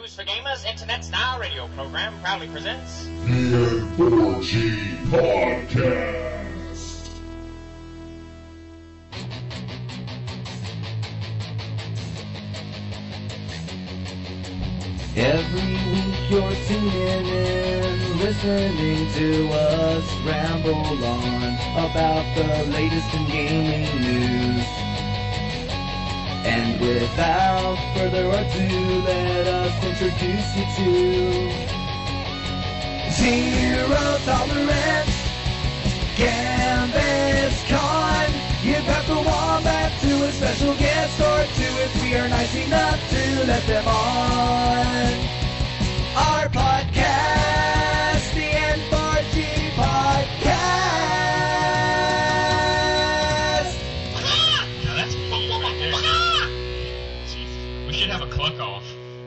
News for Gamers Internet Style Radio program proudly presents the N4G Podcast. Every week you're tuning in, listening to us ramble on about the latest in gaming news. And without further ado, let us introduce you to Zero Tolerance, Gambus Con. You've got the Wombat to a special guest or two if we are nice enough to let them on our podcast, the N4G Podcast. No, that's we should have a cluck off.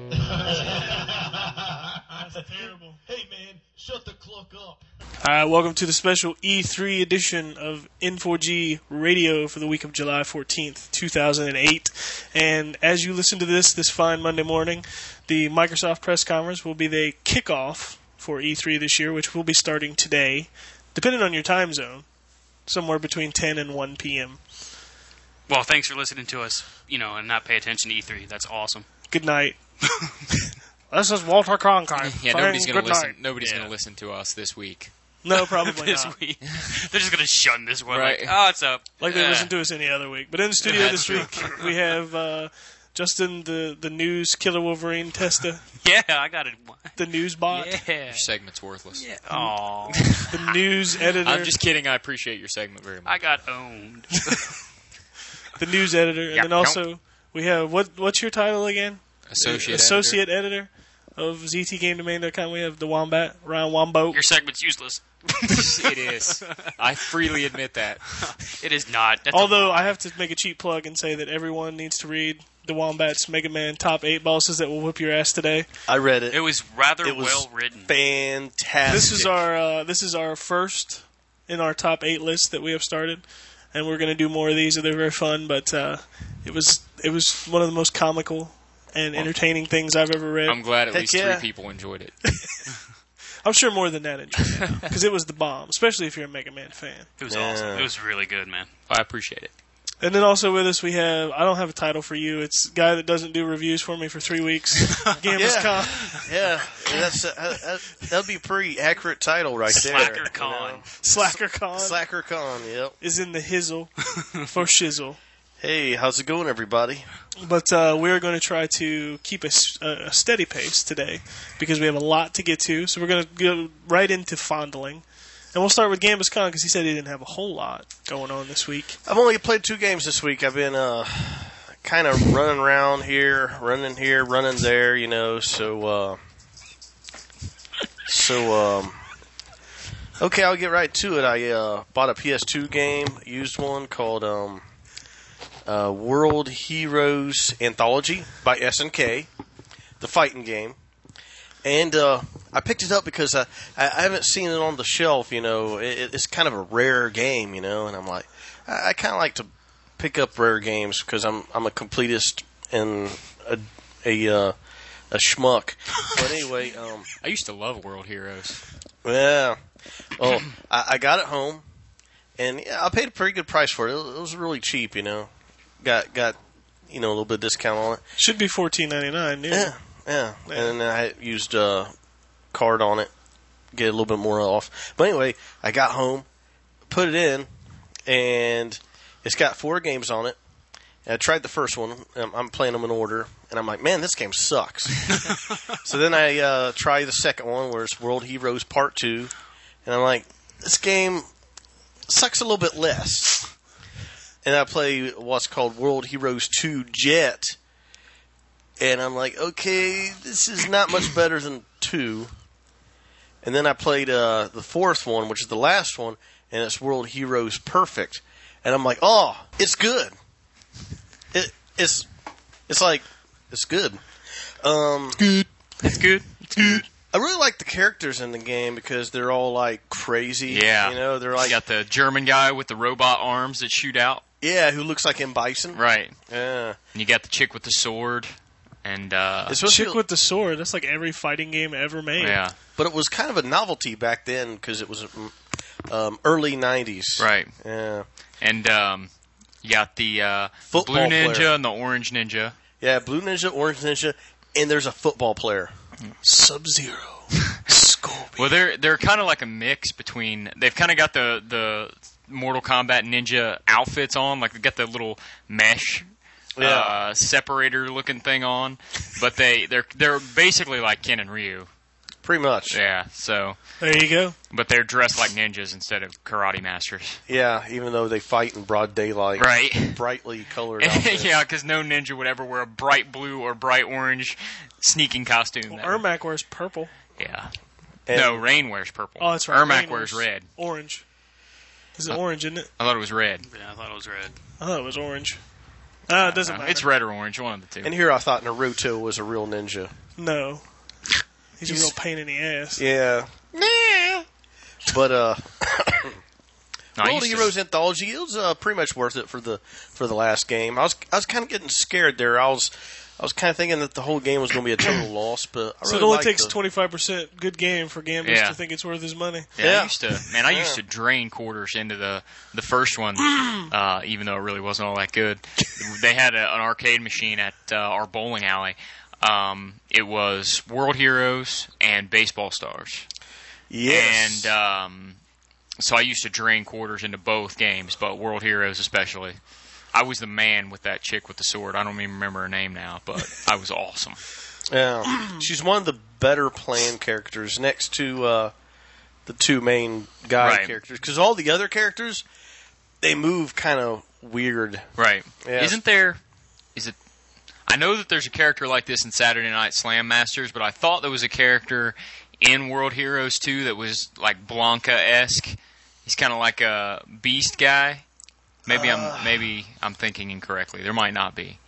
That's terrible. Hey man, shut the cluck up. Welcome to the special E3 edition of N4G Radio for the week of July 14th, 2008. And as you listen to this fine Monday morning, the Microsoft press conference will be the kickoff for E3 this year, which will be starting today, depending on your time zone, somewhere between 10 and 1 p.m. Well, thanks for listening to us, and not pay attention to E3. That's awesome. Good night. This is Walter Cronkite. Yeah, nobody's going to listen. Night. Nobody's going to listen to us this week. No, probably This not. week. They're just going to shun this one. Right. Like, oh, it's up. Like they listen to us any other week. But in the studio this week, we have Justin, the news Killer Wolverine tester. Yeah, I got it. The news bot. Yeah. Your segment's worthless. Yeah. Aw. The news editor. I'm just kidding. I appreciate your segment very much. I got owned. The news editor. And Yeah. then also, we have, what's your title again? Associate editor of ZTGameDomain.com. We have the Wombat, Ryan Wombo. Your segment's useless. It is. I freely admit that. It is not. That's Although I have to make a cheap plug and say that everyone needs to read the Wombat's Mega Man Top 8 Bosses That Will Whip Your Ass Today. I read it. It was rather It was well written. Fantastic. This is our first in our top 8 list that we have started, and we're going to do more of these. They're very fun, but it was one of the most comical and entertaining things I've ever read. I'm glad at Heck least yeah. 3 people enjoyed it. I'm sure more than that enjoyed it, because it was the bomb, especially if you're a Mega Man fan. It was awesome. It was really good, man. I appreciate it. And then also with us we have, I don't have a title for you, it's a guy that doesn't do reviews for me for 3 weeks, Gambus Con. Yeah, that'd be a pretty accurate title right there. Slacker Con. Slacker Con Slacker Con, yep. is in the hizzle for shizzle. Hey, how's it going, everybody? But we're going to try to keep a steady pace today because we have a lot to get to. So we're going to go right into fondling. And we'll start with Gambus Con because he said he didn't have a whole lot going on this week. I've only played 2 games this week. I've been kind of running around here, running there, so okay, I'll get right to it. I bought a PS2 game, used one called World Heroes Anthology by SNK, the fighting game. And I picked it up because I haven't seen it on the shelf, It's kind of a rare game, and I'm like, I kind of like to pick up rare games because I'm a completist and a schmuck. But anyway, I used to love World Heroes. yeah. Oh, I got it home, and I paid a pretty good price for it. It was really cheap, Got a little bit of discount on it. Should be $14.99 new. Yeah. And then I used a card on it, get a little bit more off. But anyway, I got home, put it in, and it's got 4 games on it. And I tried the first one. I'm playing them in order, and I'm like, man, this game sucks. So then I try the second one, where it's World Heroes Part 2, and I'm like, this game sucks a little bit less. And I play what's called World Heroes 2 Jet. And I'm like, okay, this is not much better than 2. And then I played the 4th one, which is the last one, and it's World Heroes Perfect. And I'm like, oh, it's good. It's good. It's good. I really like the characters in the game because they're all like crazy. Yeah. They're like, You got the German guy with the robot arms that shoot out. yeah, who looks like M. Bison. Right. Yeah. And you got the chick with the sword. And It's supposed to Chick be- with the sword. That's like every fighting game ever made. yeah, but it was kind of a novelty back then because it was early 90s. right. Yeah. And you got the Football blue ninja player. and the orange ninja. Yeah, Blue Ninja, Orange Ninja, and there's a football player. Sub-Zero. Scorpion. Well, they're kind of like a mix between. They've kind of got the Mortal Kombat ninja outfits on, like they got the little mesh separator looking thing on, but they're basically like Ken and Ryu. Pretty much. Yeah, so There you go. but they're dressed like ninjas instead of karate masters. Yeah, even though they fight in broad daylight. Right. Brightly colored outfits. Yeah, because no ninja would ever wear a bright blue or bright orange sneaking costume. Well, Ermac wears purple. Yeah. And- No, Rain wears purple. Oh, that's right. Ermac Rain wears red. Orange. Is it orange, isn't it? I thought it was red. Yeah, I thought it was red. I thought it was orange. It doesn't matter. It's red or orange, one of the two. And here I thought Naruto was a real ninja. No. He's a real pain in the ass. Yeah. But No, I World used to- Heroes Anthology, it was pretty much worth it for the last game. I was kind of getting scared there. I was kind of thinking that the whole game was going to be a total loss, but I So really it only liked takes the- 25% good game for gamblers Yeah. to think it's worth his money. Yeah, Yeah. I used to drain quarters into the first one, even though it really wasn't all that good. They had an arcade machine at our bowling alley. It was World Heroes and Baseball Stars. Yes. And so I used to drain quarters into both games, but World Heroes especially. I was the man with that chick with the sword. I don't even remember her name now, but I was awesome. Yeah. She's one of the better playing characters next to the two main guy Right. characters. Because all the other characters, they move kind of weird. Right. Yeah. Is it I know that there's a character like this in Saturday Night Slam Masters, but I thought there was a character in World Heroes 2 that was like Blanca-esque. He's kind of like a beast guy. Maybe I'm thinking incorrectly. There might not be.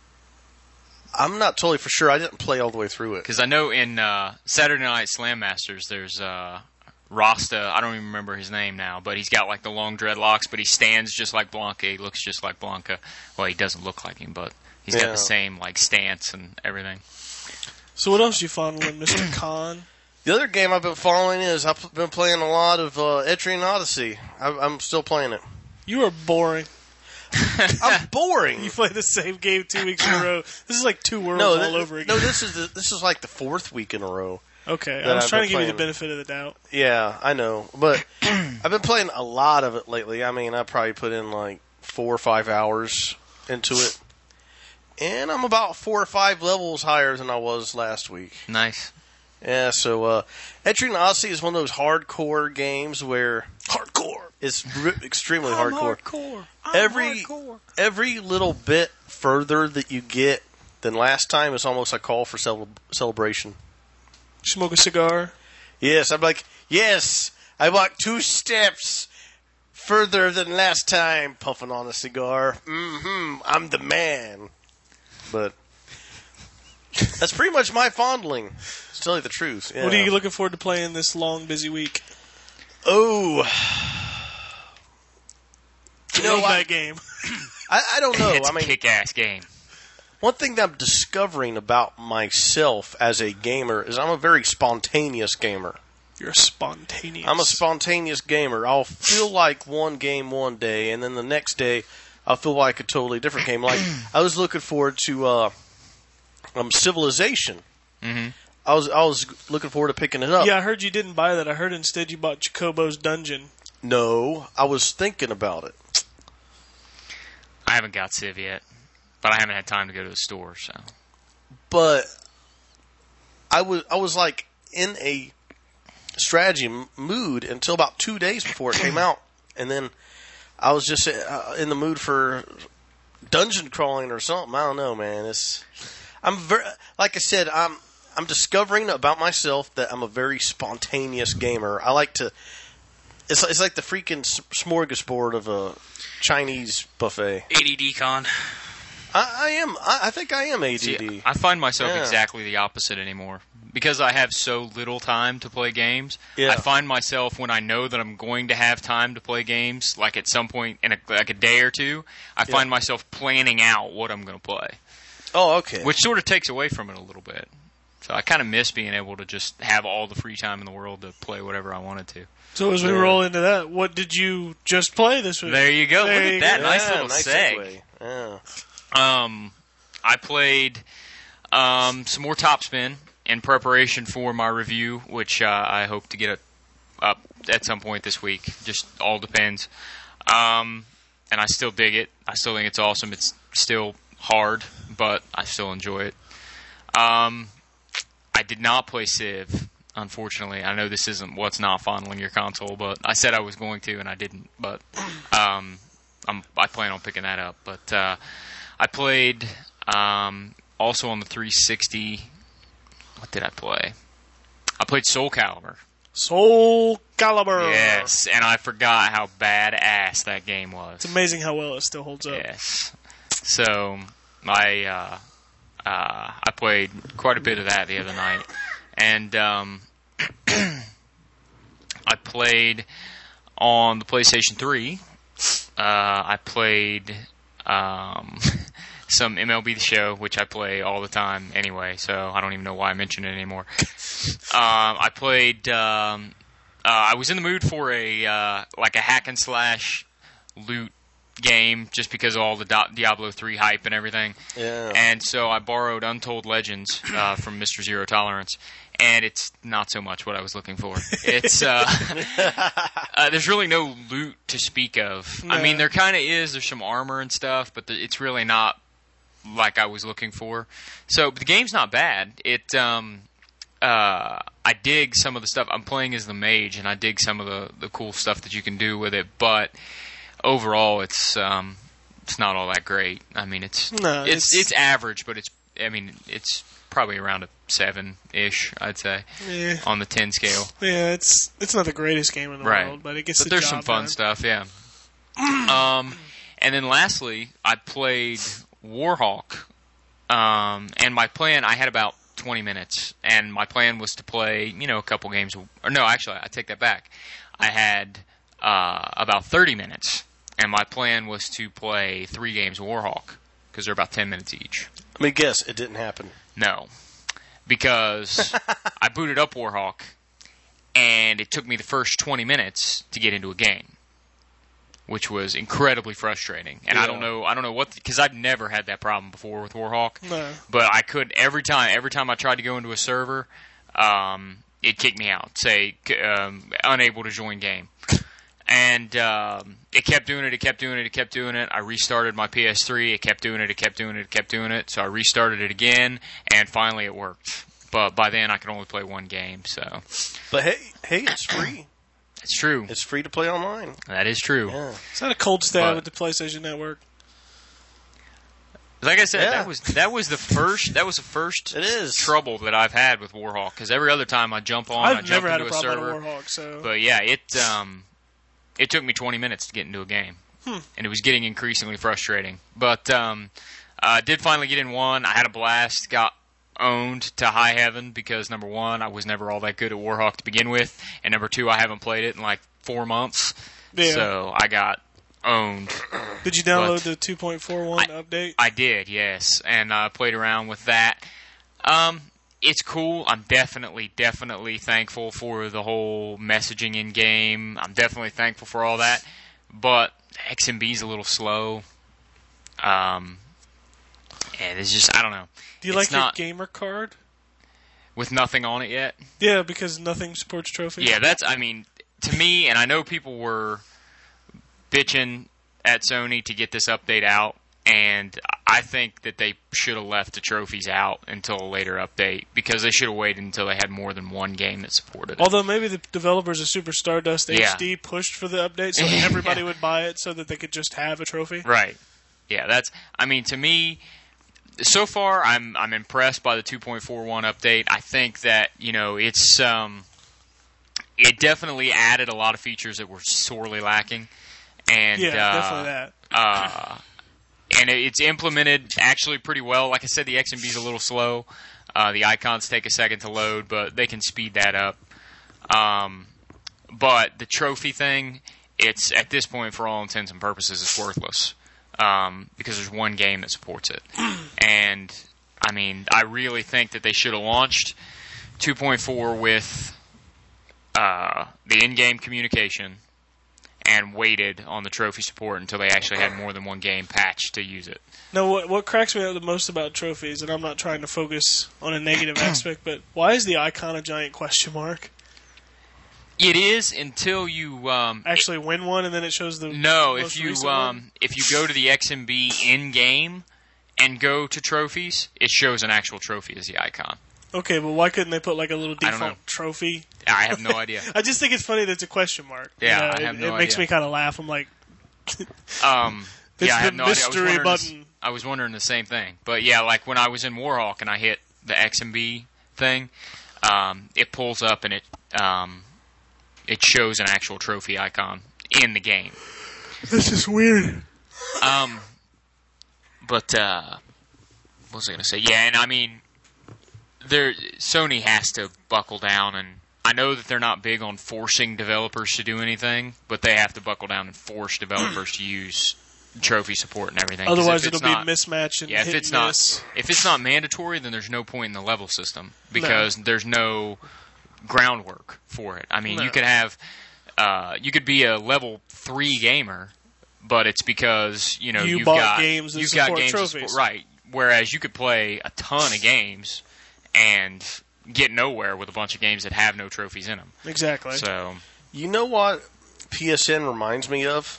I'm not totally for sure. I didn't play all the way through it. Because I know in Saturday Night Slam Masters, there's Rasta. I don't even remember his name now, but he's got like the long dreadlocks, but he stands just like Blanca. He looks just like Blanca. Well, he doesn't look like him, but he's got Yeah. the same like stance and everything. So what else you fondling, Mr. Khan? The other game I've been following is I've been playing a lot of Etrian Odyssey. I'm still playing it. You are boring. I'm boring. You play the same game 2 weeks in a row. This is like two worlds No, all over again. no, this is like the fourth week in a row. Okay, that I was I've trying to been give you the playing. benefit of the doubt. Yeah, I know, but I've been playing a lot of it lately. I mean, I probably put in like 4 or 5 hours into it, and I'm about 4 or 5 levels higher than I was last week. Nice. Yeah, so Etrian Odyssey is one of those hardcore games where it's extremely hardcore. Every little bit further that you get than last time is almost a call for celebration. Smoke a cigar. Yes, I'm like, yes, I walked 2 steps further than last time, puffing on a cigar. I'm the man. But that's pretty much my fondling, to tell you the truth. Yeah. What are you looking forward to playing this long, busy week? Oh, Name that game. I don't know. It's I mean, a kick-ass game. one thing that I'm discovering about myself as a gamer is I'm a very spontaneous gamer. You're spontaneous. I'm a spontaneous gamer. I'll feel like one game one day, and then the next day I'll feel like a totally different game. Like, I was looking forward to Civilization. Mm-hmm. I was looking forward to picking it up. Yeah, I heard you didn't buy that. I heard instead you bought Chocobo's Dungeon. No, I was thinking about it. I haven't got Civ yet, but I haven't had time to go to the store, so. But I was like in a strategy mood until about 2 days before it came out, and then I was just in the mood for dungeon crawling or something. I don't know, man. I'm very, like I said, I'm discovering about myself that I'm a very spontaneous gamer. I like to. It's like the freaking smorgasbord of a Chinese buffet. ADD con. I am. I think I am ADD. See, I find myself Yeah. exactly the opposite anymore. Because I have so little time to play games, Yeah. I find myself when I know that I'm going to have time to play games, like at some point in like a day or two, I find myself planning out what I'm going to play. Oh, okay. which sort of takes away from it a little bit. So I kind of miss being able to just have all the free time in the world to play whatever I wanted to. So as we roll into that, what did you just play this week? There you go. There Look you at that. go. Nice little nice seg. segue. Yeah. I played some more Topspin in preparation for my review, which I hope to get up at some point this week. Just all depends. And I still dig it. I still think it's awesome. It's still hard, but I still enjoy it. I did not play Civ, unfortunately. I know this isn't what's not fondling your console, but I said I was going to, and I didn't. But I plan on picking that up. But I played also on the 360. What did I play? I played Soul Calibur. Soul Calibur. Yes, and I forgot how badass that game was. It's amazing how well it still holds up. Yes. So I played quite a bit of that the other night, and I played on the PlayStation 3. I played some MLB The Show, which I play all the time anyway, so I don't even know why I mention it anymore. I played. I was in the mood for a hack and slash loot game just because of all the Diablo 3 hype and everything. Yeah. And so I borrowed Untold Legends from Mr. Zero Tolerance, and it's not so much what I was looking for. It's there's really no loot to speak of. No. I mean, there kind of is. There's some armor and stuff, but it's really not like I was looking for. So but the game's not bad. I dig some of the stuff. I'm playing as the mage, and I dig some of the cool stuff that you can do with it, but overall, it's not all that great. I mean, it's average, but it's probably around a 7-ish, I'd say, on the 10 scale. Yeah, it's not the greatest game in the world, but it gets the job there's some fun done. stuff, yeah. And then lastly, I played Warhawk, and my plan, I had about 20 minutes, and my plan was to play, a couple games. Or no, actually, I take that back. I had about 30 minutes, and my plan was to play 3 games of Warhawk, because they're about 10 minutes each. Let me guess, it didn't happen. No, because I booted up Warhawk, and it took me the first 20 minutes to get into a game, which was incredibly frustrating. And I don't know what, because I've never had that problem before with Warhawk. No. But I could every time I tried to go into a server, it kicked me out. Say unable to join game. And it kept doing it. I restarted my PS3. It kept doing it. So I restarted it again, and finally it worked. But by then I could only play one game. So. But hey, it's free. It's true. It's free to play online. That is true. Yeah. Is that a cold stab at the PlayStation Network? Like I said, Yeah. that was the first It is. trouble that I've had with Warhawk, because every other time I jump on, I I've jump never had into a a problem server. with Warhawk, so. But yeah, it took me 20 minutes to get into a game, and it was getting increasingly frustrating. But I did finally get in one. I had a blast. Got owned to high heaven because number one, I was never all that good at Warhawk to begin with, and number two, I haven't played it in like 4 months. Yeah. So I got owned. Did you download the 2.41 update? I did, yes, and I played around with that. It's cool. I'm definitely thankful for the whole messaging in game. I'm definitely thankful for all that, but XMB's a little slow. And it's just, I don't know. Do you like your gamer card? With nothing on it yet? Yeah, because nothing supports trophies. Yeah, to me, and I know people were bitching at Sony to get this update out, and I think that they should have left the trophies out until a later update, because they should have waited until they had more than one game that supported it. Although maybe the developers of Super Stardust HD pushed for the update so everybody would buy it so that they could just have a trophy. Right. Yeah, to me, so far I'm impressed by the 2.41 update. I think that, it's it definitely added a lot of features that were sorely lacking. And definitely that. And it's implemented actually pretty well. Like I said, the XMB's a little slow. The icons take a second to load, but they can speed that up. But the trophy thing, it's at this point, for all intents and purposes, it's worthless. because there's one game that supports it. And, I mean, I really think that they should have launched 2.4 with the in-game communication and waited on the trophy support until they actually had more than one game patch to use it. Now, what cracks me up the most about trophies, and I'm not trying to focus on a negative aspect, but why is the icon a giant question mark? It is until you Actually win one, and then it shows the no. most If you recent one? if you go to the XMB in game and go to trophies, it shows an actual trophy as the icon. Okay, but why couldn't they put like a little I don't know. default trophy? I have no idea. I just think it's funny that it's a question mark. Yeah, You know, I have no It makes idea. me kind of laugh. I'm like, It's the I have no mystery idea. button. I was wondering the same thing. But yeah, like when I was in Warhawk and I hit the XMB thing, it pulls up and it shows an actual trophy icon in the game. This is weird. But what was I going to say? Yeah, and I mean, Sony has to buckle down, and I know that they're not big on forcing developers to do anything, but they have to buckle down and force developers to use trophy support and everything. 'Cause Otherwise, if it'll it's not- be mismatch and Yeah, hit if it's and not miss. if it's not mandatory, then there's no point in the level system because there's no groundwork for it. I mean, No. you could have you could be a level 3 gamer, but it's because You you've bought got games that you've got support games that trophies. support, right? Whereas you could play a ton of games and get nowhere with a bunch of games that have no trophies in them. Exactly. So You know what PSN reminds me of?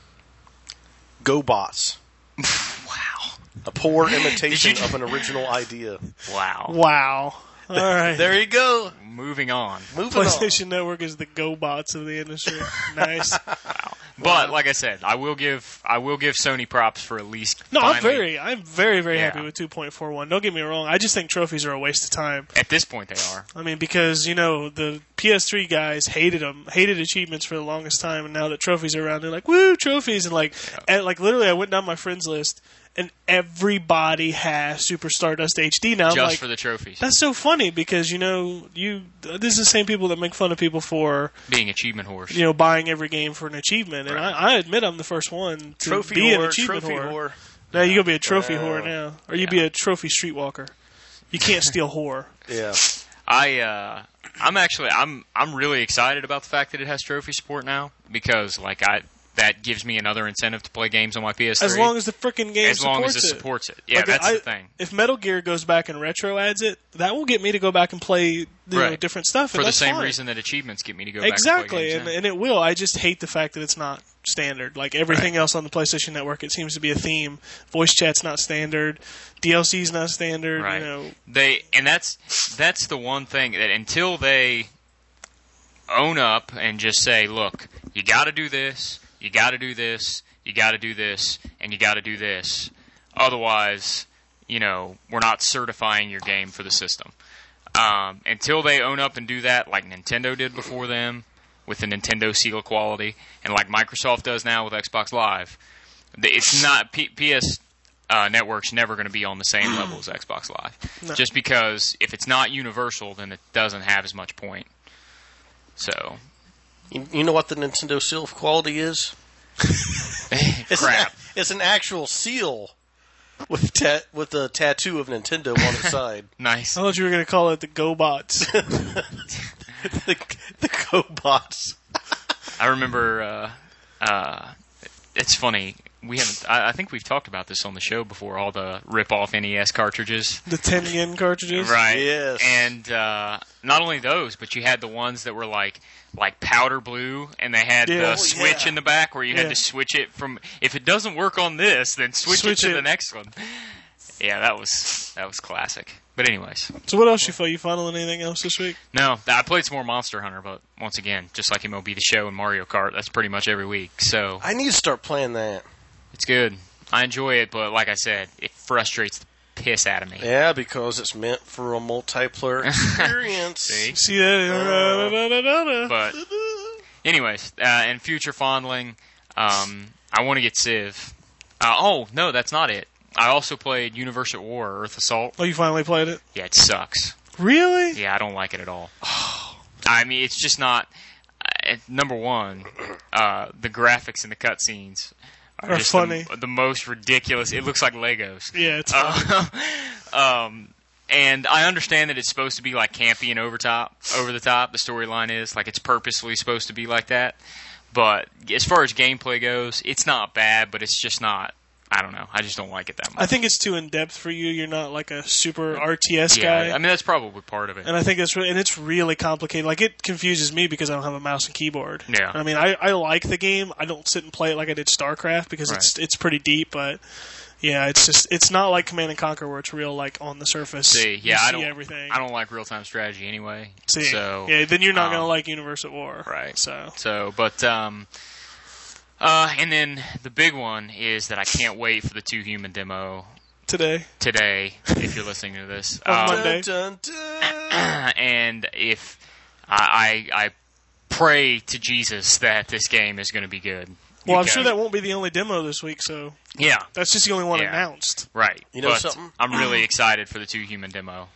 GoBots. wow, A poor imitation of an original idea. wow. Wow. All right. There you go. Moving on. Moving on. PlayStation Network is the GoBots of the industry. Nice. But like I said, I will give Sony props for at least. No, finally, I'm very Yeah. happy with 2.41. Don't get me wrong. I just think trophies are a waste of time. At this point, they are. I mean, because the PS3 guys hated achievements for the longest time, and now that trophies are around, they're like, "Woo, trophies!" And like literally, I went down my friends list, and everybody has Super Stardust HD now. I'm Just like, for the trophies. that's so funny because this is the same people that make fun of people for Being achievement horse. buying every game for an achievement, and I admit I'm the first one to Trophy be an whore, achievement trophy whore. whore. Now you gonna be a trophy whore now, or you be a trophy streetwalker. You can't steal whore. Yeah. I'm really excited about the fact that it has trophy support now because that gives me another incentive to play games on my PS3. As long as the frickin' game supports it. Yeah, Like, that's the thing. If Metal Gear goes back and retro adds it, that will get me to go back and play you know, Right. different stuff. And For the that's same fine. reason that achievements get me to go Exactly, back and play games. and it will. I just hate the fact that it's not standard. Like everything else on the PlayStation Network, it seems to be a theme. Voice chat's not standard. DLC's not standard. Right. You know, That's the one thing that until they own up and just say, look, you got to do this, you got to do this, you got to do this, and you got to do this. Otherwise, we're not certifying your game for the system. Until they own up and do that, like Nintendo did before them with the Nintendo Seal quality, and like Microsoft does now with Xbox Live, it's not PS Network's never going to be on the same level as Xbox Live. No. Just because if it's not universal, then it doesn't have as much point. So, You know what the Nintendo Seal of quality is? It's crap. It's an actual seal with a tattoo of Nintendo on its side. Nice. I thought you were going to call it the GoBots. the GoBots. I remember. It's funny. We haven't. I think we've talked about this on the show before. All the rip-off NES cartridges. The 10 yen cartridges. Right. Yes. And not only those, but you had the ones that were like powder blue, and they had Yeah. the Oh, switch yeah. in the back where you Yeah. had to switch it from. If it doesn't work on this, then switch it to the next one. Yeah, that was classic. But anyways, So what else you following anything else this week? no, I played some more Monster Hunter, but once again, just like MLB The Show and Mario Kart, that's pretty much every week. So I need to start playing that. it's good. I enjoy it, but like I said, it frustrates the piss out of me. Yeah, because it's meant for a multiplayer experience. See? See that? But anyways, in future fondling, I want to get Civ. Oh, no, that's not it. I also played Universe at War, Earth Assault. Oh, you finally played it? Yeah, it sucks. Really? Yeah, I don't like it at all. I mean, it's just not... number one, the graphics in the cutscenes are just funny. The most ridiculous. It looks like Legos. Yeah, it's funny. And I understand that it's supposed to be like campy and over the top. The storyline is like it's purposely supposed to be like that. But as far as gameplay goes, it's not bad, but it's just not. I don't know. I just don't like it that much. I think it's too in depth for you. You're not like a super RTS Yeah, guy. I mean that's probably part of it. And I think it's really complicated. Like it confuses me because I don't have a mouse and keyboard. Yeah. I mean, I like the game. I don't sit and play it like I did StarCraft because it's pretty deep. But yeah, it's not like Command and Conquer where it's real like on the surface. I don't like real time strategy anyway. So yeah, then you're not gonna like Universe at War. Right. So but and then the big one is that I can't wait for the 2 Human demo today, if you're listening to this. On Monday. Dun, dun, dun. And if I pray to Jesus that this game is going to be good. Well, I'm sure that won't be the only demo this week, so yeah, that's just the only one announced. Right. You know but something? I'm really excited for the 2 Human demo.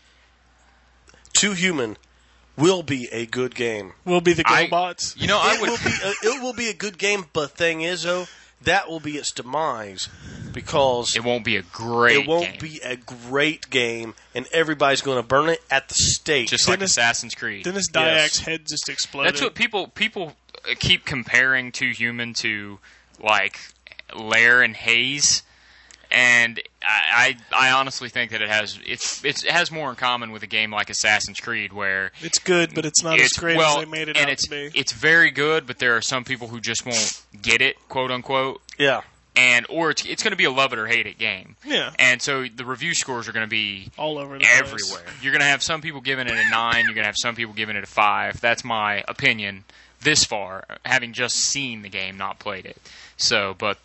2 Human will be a good game. Will be the GoBots. You know, It will be a good game, but the thing is, though, that will be its demise because it won't be a great game. Be a great game, and everybody's going to burn it at the stake. Just like Assassin's Creed. Dennis Diak's head just exploded. That's what people keep comparing 2 Human to, like, Lair and Haze. And I honestly think that it has more in common with a game like Assassin's Creed, where it's good, but it's not as great as they made it out to be. It's very good, but there are some people who just won't get it, quote unquote. Yeah. Or it's going to be a love it or hate it game. Yeah. And so the review scores are going to be all over the everywhere. place. You're going to have some people giving it a 9. You're going to have some people giving it a 5. That's my opinion this far, having just seen the game, not played it. So, but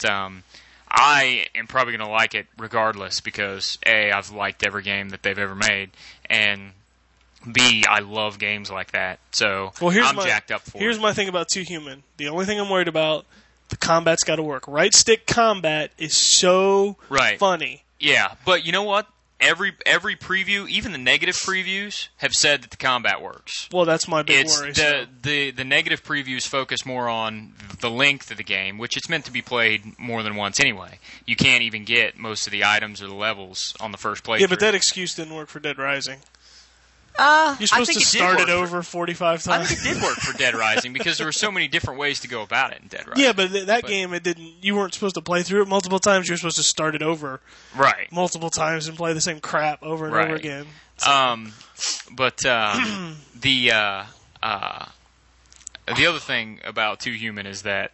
I am probably going to like it regardless because A, I've liked every game that they've ever made, and B, I love games like that. So I'm jacked up for it. Here's my thing about 2 Human. The only thing I'm worried about, the combat's got to work. Right stick combat is so funny. Yeah, but you know what? Every preview, even the negative previews, have said that the combat works. Well, that's my big worry. The negative previews focus more on the length of the game, which it's meant to be played more than once anyway. You can't even get most of the items or the levels on the first playthrough. Yeah, but that excuse didn't work for Dead Rising. You're supposed to start it over 45 times. I think it did work for Dead Rising because there were so many different ways to go about it in Dead Rising. Yeah, but that game, it didn't. You weren't supposed to play through it multiple times. You were supposed to start it over, multiple times and play the same crap over and over again. So. But the other thing about 2 Human is that,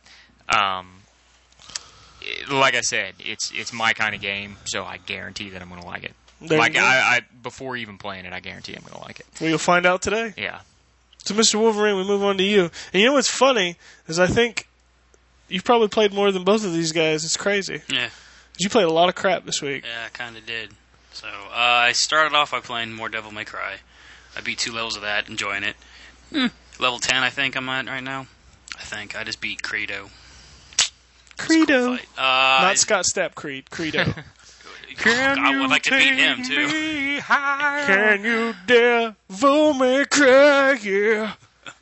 like I said, it's my kind of game, so I guarantee that I'm going to like it. I before even playing it, I guarantee I'm going to like it. Well, you'll find out today. Yeah. So, Mr. Wolverine, we move on to you. And you know what's funny is I think you've probably played more than both of these guys. It's crazy. Yeah. You played a lot of crap this week. Yeah, I kind of did. So, I started off by playing more Devil May Cry. I beat 2 levels of that, enjoying it. Level 10, I think I'm at right now. I just beat Credo. Credo. Cool Not Scott Stapp Creed. Credo. I would like to beat him, too. Can you devil may cry, yeah.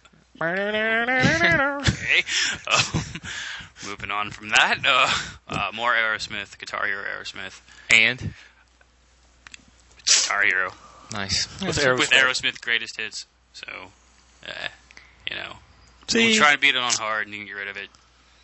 Okay. Moving on from that, more Aerosmith, Guitar Hero Aerosmith. And? Guitar Hero. Nice. With Aerosmith Greatest Hits. So, you know. See, we'll try to beat it on hard and you can get rid of it.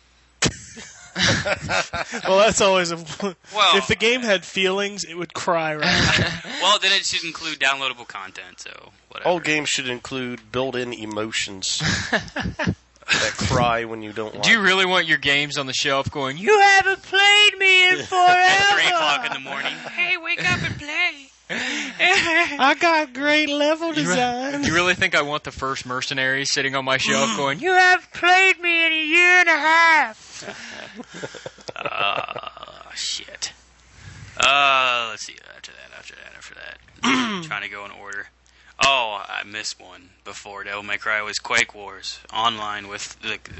Well, that's always a... Well, if the game had feelings, it would cry right now. Well, then it should include downloadable content, so whatever. All games should include built-in emotions that cry when you don't like Do you really want your games on the shelf going, you haven't played me in forever? At 3 o'clock in the morning. Hey, wake up and play. I got great level design. You really think I want the first Mercenaries sitting on my shelf going, you haven't played me in a year and a half? Shit. Let's see. After that. Trying to go in order. Oh, I missed one before Devil May Cry was Quake Wars online with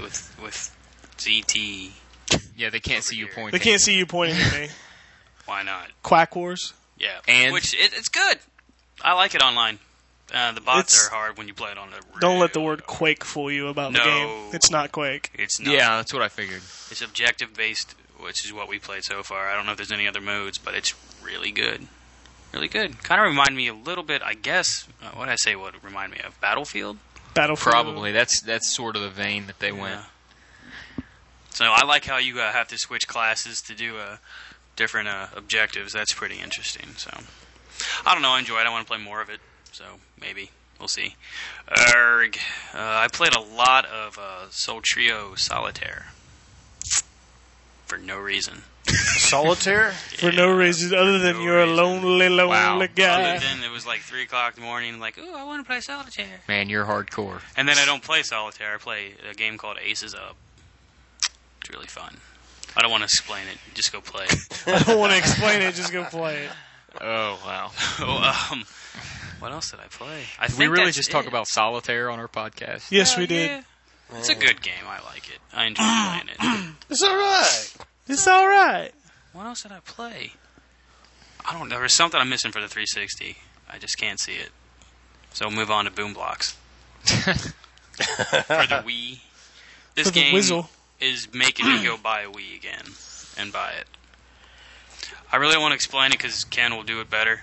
ZT. Yeah, they can't see you pointing. They can't see you pointing at me. Why not? Quack Wars. Yeah, and which it's good. I like it online. The bots are hard when you play it on the. Don't let the word Quake fool you about the game. It's not Quake. It's not. Yeah, that's what I figured. It's objective based which is what we played so far. I don't know if there's any other modes, but it's really good. Really good. Kind of remind me a little bit, I guess, what did I say would remind me of? Battlefield? Probably. That's sort of the vein that they went. So I like how you have to switch classes to do different objectives. That's pretty interesting. So I don't know. I enjoy it. I want to play more of it. So maybe. We'll see. I played a lot of Soul Trio Solitaire. For no reason. Solitaire? For no reason other than you're a lonely guy. Other than it was like 3 o'clock in the morning, like, ooh, I want to play Solitaire. Man, you're hardcore. And then I don't play Solitaire. I play a game called Aces Up. It's really fun. I don't want to explain it. Just go play it. I don't want to explain it. Just go play it. Oh, wow. What else did I play? Did we really just talk about Solitaire on our podcast? Yes, we did. Yeah. It's a good game. I like it. I enjoy playing it. It's alright. It's alright. What else did I play? I don't know. There was something I'm missing for the 360. I just can't see it. So we'll move on to Boom Blocks. For the Wii. This game is making me go buy a Wii again and buy it. I really don't want to explain it because Ken will do it better.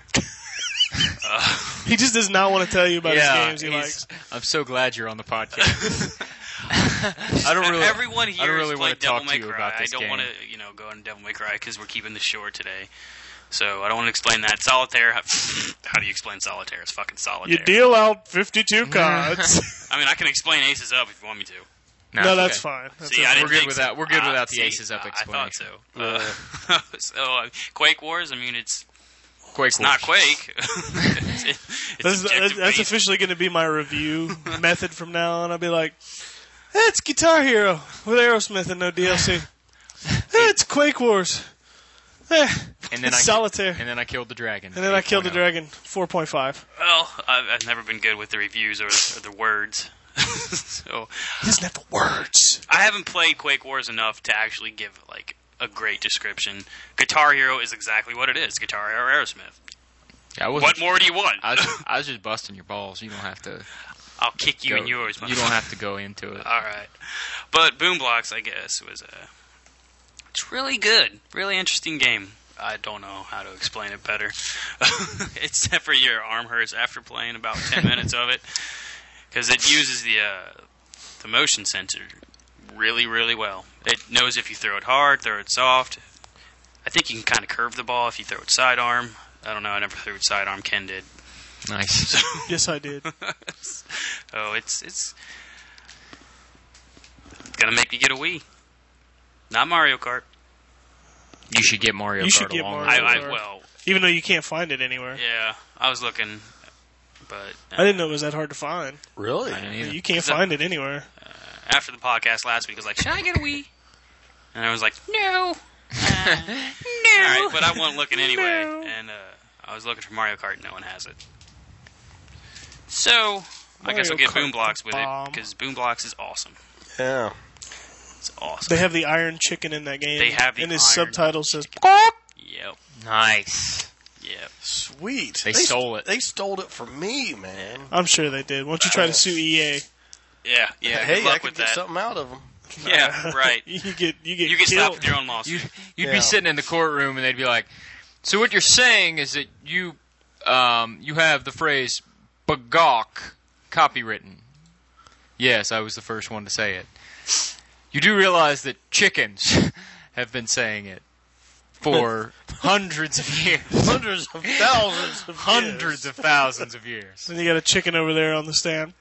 He just does not want to tell you about his games he likes. I'm so glad you're on the podcast. Everyone here has played Devil May Cry. I don't want to, go on Devil May Cry because we're keeping this short today. So I don't want to explain that. Solitaire. How do you explain Solitaire? It's fucking Solitaire. You deal out 52 cards. I mean, I can explain Aces Up if you want me to. No, that's fine. We're good without. We're good without the Aces Up explanation. I thought so. So Quake Wars. I mean, it's Quake Wars. Not Quake. That's officially going to be my review method from now on. I'll be like, hey, it's Guitar Hero with Aerosmith and no DLC. Hey, it's Quake Wars. And then Solitaire. And then I killed the dragon. And then I killed the dragon 4.5. Well, I've never been good with the reviews or the words. So he doesn't have the words. I haven't played Quake Wars enough to actually give like a great description. Guitar Hero is exactly what it is. Guitar Hero Aerosmith. What more do you want? I was just busting your balls. You don't have to. I'll kick you in yours. You don't have to go into it. All right. But Boom Blocks, I guess, was it's really good. Really interesting game. I don't know how to explain it better. Except for your arm hurts after playing about 10 minutes of it. Because it uses the motion sensor really, really well. It knows if you throw it hard, throw it soft. I think you can kind of curve the ball if you throw it sidearm. I don't know. I never threw it sidearm. Ken did. Nice. So, yes, I did. It's gonna make me get a Wii. Not Mario Kart. You should get Mario Kart. Well, even though you can't find it anywhere. Yeah, I was looking, but I didn't know it was that hard to find. Really? You can't find it anywhere. After the podcast last week, I was like, "Should I get a Wii?" And I was like, "No, no." All right, but I wasn't looking anyway, and I was looking for Mario Kart. No one has it. So I guess I'll get Boom Blocks with it because Boom Blocks is awesome. Yeah. It's awesome. They have the Iron Chicken in that game. They have the and his Iron subtitle says, Yep. Nice. Yep. Sweet. They stole it. They stole it from me, man. I'm sure they did. Why don't you try to sue EA? Yeah. Hey, good luck I could with get that. something out of them. Yeah, right. You get stopped killed. with your own lawsuit. You'd be sitting in the courtroom and they'd be like, "So what you're saying is that you have the phrase "bagok" copywritten?" Yes, I was the first one to say it. You do realize that chickens have been saying it for hundreds of years. Hundreds of thousands of Hundreds of thousands of years. Then you got a chicken over there on the stand.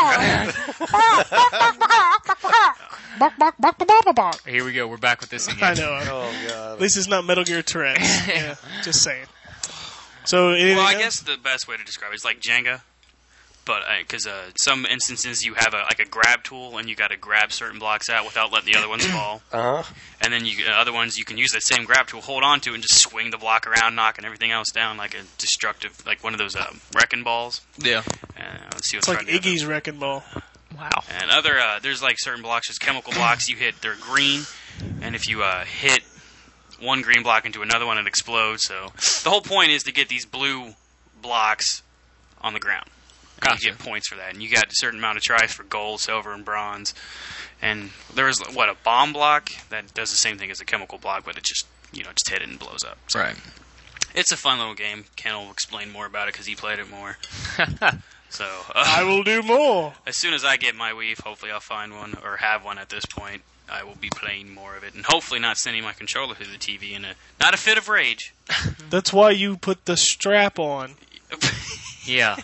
Here we go. We're back with this again. I know. Oh, God. At least it's not Metal Gear Tourette's. Yeah, just saying. So, anything Well, I else? guess the best way to describe it is like Jenga, but because some instances you have a grab tool and you got to grab certain blocks out without letting the other ones fall. And then other ones you can use that same grab tool, hold on to, and just swing the block around, knocking everything else down like a destructive, like one of those wrecking balls. Yeah. Let's see it's what's like Iggy's Wrecking Ball. Wow. And there's like certain blocks, there's chemical blocks you hit, they're green, and if you hit one green block into another one, it explodes. So the whole point is to get these blue blocks on the ground. Gotcha. You get points for that, and you got a certain amount of tries for gold, silver, and bronze. And there was a bomb block that does the same thing as a chemical block, but it just just hit it and blows up. So Right. it's a fun little game. Ken will explain more about it because he played it more. So I will do more. as soon as I get my Weave, hopefully I'll find one or have one at this point. I will be playing more of it, and hopefully not sending my controller through the TV in not a fit of rage. That's why you put the strap on. Yeah.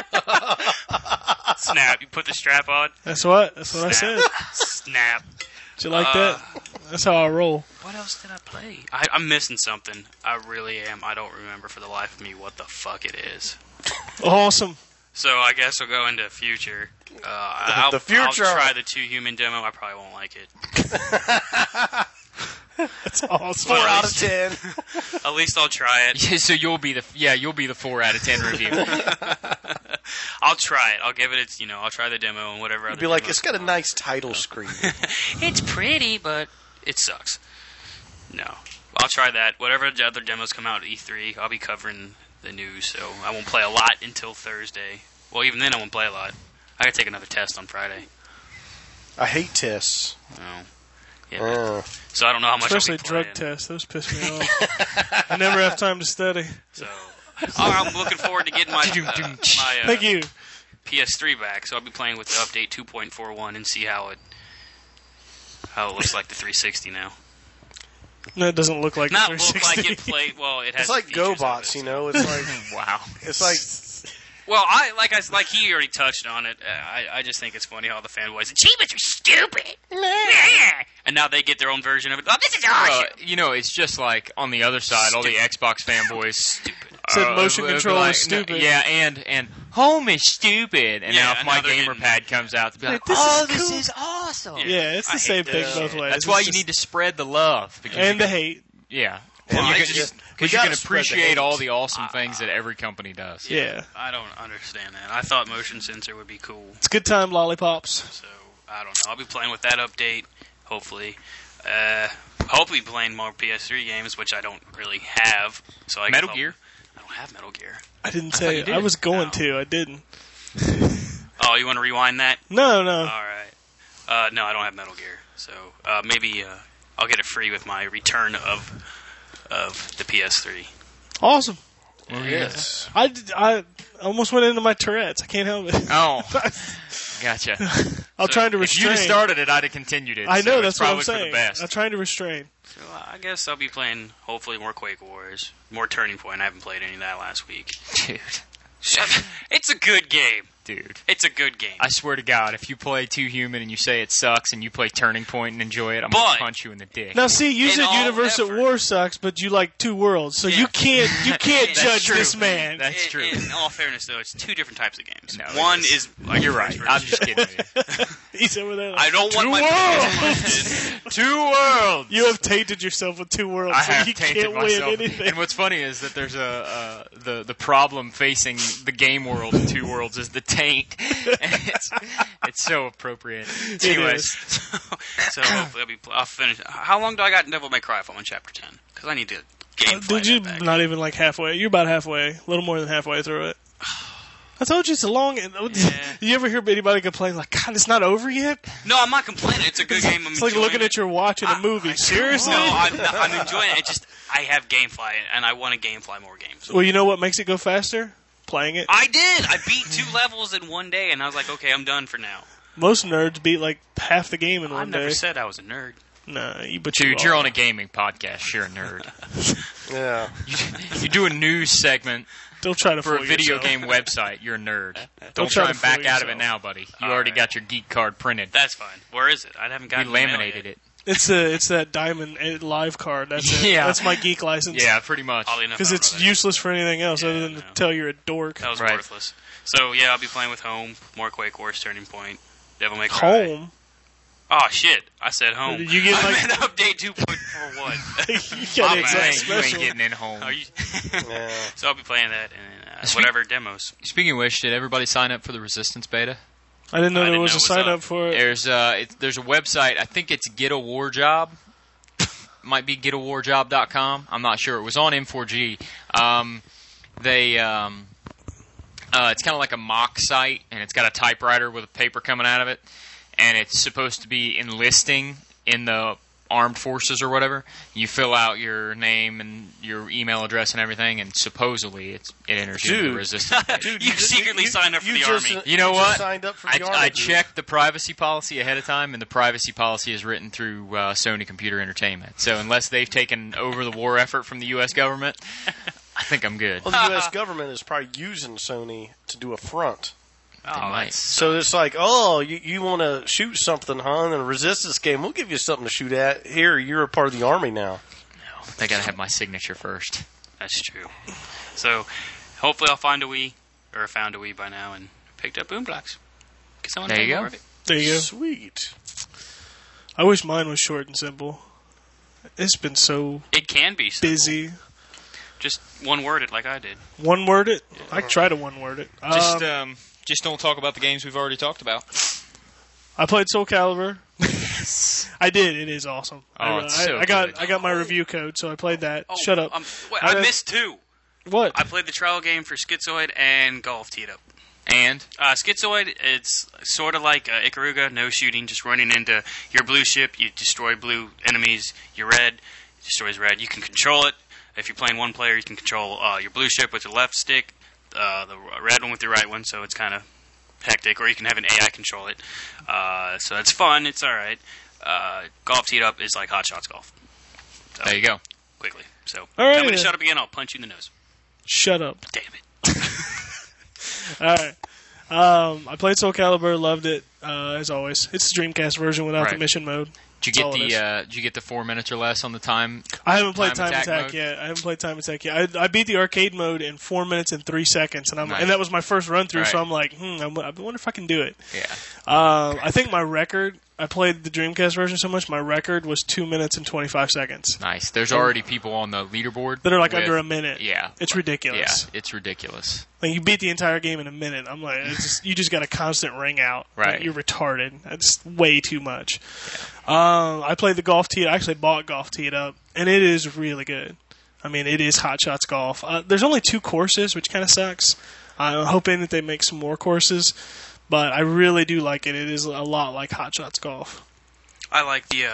Snap! You put the strap on. That's what I said. Snap! Did you like that? That's how I roll. What else did I play? I'm missing something. I really am. I don't remember for the life of me what the fuck it is. Awesome. So I guess we'll go into future. I'll try the 2 human demo. I probably won't like it. That's awesome. 4 out of 10. At least I'll try it. So you'll be the 4 out of 10 review. I'll try it. I'll give it its, I'll try the demo and whatever other Be like, demos it's got a come out. nice title screen. It's pretty, but it sucks. No. I'll try that. Whatever the other demos come out at E3, I'll be covering the news, so I won't play a lot until Thursday. Well, even then I won't play a lot. I gotta take another test on Friday. I hate tests. Oh. Yeah. So I don't know how much Especially I'll be drug playing. tests. Those piss me off. I never have time to study. So I'm looking forward to getting my Thank you. PS3 back. So I'll be playing with the update 2.41 and see how it looks like the 360 now. No, it doesn't look like Not a look 360. like it played. Well, it has. It's like features of GoBots, it, you so- know? It's like, Wow. it's like, Well, like he already touched on it. I just think it's funny how the fanboys achievements are stupid, and now they get their own version of it. Oh, this is awesome. It's just like on the other side, all the Xbox fanboys Said motion control like, is stupid. Yeah, and home is stupid. And Yeah, now if and my now they're gamer getting- pad comes out, to be like, This oh, is this cool. is awesome. Yeah, it's I the same hate thing that both shit. ways. That's why It's you just- need to spread the love. Because and the hate. Yeah. Well, I Because just- you gotta can spread the appreciate hate. all the awesome things that every company does. Yeah. I don't understand that. I thought motion sensor would be cool, It's good time, lollipops. so I don't know. I'll be playing with that update, hopefully. Hopefully playing more PS3 games, which I don't really have. So I Metal guess Gear. I don't have Metal Gear. I didn't thought tell you you. did. I was going No. to. I didn't. Oh, you want to rewind that? No. All right. No, I don't have Metal Gear, so maybe I'll get it free with my return of the PS3. Awesome. yes. I almost went into my Tourette's. I can't help it. Oh, gotcha. I'm trying to If restrain. you'd have started it, I'd have continued it. I know, so that's it's what I'm probably for the saying. best. I'm trying to restrain. So I guess I'll be playing hopefully more Quake Wars, more Turning Point. I haven't played any of that last week. Dude. It's a good game. Dude. It's a good game. I swear to God, if you play Too Human and you say it sucks and you play Turning Point and enjoy it, I'm But- going to punch you in the dick. Now, see, you In said all Universe at effort. War sucks, but you like Two Worlds, so Yeah. you can't That's judge true. this man. That's true. In all fairness, though, it's two different types of games. No, One it is like You're first right. I'm person. just kidding with you. He's over there. Like, I don't want Two my Worlds! Two worlds! You have tainted yourself with Two Worlds, I so have you tainted can't myself. win anything. And what's funny is that there's the problem facing the game world in Two Worlds is the taint. And it's so appropriate. Anyways, So hopefully I'll finish. How long do I got in Devil May Cry if I'm on Chapter 10? Because I need to gameplay Did you that back. not even like halfway? You're about halfway, a little more than halfway through it. I told you it's a long. You ever hear anybody complain like, "God, it's not over yet"? No, I'm not complaining. It's a good game. I'm It's like enjoying looking it. at your watch in a movie. Seriously? No, I'm enjoying it. It's just I have GameFly and I want to GameFly more games. Well, you know what makes it go faster? Playing it. I did. I beat 2 levels in one day, and I was like, okay, I'm done for now. Most nerds beat like half the game in I one never day. said I was a nerd. Nah, but dude, you you're are. on a gaming podcast. You're a nerd. Yeah. You do a news segment Don't try to for a fool video yourself. game website. You're a nerd. Don't try try to and back fool out of it yourself. now, buddy. You All already right. got your geek card printed. That's fine. Where is it? I haven't We gotten the mail laminated yet. it. It's that diamond live card. That's it. Yeah. That's my geek license. Yeah, pretty much. Oddly enough, Because I don't it's know that. useless for anything else Yeah, other than I to know. tell you're a dork. That was Right. worthless. So yeah, I'll be playing with Home, more Quake Wars, Turning Point, Devil May Cry. Home. Oh shit! I said Home. Did you get, I like- meant update 2.41. You got Oh, it man, something you ain't special. getting in home. Are you? Yeah. So I'll be playing that and whatever demos. Speaking of which, did everybody sign up for the Resistance beta? I didn't know I there didn't was know a what's sign up. up for it. There's a website. I think it's Get a War Job. Might be getawarjob.com. I'm not sure. It was on M4G. I It's kind of like a mock site, and it's got a typewriter with a paper coming out of it, and it's supposed to be enlisting in the armed forces or whatever. You fill out your name and your email address and everything, and supposedly it enters you into the resistance. Dude, You secretly signed up for the Army. You know what? Signed up for the Army, I dude. checked the privacy policy ahead of time, and the privacy policy is written through Sony Computer Entertainment. So unless they've taken over the war effort from the U.S. government, I think I'm good. Well, the U.S. government is probably using Sony to do a front. Oh, might. that's So it's like, oh, you want to shoot something, huh? In a resistance game, we'll give you something to shoot at. Here, you're a part of the Army now. They got to have my signature first. That's true. So, hopefully I'll find a Wii, or found a Wii by now, and picked up Boomblocks. Because I want to There play you more go. of it. There you go. Sweet. I wish mine was short and simple. It's been so It can be simple. busy. Just one-worded like I did. One word it? I try to one word it. Just don't talk about the games we've already talked about. I played Soul Calibur. I did. It is awesome. Oh, it's so I got good. my review code, so I played that. Oh, Shut up. Wait, I I don't- missed two. What? I played the trial game for Schizoid and Golf Teed Up. And Schizoid, it's sort of like Ikaruga, no shooting, just running into your blue ship. You destroy blue enemies. Your red destroys red. You can control it. If you're playing one player, you can control your blue ship with the left stick, the red one with the right one, so it's kind of hectic. Or you can have an AI control it. So it's fun. It's all right. Golf Teed Up is like Hot Shots Golf. So, there you go. quickly. So All right, tell me to then. shut up again, I'll punch you in the nose. Shut up. Damn it. All right. I played Soul Calibur, loved it, as always. It's the Dreamcast version without the Right. mission mode. Did you That's all it is. Did you get the 4 minutes or less on the time? I haven't played Time Time Attack Attack mode? yet. I haven't played Time Attack yet. I beat the arcade mode in 4 minutes and 3 seconds, and Nice. and that was my first run through. So Right. I'm like, I wonder if I can do it. Yeah. I think my record. I played the Dreamcast version so much. My record was 2 minutes and 25 seconds. Nice. There's already people on the leaderboard That are like with- under a minute. Yeah. It's ridiculous. Yeah, it's ridiculous. Like you beat the entire game in a minute. I'm like, you just got a constant ring out. Right. Like, you're retarded. That's way too much. I played the Golf Tee. I actually bought Golf Teed Up, and it is really good. I mean, it is Hot Shots Golf. There's only 2 courses, which kind of sucks. I'm hoping that they make some more courses, but I really do like it. It is a lot like Hot Shots Golf. I like the.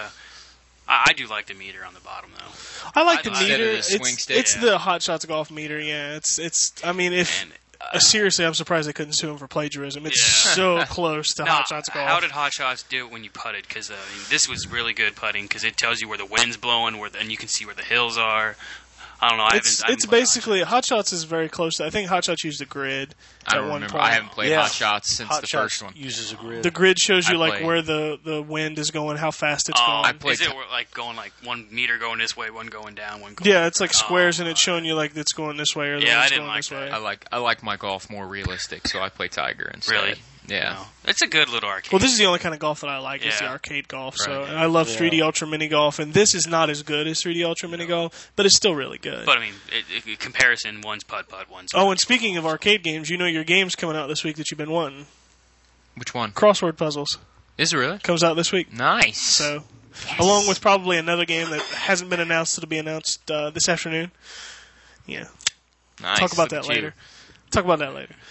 I do like the meter on the bottom though. I like the Instead meter. of the swing stick? It's Yeah. the Hot Shots Golf meter. Yeah, it's. I mean, if And seriously, I'm surprised they couldn't sue him for plagiarism. It's Yeah. so close to Nah, Hot Shots Golf. how did Hot Shots do it when you putted? Because this was really good putting because it tells you where the wind's blowing, and you can see where the hills are. I don't know. I It's haven't played basically Hot Shots is very close to. I think Hot Shots used a grid I at don't one remember. point. I haven't played Yeah. Hot Shots since Hot the Shots first one. uses a grid. The grid shows you I like played- where the wind is going, how fast it's Oh, going. I played is it t- like going like 1 meter going this way, one going down, one going? Yeah, it's like squares, and it's showing you like it's going this way or the Yeah, I wind's didn't going like this that. way. I like my golf more realistic, so I play Tiger instead. Really? Yeah. No. It's a good little arcade. Well, this is the only kind of golf that I like. Is the Yeah. arcade golf. So Right. and I love Yeah. 3D Ultra Mini Golf, and this is not as good as 3D Ultra Mini Golf, but it's still really good. But I mean, comparison, one's putt, one's. Oh, and speaking of arcade games, you know your game's coming out this week that you've been wanting. Which one? Crossword Puzzles Is it really? comes out this week. Nice. So, along with probably another game that hasn't been announced, that'll be announced this afternoon. Yeah, nice. talk about Look that at later. Talk about that later.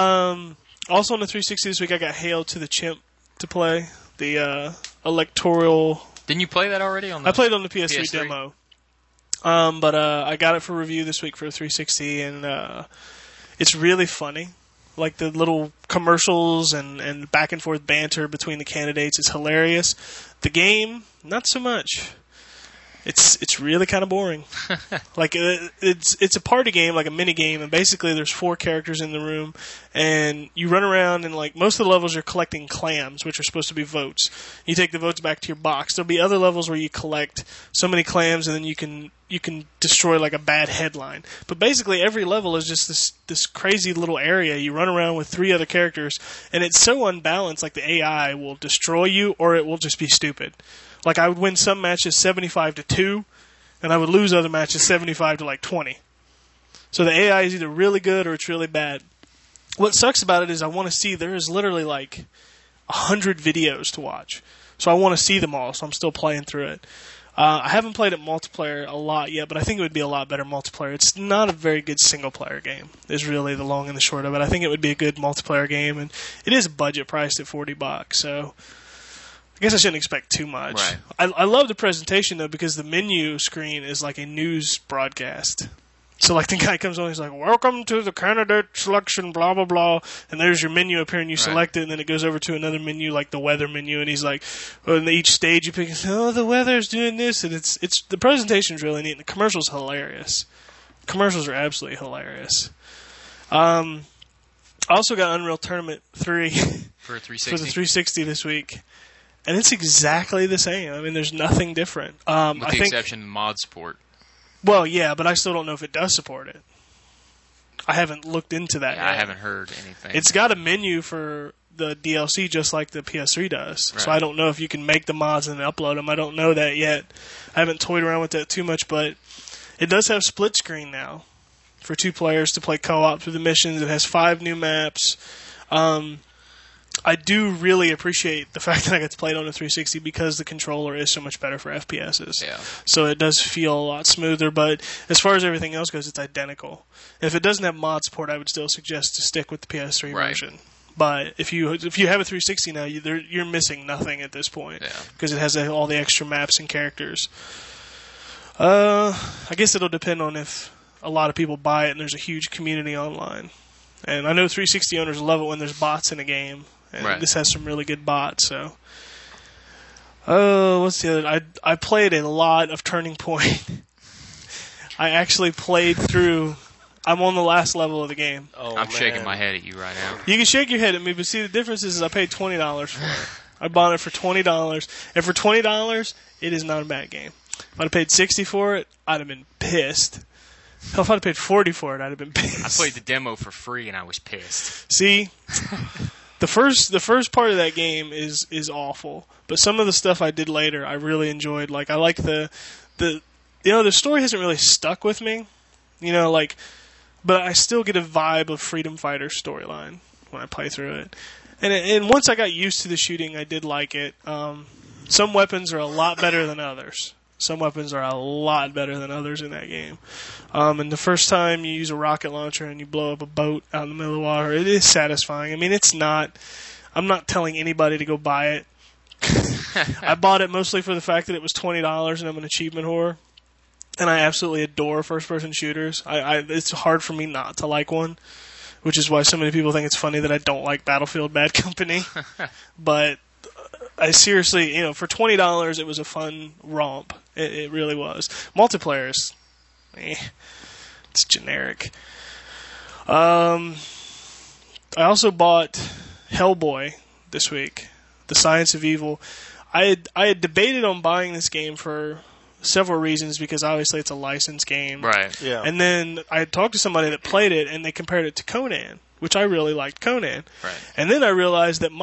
Also on the 360 this week, I got Hail to the Chimp to play. The electoral. Didn't you play that already on the I played on the PS3, PS3? demo. But I got it for review this week for 360, and it's really funny. Like the little commercials and back and forth banter between the candidates is hilarious. The game, not so much. It's really kind of boring. Like it's a party game, like a mini game, and basically there's 4 characters in the room, and you run around and like most of the levels you're collecting clams, which are supposed to be votes. You take the votes back to your box. There'll be other levels where you collect so many clams, and then you can destroy like a bad headline. But basically every level is just this crazy little area. You run around with 3 other characters, and it's so unbalanced. Like the AI will destroy you, or it will just be stupid. Like I would win some matches 75-2, and I would lose other matches 75 to like 20. So the AI is either really good or it's really bad. What sucks about it is I want to see. There is literally like 100 videos to watch, so I want to see them all. So I'm still playing through it. I haven't played it multiplayer a lot yet, but I think it would be a lot better multiplayer. It's not a very good single-player game, is really the long and the short of it. I think it would be a good multiplayer game, and it is budget priced at $40, so I guess I shouldn't expect too much. Right. I love the presentation, though, because the menu screen is like a news broadcast. So, like, the guy comes on, he's like, welcome to the candidate selection, blah, blah, blah. And there's your menu up here, and you select it, and then it goes over to another menu, like the weather menu, and he's like, in each stage you pick, oh, the weather's doing this, and it's the presentation's really neat, and the commercial's hilarious. Commercials are absolutely hilarious. I also got Unreal Tournament 3 For 360? for the 360 this week. And it's exactly the same. I mean, there's nothing different. With the exception of mod support. Well, yeah, but I still don't know if it does support it. I haven't looked into that yet. I haven't heard anything. It's got a menu for the DLC just like the PS3 does. Right. So I don't know if you can make the mods and then upload them. I don't know that yet. I haven't toyed around with that too much, but it does have split screen now for 2 players to play co-op through the missions. It has 5 new maps. I do really appreciate the fact that I get to play it on a 360 because the controller is so much better for FPSs. Yeah. So it does feel a lot smoother, but as far as everything else goes, it's identical. If it doesn't have mod support, I would still suggest to stick with the PS3 version. But if you have a 360 now, you're missing nothing at this point because it has all the extra maps and characters. I guess it'll depend on if a lot of people buy it and there's a huge community online. And I know 360 owners love it when there's bots in a game. And this has some really good bots, so. What's the other? I played a lot of Turning Point. I actually played through. I'm on the last level of the game. I'm shaking my head at you right now. You can shake your head at me, but see, the difference is I paid $20 for it. I bought it for $20. And for $20, it is not a bad game. If I'd have paid $60 for it, I'd have been pissed. Hell, if I'd have paid $40 for it, I'd have been pissed. I played the demo for free, and I was pissed. See? The first part of that game is awful, but some of the stuff I did later I really enjoyed. Like I like the story hasn't really stuck with me, but I still get a vibe of Freedom Fighter storyline when I play through it. And once I got used to the shooting, I did like it. Some weapons are a lot better than others. Some weapons are a lot better than others in that game. And the first time you use a rocket launcher and you blow up a boat out in the middle of the water, it is satisfying. I mean, I'm not telling anybody to go buy it. I bought it mostly for the fact that it was $20 and I'm an achievement whore. And I absolutely adore first-person shooters. It's hard for me not to like one, which is why so many people think it's funny that I don't like Battlefield Bad Company. But I seriously, for $20, it was a fun romp. It really was. Multiplayer is, it's generic. I also bought Hellboy this week, The Science of Evil. I had debated on buying this game for several reasons because obviously it's a licensed game. Right. Yeah. And then I had talked to somebody that played it, and they compared it to Conan, which I really liked Conan. Right. And then I realized that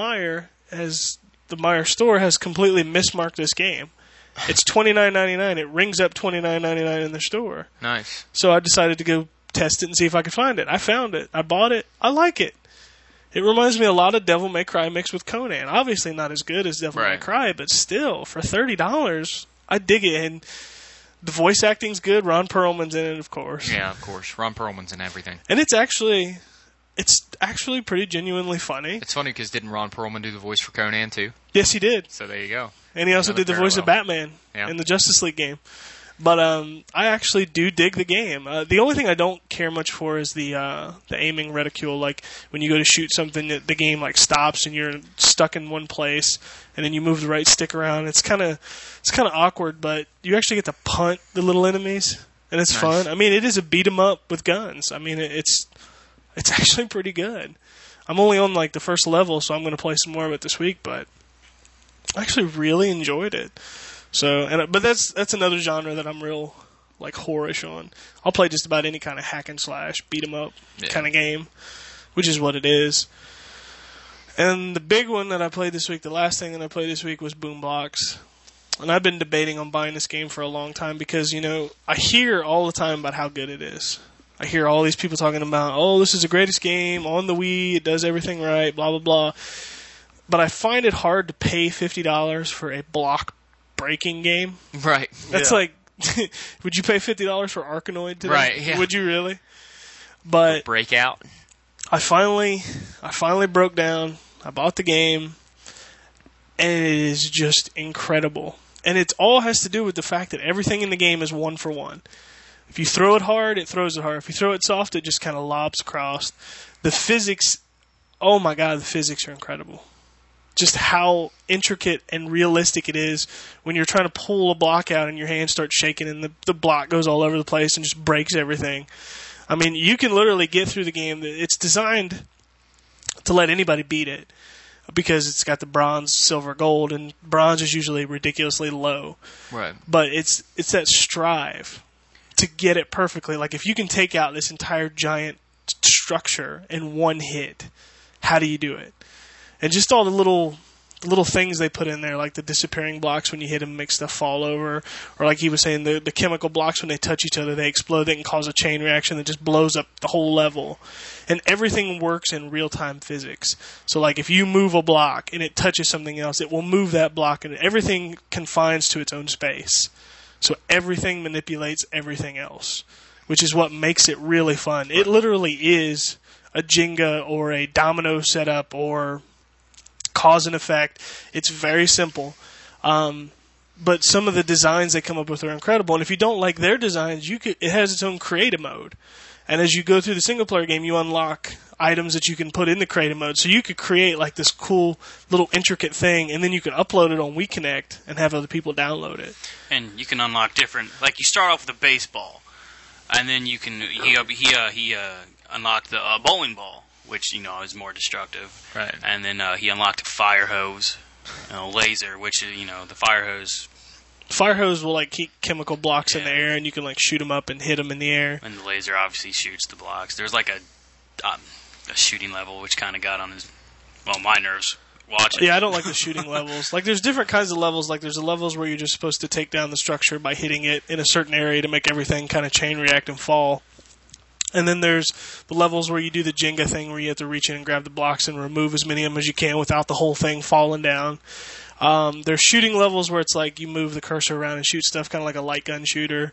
the Meyer store has completely mismarked this game. It's $29.99. It rings up $29.99 in the store. Nice. So I decided to go test it and see if I could find it. I found it. I bought it. I like it. It reminds me a lot of Devil May Cry mixed with Conan. Obviously not as good as Devil May Cry, but still, for $30, I dig it. And the voice acting's good. Ron Perlman's in it, of course. Yeah, of course. Ron Perlman's in everything. And it's actually pretty genuinely funny. It's funny because didn't Ron Perlman do the voice for Conan too? Yes, he did. So there you go. And he also did the voice of Batman in the Justice League game. But I actually do dig the game. The only thing I don't care much for is the aiming reticule. Like when you go to shoot something, the game stops and you're stuck in one place, and then you move the right stick around. It's kind of awkward, but you actually get to punt the little enemies, and it's fun. I mean, it is a beat 'em up with guns. I mean, it's actually pretty good. I'm only on the first level, so I'm going to play some more of it this week, but I actually really enjoyed it. So, but that's another genre that I'm real whorish on. I'll play just about any kind of hack and slash, beat 'em up kind of game, which is what it is. And the big one that I played this week, the last thing that I played this week was Boombox. And I've been debating on buying this game for a long time because, I hear all the time about how good it is. I hear all these people talking about, oh, this is the greatest game on the Wii, it does everything right, blah, blah, blah. But I find it hard to pay $50 for a block breaking game. Right. That's like, would you pay $50 for Arkanoid today? Right, yeah. Would you really? But Breakout. I finally broke down. I bought the game, and it is just incredible. And it all has to do with the fact that everything in the game is 1-for-1. If you throw it hard, it throws it hard. If you throw it soft, it just kind of lobs across. The physics, oh my god, the physics are incredible. Just how intricate and realistic it is when you're trying to pull a block out and your hand starts shaking and the block goes all over the place and just breaks everything. I mean, you can literally get through the game. It's designed to let anybody beat it because it's got the bronze, silver, gold, and bronze is usually ridiculously low. Right. But it's that strive to get it perfectly. Like, if you can take out this entire giant structure in one hit, how do you do it? And just all the little things they put in there, like the disappearing blocks when you hit them make stuff fall over, or like he was saying, the chemical blocks when they touch each other, they explode, they can cause a chain reaction that just blows up the whole level. And everything works in real-time physics. So like if you move a block and it touches something else, it will move that block, and everything confines to its own space. So everything manipulates everything else, which is what makes it really fun. It literally is a Jenga or a domino setup or cause and effect. It's very simple. But some of the designs they come up with are incredible. And if you don't like their designs, it has its own creative mode. And as you go through the single-player game, you unlock items that you can put in the creative mode. So you could create like this cool little intricate thing, and then you could upload it on WeConnect and have other people download it. And you can unlock different. Like you start off with a baseball, and then you can he unlocked the bowling ball, which is more destructive. Right. And then he unlocked a fire hose, a laser, which is the fire hose. Fire hose will like keep chemical blocks in the air, and you can like shoot them up and hit them in the air. And the laser obviously shoots the blocks. There's like a shooting level, which kind of got on my nerves watching. Yeah, I don't like the shooting levels. Like, there's different kinds of levels. Like, there's the levels where you're just supposed to take down the structure by hitting it in a certain area to make everything kind of chain react and fall. And then there's the levels where you do the Jenga thing where you have to reach in and grab the blocks and remove as many of them as you can without the whole thing falling down. There's shooting levels where it's like you move the cursor around and shoot stuff, kind of like a light gun shooter.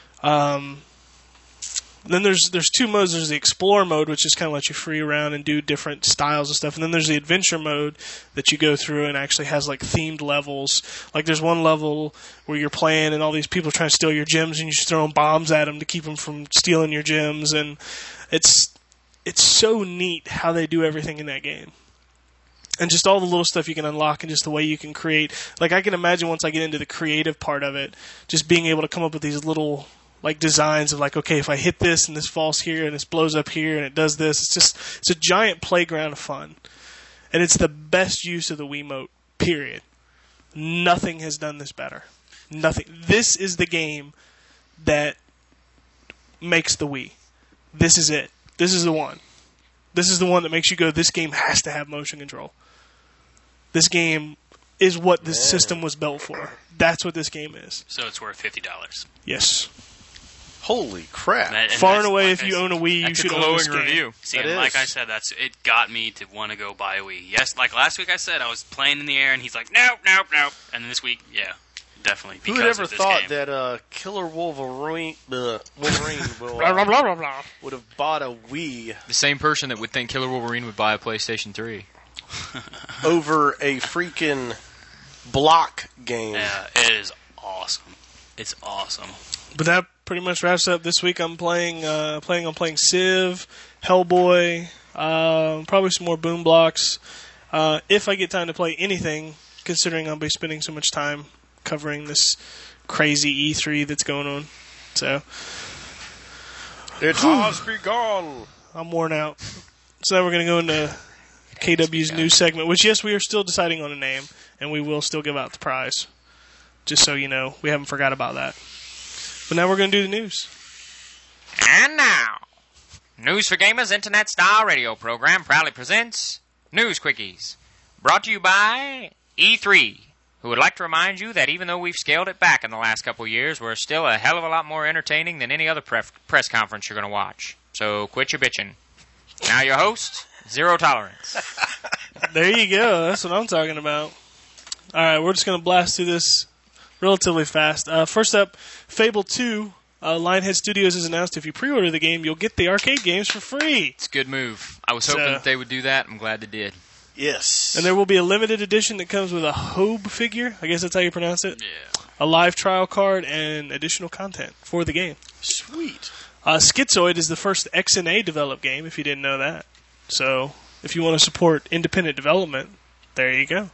Then there's two modes. There's the Explore mode, which just kind of lets you free around and do different styles of stuff. And then there's the Adventure mode that you go through and actually has like themed levels. Like there's one level where you're playing and all these people are trying to steal your gems, and you're just throwing bombs at them to keep them from stealing your gems. And it's so neat how they do everything in that game. And just all the little stuff you can unlock and just the way you can create. Like, I can imagine once I get into the creative part of it, just being able to come up with these little, like, designs of, like, okay, if I hit this and this falls here and this blows up here and it does this. It's a giant playground of fun. And it's the best use of the Wiimote, period. Nothing has done this better. Nothing. This is the game that makes the Wii. This is it. This is the one. This is the one that makes you go, this game has to have motion control. This game is what this system was built for. That's what this game is. So it's worth $50. Yes. Holy crap. Far and away, if you own a Wii, you should own this game. review. See, and like I said, it got me to want to go buy a Wii. Yes, like last week I said, I was playing in the air, and he's like, nope. And then this week, yeah, definitely. Who would ever thought that Killer Wolverine would have bought a Wii The same person that would think Killer Wolverine would buy a PlayStation 3. over a freaking block game? Yeah, it is awesome. It's awesome. But that pretty much wraps up this week. I'm playing Civ, Hellboy, probably some more Boom Blocks. If I get time to play anything, considering I'll be spending so much time covering this crazy E3 that's going on. So It has begun. I'm worn out. So now we're going to go into KW's news segment, which, yes, we are still deciding on a name, and we will still give out the prize. Just so you know, we haven't forgot about that. But now we're going to do the news. And now, News for Gamers Internet Style Radio program proudly presents News Quickies. Brought to you by E3, who would like to remind you that even though we've scaled it back in the last couple of years, we're still a hell of a lot more entertaining than any other press conference you're going to watch. So quit your bitching. Now your host, Zero Tolerance. There you go. That's what I'm talking about. All right, we're just going to blast through this relatively fast. First up, Fable 2. Lionhead Studios has announced if you pre-order the game, you'll get the arcade games for free. It's a good move. I was hoping that they would do that. I'm glad they did. Yes. And there will be a limited edition that comes with a Hobe figure. I guess that's how you pronounce it. Yeah. A live trial card and additional content for the game. Sweet. Schizoid is the first XNA developed game, if you didn't know that. So, if you want to support independent development, there you go.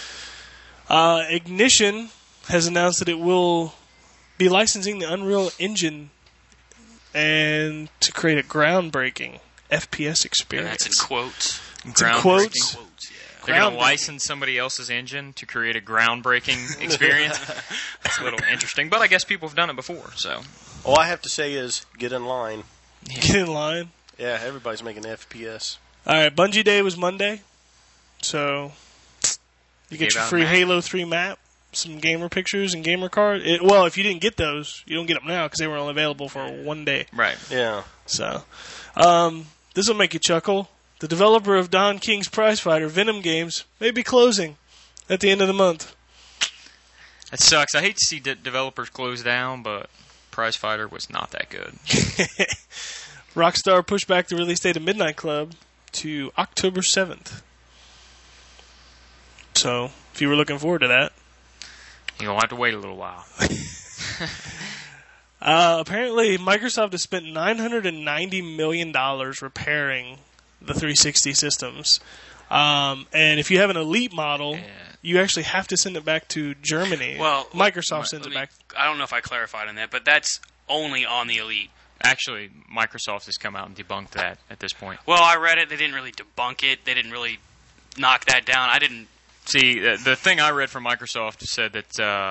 Ignition has announced that it will be licensing the Unreal Engine and to create a groundbreaking FPS experience. That's in quotes. It's in quotes. Yeah. They're going to license somebody else's engine to create a groundbreaking experience. That's a little interesting, but I guess people have done it before, so. All I have to say is get in line. Get in line. Yeah, everybody's making FPS. All right, Bungie Day was Monday, so you get your free Halo 3 map, some gamer pictures and gamer card. Well, if you didn't get those, you don't get them now because they were only available for 1 day. Right. Yeah. So, this will make you chuckle. The developer of Don King's Prizefighter, Venom Games, may be closing at the end of the month. That sucks. I hate to see developers close down, but Prizefighter was not that good. Rockstar pushed back the release date of Midnight Club to October 7th. So, if you were looking forward to that. You're going to have to wait a little while. Apparently, Microsoft has spent $990 million repairing the 360 systems. And if you have an Elite model, you actually have to send it back to Germany. Well, Microsoft sends it back. I don't know if I clarified on that, but that's only on the Elite. Actually, Microsoft has come out and debunked that at this point. Well, I read it. They didn't really debunk it. They didn't really knock that down. I didn't. See, the thing I read from Microsoft said that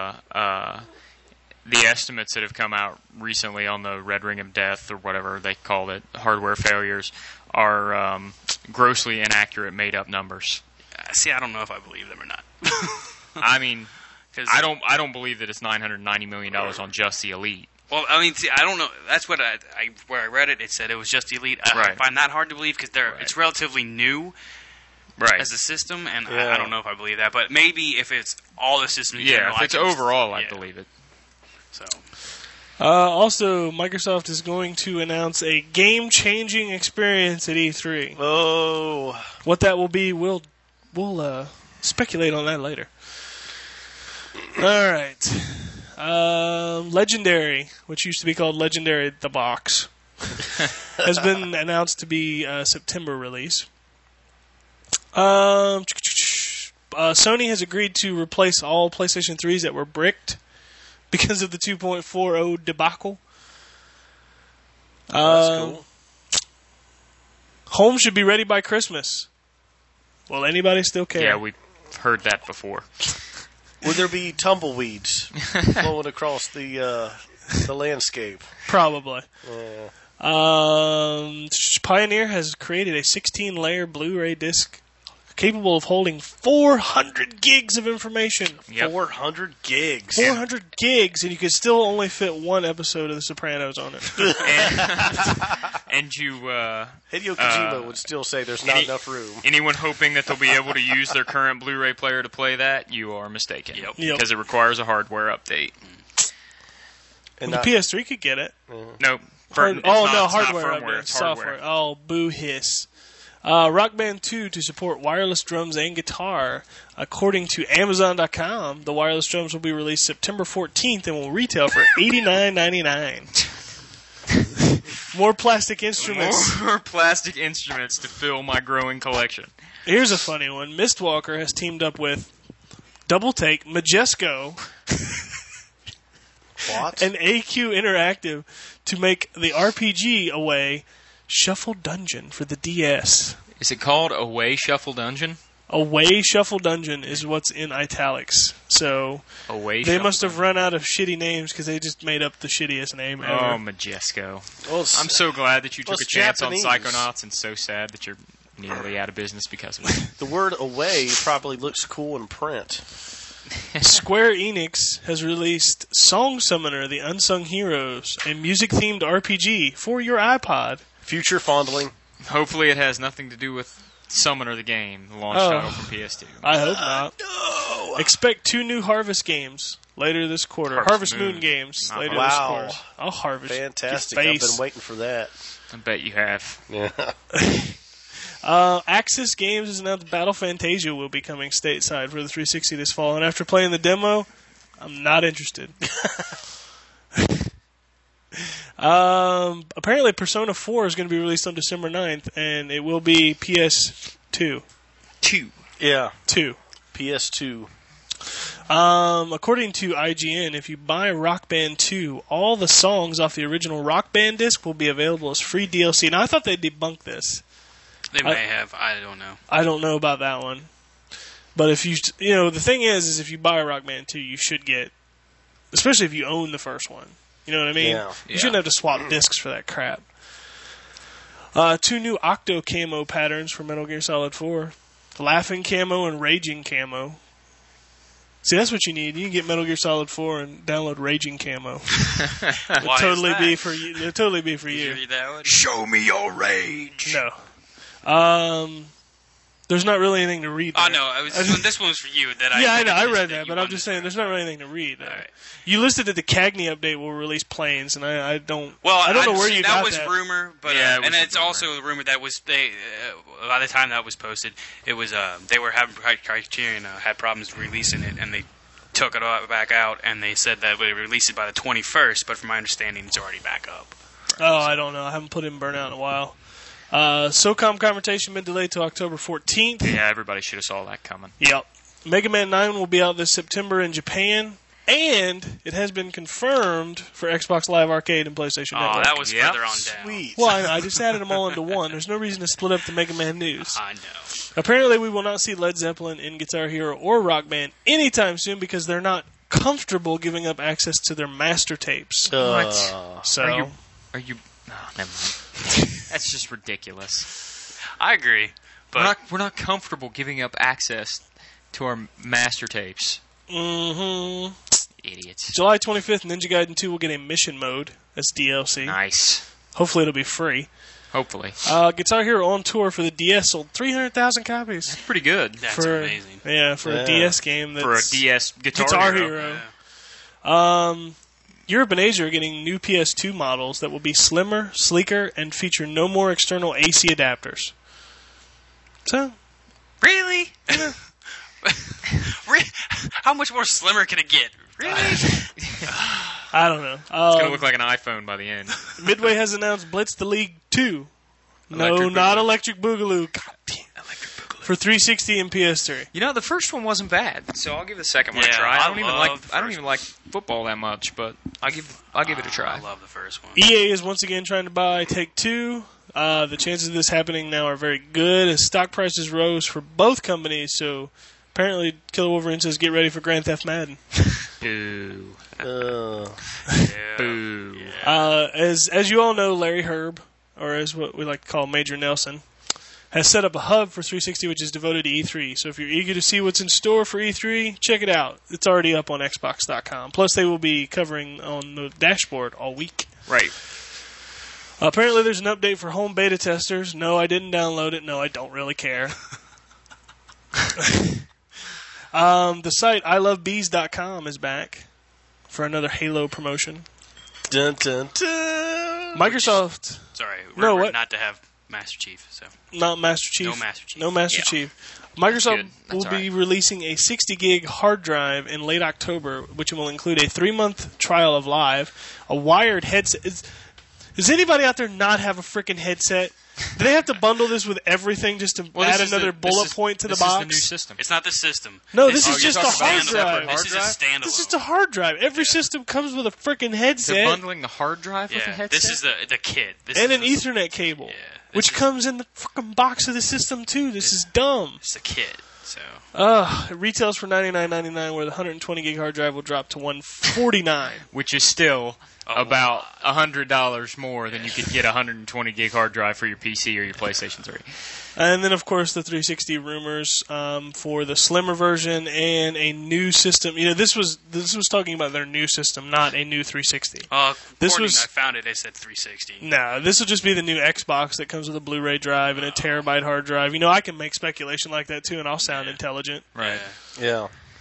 the estimates that have come out recently on the Red Ring of Death, or whatever they called it, hardware failures, are grossly inaccurate, made-up numbers. See, I don't know if I believe them or not. I mean, I don't believe that it's $990 million on just the Elite. Well, I mean, see, I don't know. That's what where I read it. It said it was just Elite. I find that hard to believe because it's relatively new as a system, and I don't know if I believe that. But maybe if it's all the systems in general, if it's overall, I believe it. So. Also, Microsoft is going to announce a game-changing experience at E3. Oh. What that will be, we'll speculate on that later. All right. Legendary, which used to be called Legendary The Box, has been announced to be a September release. Sony has agreed to replace all PlayStation 3s that were bricked because of the 2.40 debacle. That's cool. Home should be ready by Christmas. Will anybody still care? Yeah, we've heard that before. Would there be tumbleweeds flowing across the landscape? Probably. Yeah. Pioneer has created a 16-layer Blu-ray disc capable of holding 400 gigs of information. Yep. 400 gigs. 400 gigs, and you could still only fit one episode of The Sopranos on it. And you... Hideo Kojima would still say there's not enough room. Anyone hoping that they'll be able to use their current Blu-ray player to play that, you are mistaken. Yep. Because it requires a hardware update. And the PS3 could get it. No. Hardware firmware, update. it's hardware. Software. Oh, boo hiss. Rock Band 2 to support wireless drums and guitar. According to Amazon.com, the wireless drums will be released September 14th and will retail for $89.99. More plastic instruments. More plastic instruments to fill my growing collection. Here's a funny one. Mistwalker has teamed up with Double Take, Majesco, What? and AQ Interactive to make the RPG Away Shuffle Dungeon for the DS. Is it called Away Shuffle Dungeon? Away Shuffle Dungeon is what's in italics. So they must have run out of shitty names because they just made up the shittiest name ever. Oh, Majesco. Well, I'm so glad that you took a chance Japanese. on Psychonauts, and so sad that you're nearly out of business because of it. The word away probably looks cool in print. Square Enix has released Song Summoner, The Unsung Heroes, a music-themed RPG for your iPod. Future fondling. Hopefully it has nothing to do with Summoner the game, the launch title for PS2. I hope not. No, Expect 2 new Harvest games later this quarter. Harvest Moon games later this quarter. I'll harvest. Fantastic. your I've face. been waiting for that. I bet you have. Yeah. Axis Games has announced Battle Fantasia will be coming stateside for the 360 this fall, and after playing the demo, I'm not interested. Apparently Persona 4 is going to be released on December 9th, and it will be PS2. Yeah. 2. PS2. According to IGN, if you buy Rock Band 2, all the songs off the original Rock Band disc will be available as free DLC. Now, I thought they'd debunk this. They may have. I don't know. I don't know about that one. But if you the thing is if you buy Rock Band 2, you should get, especially if you own the first one. You know what I mean? Yeah. You shouldn't have to swap discs for that crap. 2 new Octo camo patterns for Metal Gear Solid 4. Laughing camo and Raging camo. See, that's what you need. You can get Metal Gear Solid 4 and download Raging camo. Why totally is that? be for you. It'll totally be for Did you you. read that one? Show me your rage. No. There's not really anything to read there. Oh no, this one was for you. Yeah, I know. I read that, but I'm just saying there's not really anything to read there. Alright. You listed that the Cagney update will release planes, and I don't. Well, I don't know where you that got was that. rumor, but Yeah, it was and a it's rumor. also a rumor that was by the time that was posted, it was they were having Criterion had problems releasing it, and they took it all back out, and they said that they would release it by the 21st. But from my understanding, it's already back up. Oh, I don't know. I haven't put in Burnout in a while. SOCOM Confrontation been delayed to October 14th. Yeah, everybody should have saw that coming. Yep. Mega Man 9 will be out this September in Japan, and it has been confirmed for Xbox Live Arcade and PlayStation Oh, Network. that was Yep. further on down. Sweet. Well, I know. I just added them all into one. There's no reason to split up the Mega Man news. I know. Apparently, we will not see Led Zeppelin in Guitar Hero or Rock Band anytime soon because they're not comfortable giving up access to their master tapes. What? So, Are you? Oh, never mind. That's just ridiculous. I agree, but We're not comfortable giving up access to our master tapes. Idiots. July 25th, Ninja Gaiden 2 will get a mission mode. That's DLC. Nice. Hopefully, it'll be free. Hopefully. Guitar Hero on Tour for the DS sold 300,000 copies. Pretty good that's for amazing. Yeah, for a DS game. That's for a DS Guitar, Guitar Hero. Hero. Europe and Asia are getting new PS2 models that will be slimmer, sleeker, and feature no more external AC adapters. So, Really? How much more slimmer can it get? Really? I don't know. It's going to look like an iPhone by the end. Midway has announced Blitz the League 2. No, Electric not Boogaloo. Electric Boogaloo. God damn. For 360 and PS3. You know, the first one wasn't bad, so I'll give the second one a Yeah, try. I I don't love even like football that much, but I'll give it a try. I love the first one. EA is once again trying to buy Take-Two. The chances of this happening now are very good as stock prices rose for both companies, so apparently Killer Wolverine says get ready for Grand Theft Madden. Boo. Uh, Yeah. Boo. As you all know, Larry Herb, or as what we like to call Major Nelson, has set up a hub for 360 which is devoted to E3. So if you're eager to see what's in store for E3, check it out. It's already up on Xbox.com. Plus they will be covering on the dashboard all week. Right. Apparently there's an update for home beta testers. No, I didn't download it. No, I don't really care. The site ilovebees.com is back for another Halo promotion. dun, dun, dun. Microsoft, Sorry, No, we're what? not to have Master Chief. So not Master Chief. No Master Chief. No Master Yeah. Chief. Microsoft good. That's will be all releasing a 60 gig hard drive in late October, which will include a 3-month trial of Live, a wired headset. Does anybody out there not have a freaking headset? Do they have to bundle this with everything just to add another bullet point to the this box? is the new system. it's not the system. No, this Oh, is you're just a talking about hard a separate drive. hard This is a standalone. This is just a hard drive. Every system comes with a freaking They're headset bundling the hard drive with a Yeah, headset? this is the kit. This and is an the, Ethernet cable, Yeah, this which is- comes in the freaking box of the system too. This is dumb. It's the kit. So It retails for $99.99, where the 120 gig hard drive will drop to $149. Which is still Oh, about $100 more than you could get a 120 gig hard drive for your PC or your PlayStation 3. And then, of course, the 360 rumors for the slimmer version and a new system. You know, this was talking about their new system, not a new 360. This according was- I found it. They said 360. No, this will just be the new Xbox that comes with a Blu-ray drive and a terabyte hard drive. You know, I can make speculation like that too, and I'll sound intelligent. Right. Yeah.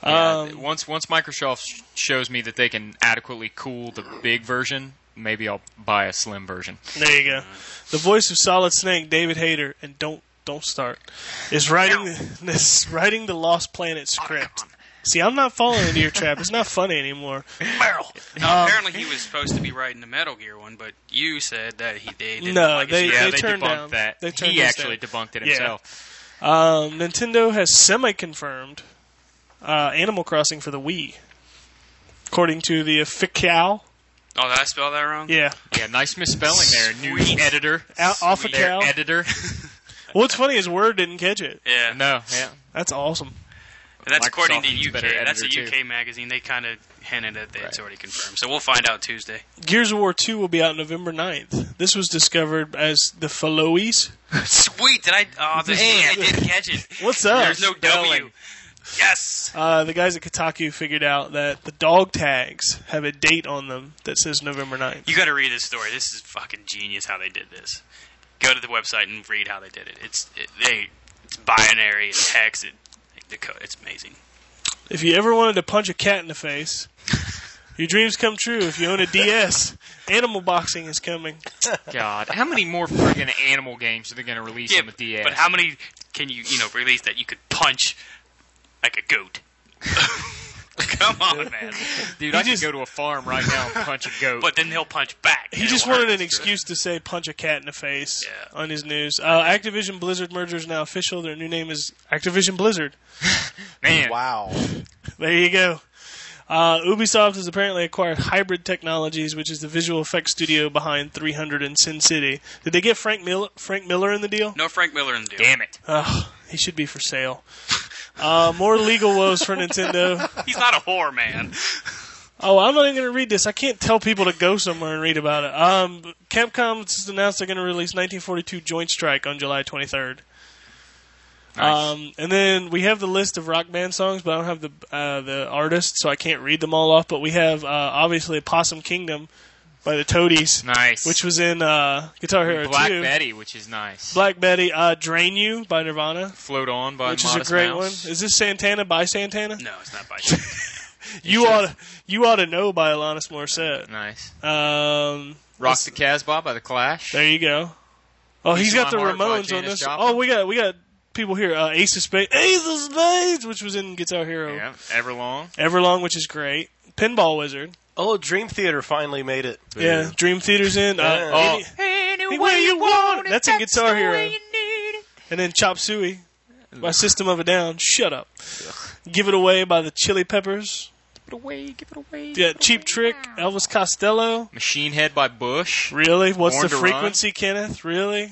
Once Microsoft shows me that they can adequately cool the big version, maybe I'll buy a slim version. There you go. The voice of Solid Snake, David Hayter, and don't start, is writing the Lost Planet script. See, I'm not falling into your trap. It's not funny anymore. Meryl. Apparently, he was supposed to be writing the Metal Gear one, but you said that they didn't No, like they it. turned debunked down that. They turned He this actually down. debunked it Yeah. himself. Nintendo has semi-confirmed Animal Crossing for the Wii, according to the official. Oh, did I spell that wrong? Yeah, Yeah, nice misspelling there, new editor. Alpha Their Cow. editor. What's funny is Word didn't catch it. Yeah. No, yeah. That's awesome. And that's according to Microsoft needs a UK. better That's a editor, UK magazine. They kind of hinted that it's already confirmed. So we'll find out Tuesday. Gears of War 2 will be out November 9th. This was discovered as the Followies. Sweet. Did I? Oh, I didn't catch it. What's up? There's no W. Yes. The guys at Kotaku figured out that the dog tags have a date on them that says November 9th. You got to read this story. This is fucking genius how they did this. Go to the website and read how they did it. It's binary, it's hex, the code. It's amazing. If you ever wanted to punch a cat in the face, your dreams come true if you own a DS. Animal Boxing is coming. God, how many more friggin' animal games are they going to release on the DS? But how many can you release that you could punch like a goat? Come on, man. Dude, I could go to a farm right now and punch a goat. But then he'll punch back. He just wanted an excuse to say punch a cat in the face on his news. Activision Blizzard merger is now official. Their new name is Activision Blizzard. Man. Wow. There you go. Ubisoft has apparently acquired Hybrid Technologies, which is the visual effects studio behind 300 and Sin City. Did they get Frank Miller in the deal? No Frank Miller in the deal. Damn it. He should be for sale. More legal woes for Nintendo. He's not a whore, man. Oh, I'm not even going to read this. I can't tell people to go somewhere and read about it. Capcom just announced they're going to release 1942 Joint Strike on July 23rd. Nice. And then we have the list of Rock Band songs, but I don't have the artists, so I can't read them all off. But we have, obviously, Possum Kingdom by the Toadies, Nice. which was in Guitar Hero Black 2. Betty, which is nice. Black Betty, Drain You by Nirvana, Float On by which is Modest a great Mouse. one. Is this Santana by Santana? No, it's not by You ought to know by Alanis Morissette. Nice. Rock the Casbah by The Clash. There you go. Oh, he's Piece got of the My Heart by Ramones on Janis this. Joplin. Oh, we got people here. Ace of Spades, which was in Guitar Hero. Yeah, Everlong. Everlong, which is great. Pinball Wizard. Oh, Dream Theater finally made it. Yeah, Dream Theater's in. Yeah. Any way you want it. That's in Guitar Hero. And then Chop Suey by System of a Down. Shut up. Give It Away by the Chili Peppers. Give it away. Yeah, Cheap Trick, Elvis Costello. Machine Head by Bush. Really? What's Born the to Run. frequency, Kenneth? Really?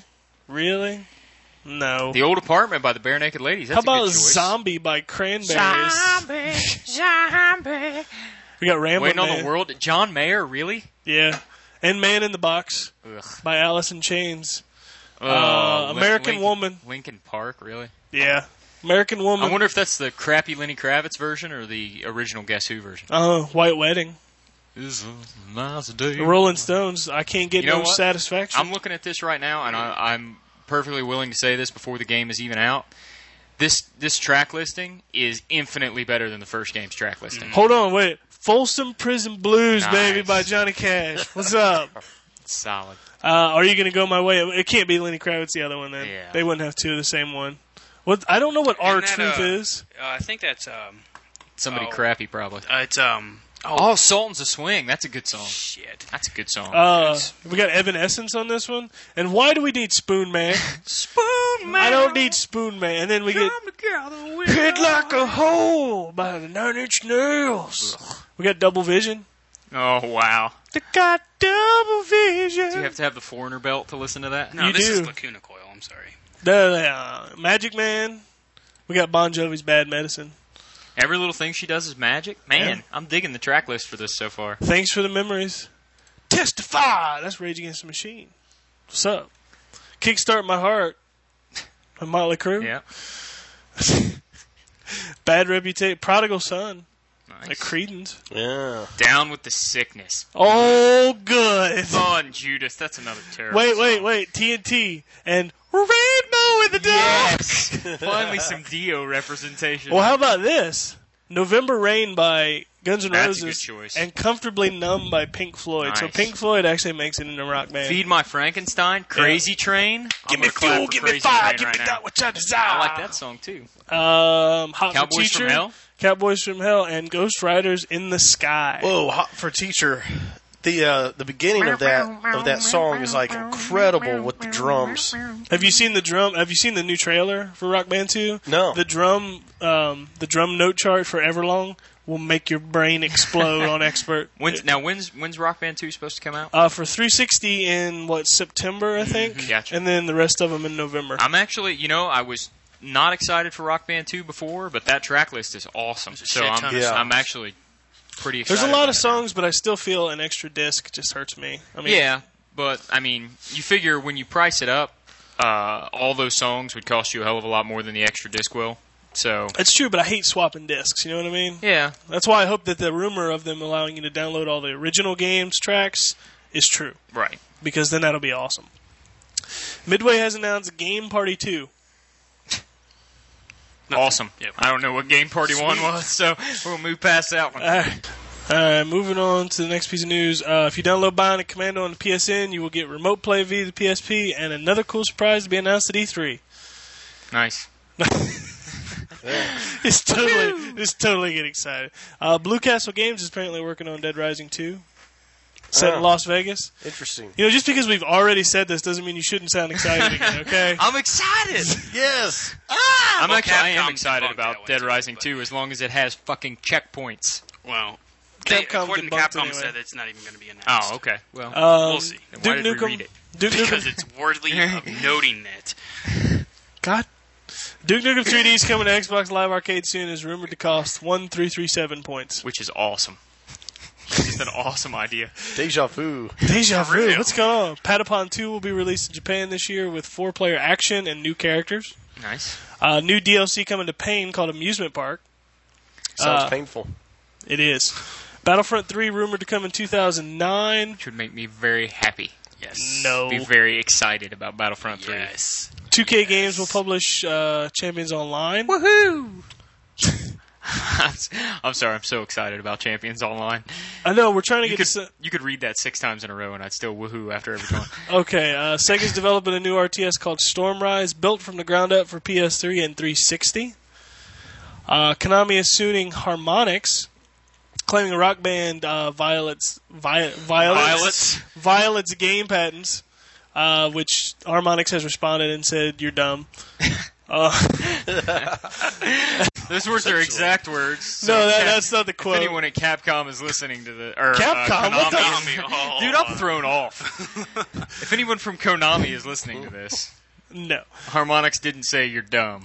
No. The Old Apartment by the Bare Naked Ladies. That's How a about good choice. Zombie by Cranberries? Zombie. We got Ramblin' Waiting on Man. the World. John Mayer, really? Yeah. And Man in the Box Ugh. by Alice in Chains. Oh, American Linkin- Woman. Linkin Park, really? Yeah. American Woman. I wonder if that's the crappy Lenny Kravitz version or the original Guess Who version. White Wedding. Is a nice day. The Rolling Stones. I can't get You know no what? satisfaction. I'm looking at this right now, and I'm perfectly willing to say this before the game is even out. This track listing is infinitely better than the first game's track listing. Hold on, wait. Folsom Prison Blues, Nice. baby, by Johnny Cash. What's up? It's solid. Are you going to go my way? It can't be Lenny Kravitz, the other one, then. Yeah. They wouldn't have two of the same one. What? I don't know what Isn't R-Truth that, is. I think that's Somebody Oh. crappy, probably. it's Oh, Sultans of Swing. That's a good song. shit. That's a good song. We got Evanescence on this one. And why do we need Spoon Man? Spoon Man. I don't need Spoon Man. And then we get Hit Like a Hole by the Nine Inch Nails. We got Double Vision. Oh, wow. They got Double Vision. Do you have to have the Foreigner belt to listen to that? No, You this is do. Lacuna Coil. I'm sorry. Magic Man. We got Bon Jovi's Bad Medicine. Every little thing she does is magic. Man, I'm digging the track list for this so far. Thanks for the memories. Testify. That's Rage Against the Machine. What's up? Kickstart My Heart. by Motley Crue. Yeah. Bad Reputation. Prodigal Son. Nice. Like Creedence. Yeah. Down with the Sickness. Oh, good. Fun, Judas. That's another terrible Wait. song. TNT. And Rainbow in the Dark. Yes. Finally some Dio representation. Well, how about this? November Rain by Guns N' That's a good Roses, choice. and Comfortably Numb by Pink Floyd. So Nice. Pink Floyd actually makes it into Rock Band. Feed My Frankenstein, Crazy Train. Give I'm me gonna clap fuel, for give me Crazy fire, Train give right me now. that which I desire. I like that song too. Hot Cowboys for Teacher, from Hell? Cowboys from Hell, and Ghost Riders in the Sky. Whoa, Hot for Teacher. The beginning of that song is like incredible with the drums. Have you seen the drum? Have you seen the new trailer for Rock Band 2? No. The drum note chart for Everlong will make your brain explode on Expert. When's Rock Band 2 supposed to come out? For 360 in September, I think. Gotcha. And then the rest of them in November. I'm actually, I was not excited for Rock Band 2 before, but that track list is awesome. So shit ton of songs. I'm actually pretty excited. There's a lot about of it songs, but I still feel an extra disc just hurts me. I mean, Yeah, but you figure when you price it up, all those songs would cost you a hell of a lot more than the extra disc will. So it's true, but I hate swapping discs. You know what I mean? yeah, That's why I hope that the rumor of them allowing you to download all the original games tracks is true, right. because then that'll be awesome. Midway has announced Game Party 2. Awesome. Yep. I don't know what Game Party 1 was, so we'll move past that one. Alright, moving on to the next piece of news. If you download Bionic Commando on the PSN, you will get remote play via the PSP and another cool surprise to be announced at E3. Nice. It's totally getting excited. Blue Castle Games is apparently working on Dead Rising 2, set in Las Vegas. Interesting. Just because we've already said this doesn't mean you shouldn't sound excited again, okay? I'm excited! Yes. I am Capcom excited debunked about that one Dead too, Rising but- 2 as long as it has fucking checkpoints. Well, Capcom according to debunked Capcom anyway. said it's not even going to be announced. Oh, okay. Well, We'll see. then why Duke did we Nukem, read it? Duke Because Nukem, it's worthy of noting that. God. Duke Nukem 3D is coming to Xbox Live Arcade soon. Is rumored to cost 1,337 points. Which is awesome. Just an awesome idea. Deja vu. Deja vu. real. What's going on? Patapon 2 will be released in Japan this year with 4-player action and new characters. Nice. New DLC coming to Pain called Amusement Park. Sounds painful. It is. Battlefront 3 rumored to come in 2009. Which would make me very happy. Yes. No. Be very excited about Battlefront 3. Yes. 2K Games will publish Champions Online. Woohoo! I'm sorry, I'm so excited about Champions Online. I know, we're trying to You get could, you could read that 6 times in a row and I'd still woohoo after every time. Okay, Sega's developing a new RTS called Stormrise, built from the ground up for PS3 and 360. Konami is suing Harmonix, claiming Rock Band Violet's game patents, which Harmonix has responded and said, "You're dumb." Those were their exact words. No, that's not the If quote. anyone at Capcom is listening to the... Or, Capcom? What the- Konami. Oh. Dude, I'm thrown off. If anyone from Konami is listening to this, No. Harmonix didn't say you're dumb.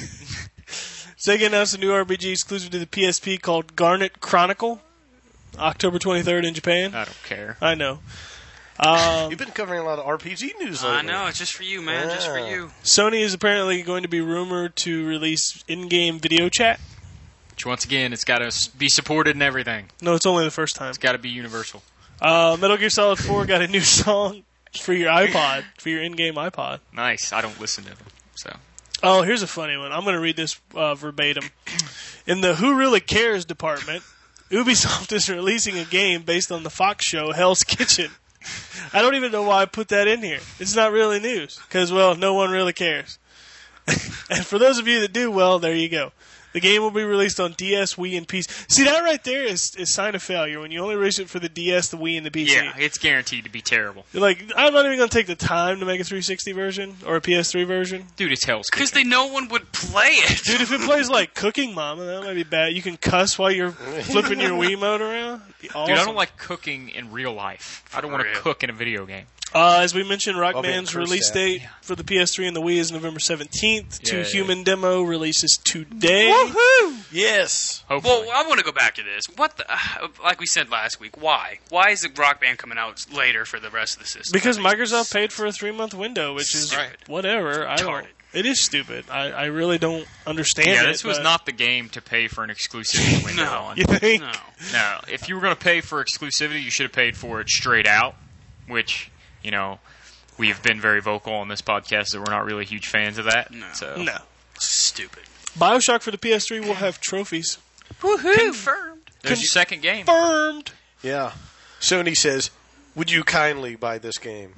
Sega announced a new RPG exclusive to the PSP called Garnet Chronicle, October 23rd in Japan. I don't care. I know. You've been covering a lot of RPG news lately. I know, it's just for you, man. Just for you. Sony is apparently going to be rumored to release in-game video chat. Which, once again, it's got to be supported and everything. No, it's only the first time. It's got to be universal. Metal Gear Solid 4 got a new song for your iPod, for your in-game iPod. Nice. I don't listen to them, so... Oh, here's a funny one. I'm going to read this verbatim. In the Who Really Cares department, Ubisoft is releasing a game based on the Fox show Hell's Kitchen. I don't even know why I put that in here. It's not really news, because, well, no one really cares. And for those of you that do, well, there you go. The game will be released on DS, Wii, and PC. See, that right there is sign of failure, when you only release it for the DS, the Wii, and the PC. Yeah, it's guaranteed to be terrible. You're like, I'm not even going to take the time to make a 360 version or a PS3 version. Dude, it's Hell's Because Kitchen. no one would play it. Dude, if it plays like Cooking Mama, that might be bad. You can cuss while you're flipping your Wiimote around. Awesome. Dude, I don't like cooking in real life. I don't want to real. cook in a video game. As we mentioned, Rock I'll be Band's at Curse release Staff. date for the PS3 and the Wii is November 17th. Yeah. 2 Human demo releases today. Yes. Hopefully. Well, I want to go back to this. What the, like we said last week, why? Why is the Rock Band coming out later for the rest of the system? Because That makes Microsoft paid for a 3-month window, which is Stupid. whatever. I don't. Retarded. It is stupid. I really don't understand it. yeah, this was but- not the game to pay for an exclusivity window No. on. You think? No. No, if you were going to pay for exclusivity, you should have paid for it straight out, which, we have been very vocal on this podcast that we're not really huge fans of that. No. So. No. Stupid. BioShock for the PS3 will have trophies. Confirmed. There's your second game. Confirmed. Yeah. Sony says, would you kindly buy this game?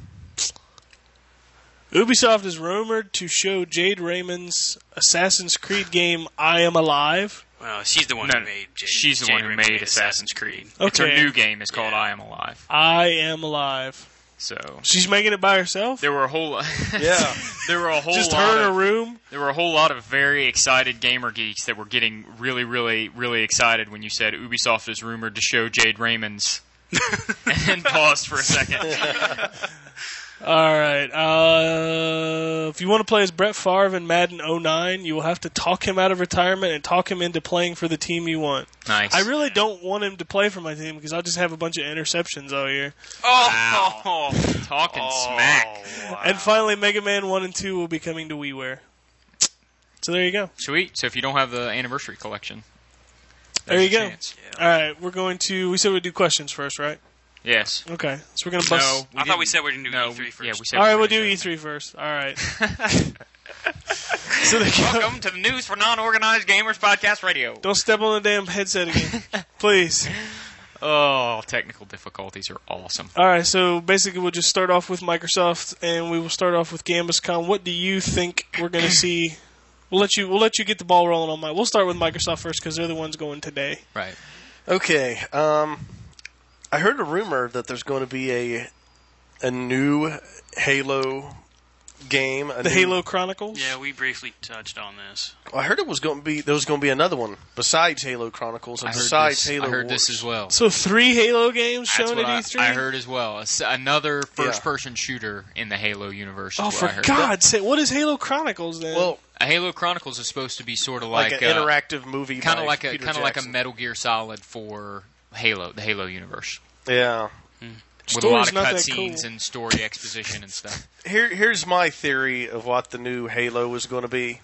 Ubisoft is rumored to show Jade Raymond's Assassin's Creed game I Am Alive. Well, she's the one No, who made. she's the one who made Assassin's Creed. It's her Okay. new game. It's called I Am Alive. I Am Alive. So She's making it by herself? there were a whole Yeah. there were a whole Just lot her in a of, room? there were a whole lot of very excited gamer geeks that were getting really, really, really excited when you said Ubisoft is rumored to show Jade Raymond's, and paused for a second. Alright. If you want to play as Brett Favre in Madden 09, you will have to talk him out of retirement and talk him into playing for the team you want. Nice. I really don't want him to play for my team because I'll just have a bunch of interceptions all year. Wow. Talking smack. And finally, Mega Man 1 and 2 will be coming to WiiWare. So there you go. Sweet. So if you don't have the anniversary collection, There there's you your go. chance. Alright, we said we'd do questions first, right? Yes. Okay, so we're going to bust... No, I thought we said we were going to do no, E3 first. Yeah, we said Alright, we we'll were do gonna E3 first. Alright. So Welcome to the News for Non-Organized Gamers Podcast Radio. don't step on the damn headset again. Please. Oh, technical difficulties are awesome. Alright, so basically we'll just start off with Microsoft, and we will start off with Gambuscon. What do you think we're going to see? We'll let you get the ball rolling on mine. We'll start with Microsoft first because they're the ones going today. Right. Okay. I heard a rumor that there's going to be a new Halo game. The Halo Chronicles? Yeah, we briefly touched on this. I heard there was going to be another one besides Halo Chronicles and besides Halo I heard Wars. this as well. So 3 Halo games That's shown what at E3? I heard as well. Another first-person shooter in the Halo universe. Oh, is for what I heard. God's sake. What is Halo Chronicles then? Well, A Halo Chronicles is supposed to be sort of like like an interactive movie, kind of by like Peter a Jackson. Metal Gear Solid for Halo, the Halo universe, Yeah. with a lot Story's of not that cutscenes cool. and story exposition and stuff. Here's my theory of what the new Halo is going to be.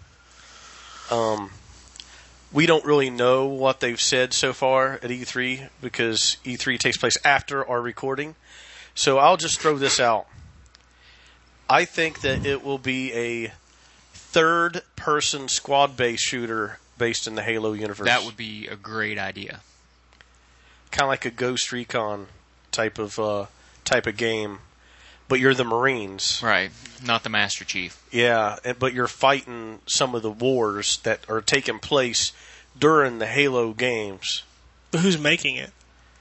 We don't really know what they've said so far at E3 because E3 takes place after our recording. So I'll just throw this out. I think that it will be a third-person squad-based shooter based in the Halo universe. That would be a great idea. Kind of like a Ghost Recon type of game, but you're the Marines. Right, not the Master Chief. Yeah, but you're fighting some of the wars that are taking place during the Halo games. But who's making it?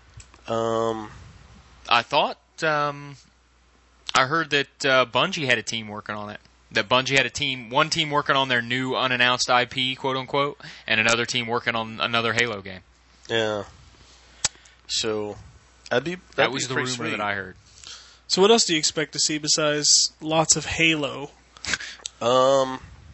I thought I heard that Bungie had a team working on it. That Bungie had one team working on their new unannounced IP, quote unquote, and another team working on another Halo game. Yeah. So that'd That be was the pretty rumor sweet. that I heard. So what else do you expect to see besides lots of Halo? I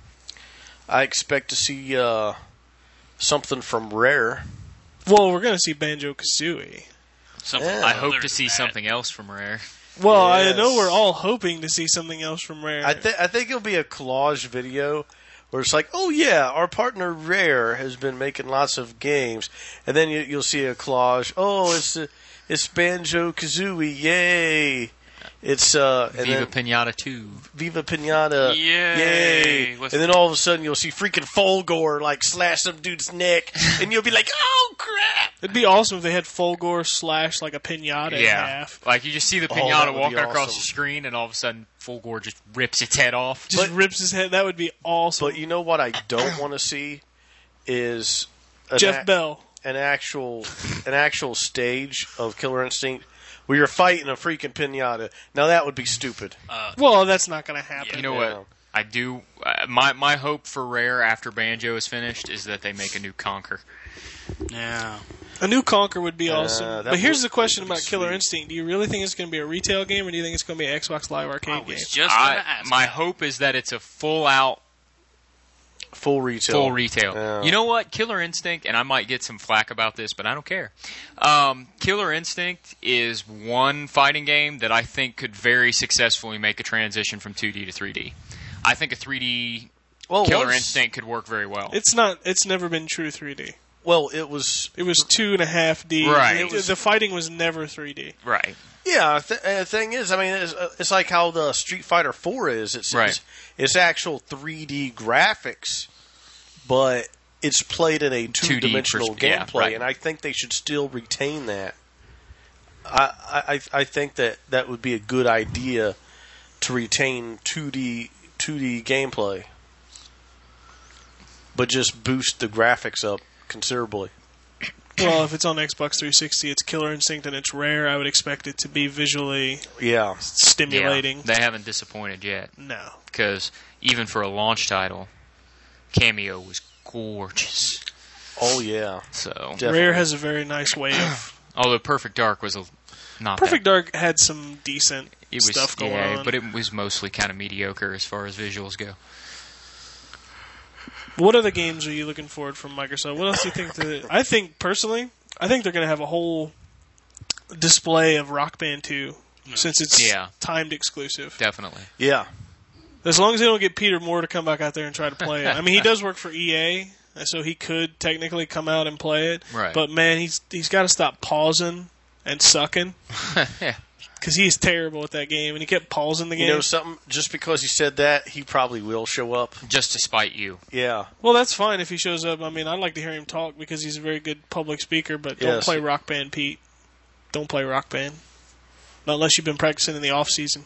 expect to see something from Rare. Well, we're going to see Banjo-Kazooie. Something Yeah. I other hope than to see that. something else from Rare. Well, Yes. I know we're all hoping to see something else from Rare. I think it'll be a collage video where it's like, oh yeah, our partner Rare has been making lots of games, and then you'll see a collage. Oh, it's Banjo-Kazooie, yay! It's and Viva then Pinata 2. Viva Pinata, Yay! And then all of a sudden you'll see freaking Fulgore like slash some dude's neck, and you'll be like, oh crap! It'd be awesome if they had Fulgore slash like a pinata in Yeah. half. Like you just see the that pinata would be walking across awesome. the screen, and all of a sudden Fulgore just rips its head off. Just rips his head. That would be awesome. But you know what I don't want to see is Jeff Bell. an actual stage of Killer Instinct where you're fighting a freaking pinata. Now that would be stupid. Well, that's not going to happen. You know Yeah. what? I do. My hope for Rare after Banjo is finished is that they make a new Conquer. Yeah. A new Conquer would be awesome. that But here's would- the question would be about Killer sweet. Instinct. Do you really think it's going to be a retail game, or do you think it's going to be an Xbox Live I Arcade game? was just going to ask. My hope is that it's a full Full retail. Yeah. You know what? Killer Instinct, and I might get some flack about this, but I don't care. Killer Instinct is one fighting game that I think could very successfully make a transition from 2D to 3D. I think a 3D Killer Instinct could work very well. It's not. It's never been true 3D. Well, it was. It was 2.5D. Right. The fighting was never 3D. Right. Yeah, the thing is, I mean, it's like how the Street Fighter 4 is. It's Right. It's actual 3D graphics, but it's played in a two-dimensional yeah, gameplay, right. and I think they should still retain that. I think that would be a good idea to retain 2D gameplay, but just boost the graphics up considerably. Well, if it's on Xbox 360, it's Killer Instinct and it's rare. I would expect it to be visually Yeah. stimulating. Yeah, they haven't disappointed yet. No. Because even for a launch title, Cameo was gorgeous. Oh, yeah. So, Definitely. Rare has a very nice way of... although Perfect Dark was not Perfect that, Dark had some decent it was, stuff going yeah, on. but it was mostly kind of mediocre as far as visuals go. What other games are you looking forward from Microsoft? What else do you think that... I think, personally, they're going to have a whole display of Rock Band 2, since it's Yeah. timed exclusive. Definitely. Yeah. As long as they don't get Peter Moore to come back out there and try to play it. I mean, he does work for EA, so he could technically come out and play it. Right. But, man, he's got to stop pausing and sucking. Yeah. Because he's terrible at that game, and he kept pausing the game. You know something? Just because he said that, he probably will show up. Just to spite you. Yeah. Well, that's fine if he shows up. I mean, I'd like to hear him talk because he's a very good public speaker, but don't Yes. play Rock Band, Pete. Don't play Rock Band. Not unless you've been practicing in the off-season.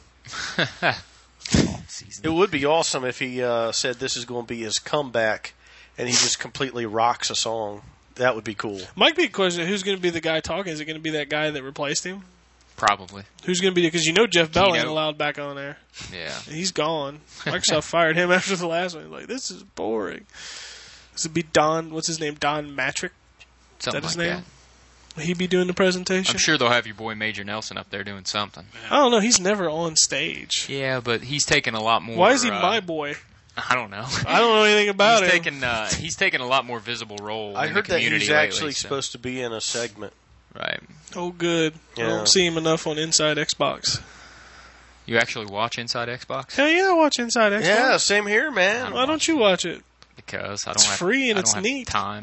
It would be awesome if he said this is going to be his comeback, and he just completely rocks a song. That would be cool. Might be a question, who's going to be the guy talking? Is it going to be that guy that replaced him? Probably. Who's going to be... Because you know Jeff Bell ain't Keynote. allowed back on there. Yeah. He's gone. Microsoft fired him after the last one. Like, this is boring. This would be Don... What's his name? Don Matrick? Something Is that his like name? that. Will he be doing the presentation? I'm sure they'll have your boy Major Nelson up there doing something. I don't know. He's never on stage. Yeah, but he's taking a lot more... Why is he my boy? I don't know. I don't know anything about he's him. he's taken a lot more visible role I in heard the that community he's lately, actually so- supposed to be in a segment. Right. Oh, good. I Yeah. don't see him enough on Inside Xbox. You actually watch Inside Xbox? Hell yeah, I watch Inside Xbox. Yeah, same here, man. Why don't you watch it? Because I don't It's have free and I it's don't have neat. time.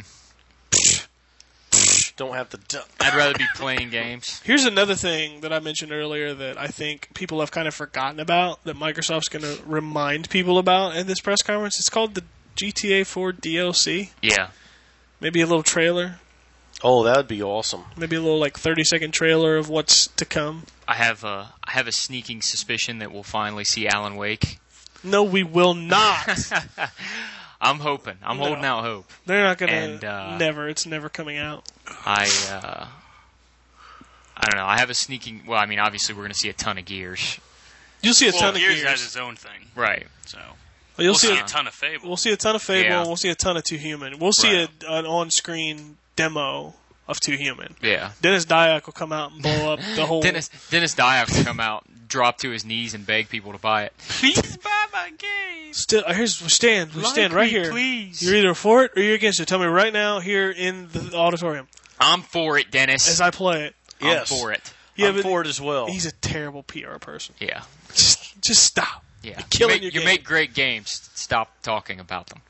Don't have the... I'd rather be playing games. Here's another thing that I mentioned earlier that I think people have kind of forgotten about that Microsoft's going to remind people about at this press conference. It's called the GTA 4 DLC. Yeah. Maybe a little trailer. Oh, that would be awesome. Maybe a little 30-second trailer of what's to come. I have a sneaking suspicion that we'll finally see Alan Wake. No, we will not. I'm hoping. I'm No. holding out hope. They're not going And, to... Never. It's never coming out. I don't know. I have a sneaking... Well, I mean, obviously we're going to see a ton of Gears. You'll see a Well, ton of Gears Gears. has its own thing, Right. so You'll we'll see see a a ton of Fable. We'll see a ton of Fable, Yeah. and we'll see a ton of Two Human. We'll see Right. an on-screen demo of Two Human. Yeah. Dennis Dyack will come out and blow up the whole... Dennis Dyack will come out, drop to his knees, and beg people to buy it. Please buy my game. Still, here's we stand right me, here. please. You're either for it or you're against it. Tell me right now here in the auditorium I'm for it, Dennis. as I play it. Yes. I'm for it. Yeah, I'm but for it as well. he's a terrible PR person. Yeah. Just stop. Yeah. killing you your game. make great games. Stop talking about them.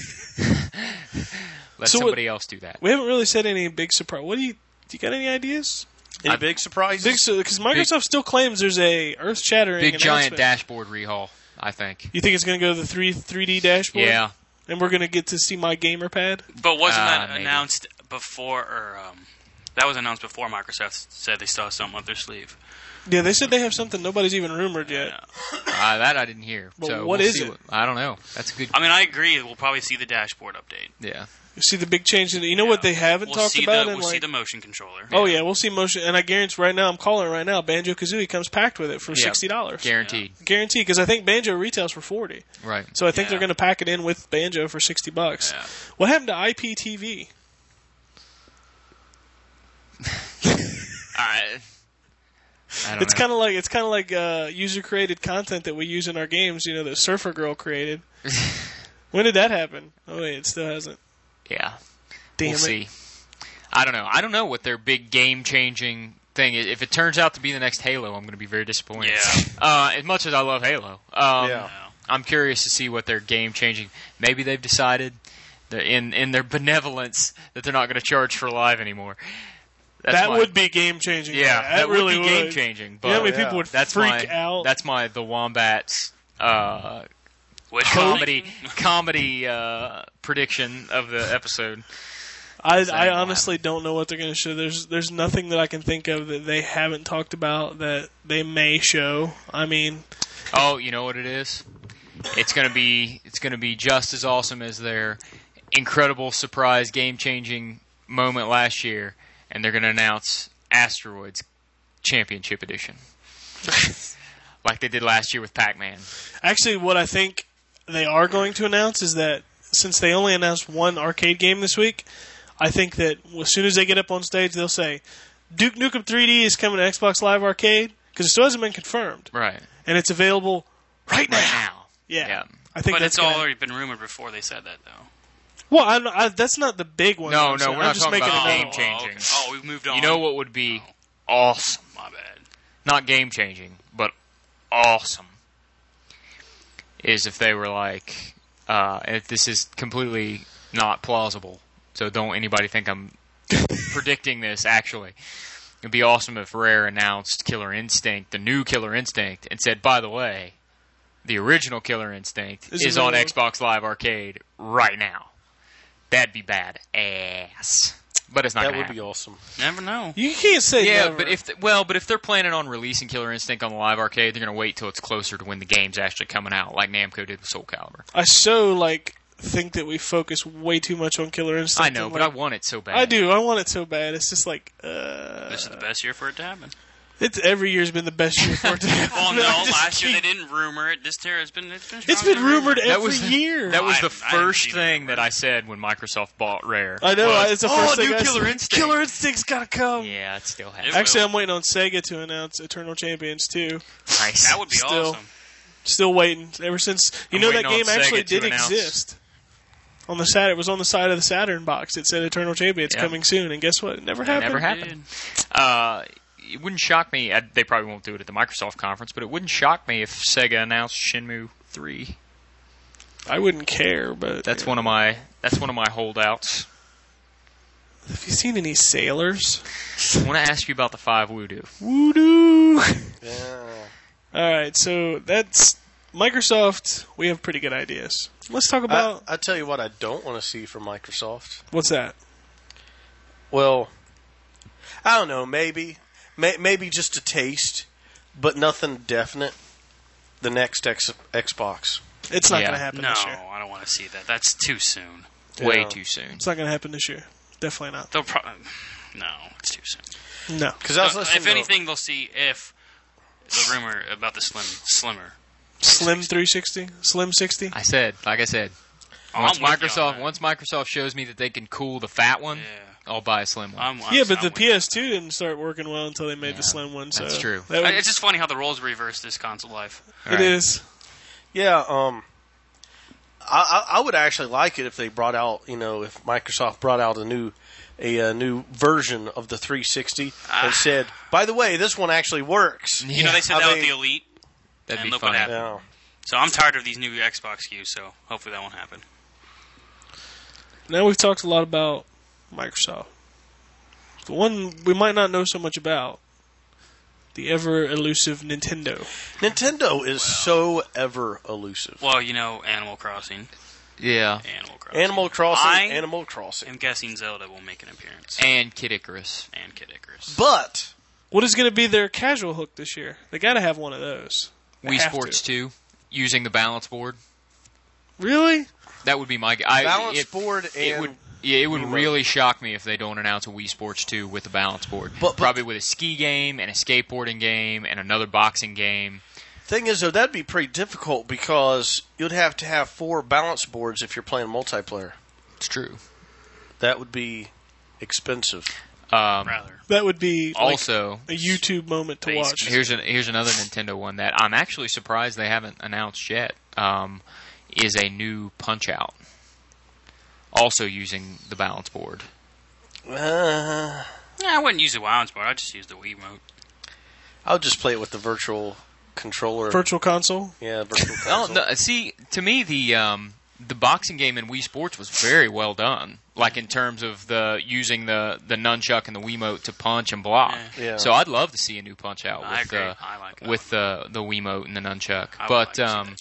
Let So somebody else do that. We haven't really said any big surprise. What do you got any ideas? Any big surprises? Because Microsoft still claims there's a earth-shattering Big giant announcement. dashboard rehaul, I think. You think it's going to go to the 3D dashboard? Yeah. And we're going to get to see my gamer pad? But wasn't that maybe. announced before, or that was announced before Microsoft said they still have something up their sleeve? Yeah, they said they have something nobody's even rumored yet. That I didn't hear. But so what we'll is see it? I don't know. That's a good. I mean, I agree. We'll probably see the dashboard update. Yeah. You see the big change in it. You know what they haven't We'll talked see about? We'll see the motion controller. Oh yeah, we'll see motion, and I guarantee right now, I'm calling it right now. Banjo Kazooie comes packed with it for Yeah. $60, Guaranteed. guaranteed. Because I think Banjo retails for $40, Right. so I think Yeah. they're going to pack it in with Banjo for $60. Yeah. What happened to IPTV? I don't It's know. kind of like user created content that we use in our games. You know, that Surfer Girl created. When did that happen? Oh wait, it still hasn't. Yeah. Damn We'll it. see. I don't know. I don't know what their big game-changing thing is. If it turns out to be the next Halo, I'm going to be very disappointed. Yeah. As much as I love Halo. Yeah. I'm curious to see what their game-changing... Maybe they've decided that in their benevolence that they're not going to charge for live anymore. That would be game changing. Yeah, that really would be game-changing. You know how But many people would that's freak my, out? That's my The Wombats Which comedy prediction of the episode. I honestly don't know what they're going to show. There's nothing that I can think of that they haven't talked about that they may show. I mean, oh, you know what it is? It's gonna be just as awesome as their incredible surprise game-changing moment last year, and they're gonna announce Asteroids Championship Edition, like they did last year with Pac-Man. actually, what I think they are going to announce is that since they only announced one arcade game this week, I think that as soon as they get up on stage, they'll say Duke Nukem 3D is coming to Xbox Live Arcade, because it still hasn't been confirmed, Right. and it's available right now. Right now. Yeah. I think But that's it's gonna- already been rumored before they said that, though. Well, that's not the big one. No, I'm saying. we're I'm not just talking making about a game note. changing. Oh, we've moved on. You know what would be awesome? My bad. Not game-changing, but awesome, is if they were like, if this is completely not plausible, so don't anybody think I'm predicting this, actually. It'd be awesome if Rare announced Killer Instinct, the new Killer Instinct, and said, by the way, the original Killer Instinct is on available. Xbox Live Arcade right now. That'd be badass. But it's not That going to would happen. be awesome. Never know. You can't say Yeah, never. but if they're planning on releasing Killer Instinct on the Live Arcade, they're going to wait till it's closer to when the game's actually coming out, like Namco did with Soul Calibur. I think that we focus way too much on Killer Instinct. I know, and, but I want it so bad. I do. I want it so bad. It's just like This is the best year for it to happen. it's every year's been the best year for it to happen. Well, I no, just last year they keep- didn't rumor it. This year it's been It's strongly been rumored That every was the- year. That was I the haven't- I haven't first seen thing it. that I said when Microsoft bought Rare. I know. was, It's the first thing new I Killer said. Instinct. Killer Instinct's gotta come. Yeah, it still has. It Actually, will. I'm waiting on Sega to announce Eternal Champions too. Nice. That would be Still. awesome. Still waiting. Ever since I'm that waiting on game actually Sega to did announce. exist. On the it was on the side of the Saturn box. It said Eternal Champions Yeah. coming soon, and guess what? It never happened. Never happened. It wouldn't shock me. They probably won't do it at the Microsoft conference, but it wouldn't shock me if Sega announced Shenmue 3. I wouldn't care, but That's one of my holdouts. Have you seen any sailors? I want to ask you about the 5 Voodoo. Voodoo. Yeah. All right, so that's Microsoft. We have pretty good ideas. Let's talk about I tell you what I don't want to see from Microsoft. what's that? Well, I don't know. Maybe just a taste, but nothing definite. The next Xbox. It's not Yeah. going to happen No, this year. I don't want to see that. That's too soon. Way Yeah. too soon. It's not going to happen this year. Definitely not. They'll probably. No, it's too soon. No. Because I was listening If to anything, they'll see if the rumor about the slimmer. Slim 360, Slim 60. Like I said, I'm once with you on that. once Microsoft shows me that they can cool the fat one, Yeah. I'll buy a slim one. I'm Yeah, but I'm the with you. PS2 didn't start working well until they made the Slim one. So that's true. that would- It's just funny how the roles reverse this console life. It is. Yeah, I would actually like it if they brought out, if Microsoft brought out a new version of the 360 and said, by the way, this one actually works. You know, they said I that with mean- the Elite, That'd and be look funny. what happened. Yeah. So I'm tired of these new Xbox SKUs, so hopefully that won't happen. Now we've talked a lot about Microsoft. The one we might not know so much about, the ever elusive Nintendo. Nintendo is so ever elusive. Well, Animal Crossing. Yeah. Animal Crossing, I Animal Crossing. am guessing Zelda will make an appearance. And Kid Icarus. And Kid Icarus. But What is going to be their casual hook this year? They got to have one of those. They Wii have Sports to. 2, using the balance board. Really? That would be my... balance board It would, and it would remote. really shock me if they don't announce a Wii Sports 2 with a balance board. But- Probably with a ski game and a skateboarding game and another boxing game. thing is, though, that'd be pretty difficult because you'd have to have 4 balance boards if you're playing multiplayer. It's true. That would be expensive. Rather. That would be like Also, a YouTube moment to watch. here's another Nintendo one that I'm actually surprised they haven't announced yet. Is a new Punch-Out. Also using the balance board. I I wouldn't use the balance board. I'd just use the Wii remote. would just play it with the virtual controller. Virtual console? Yeah, virtual Oh, console. no, see, to me the boxing game in Wii Sports was very well done. Like in terms of using the nunchuck and the Wiimote to punch and block. Yeah. So I'd love to see a new Punch Out I with agree. I like that with the Wiimote and the nunchuck. I would But like to see that too.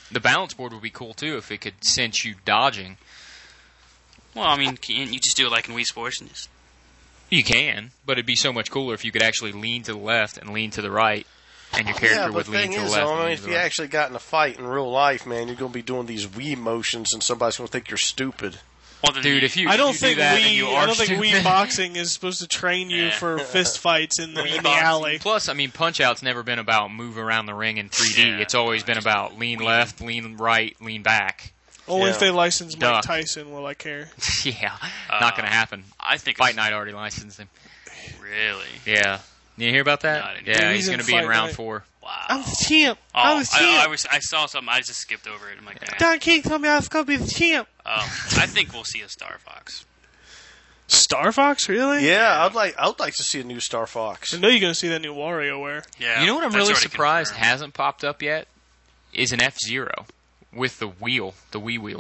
The balance board would be cool too if it could sense you dodging. Well, I mean, can't you just do it like in Wii Sports and just... You can, but it'd be so much cooler if you could actually lean to the left and lean to the right, and your character would lean to the left. I mean, if you actually got in a fight in real life, man, you're going to be doing these Wii motions, and somebody's going to think you're stupid. Well, then Dude, if you I don't do think that, then you are stupid. Wii boxing is supposed to train you for fist fights in the alley. Plus, I mean, Punch-Out's never been about move around the ring in 3D. Yeah. It's always been about lean left, lean right, lean back. Only if they license Mike Duck. Tyson will I care. Yeah, not going to happen. I think Fight Night already licensed him. Really? Yeah. You hear about that? No, I didn't. Yeah, He's he's in going to be in Fight round Night. 4. Wow. I'm the champ. Oh, I'm the champ. I saw something. I just skipped over it. I'm like, eh. Don King told me I was going to be the champ. I think we'll see a Star Fox. Star Fox, really? Yeah, I would like to see a new Star Fox. I know you're going to see that new WarioWare. Yeah. You know what I'm that's really already surprised confirmed. hasn't popped up yet? Is an F-Zero with the wheel, the Wii wheel.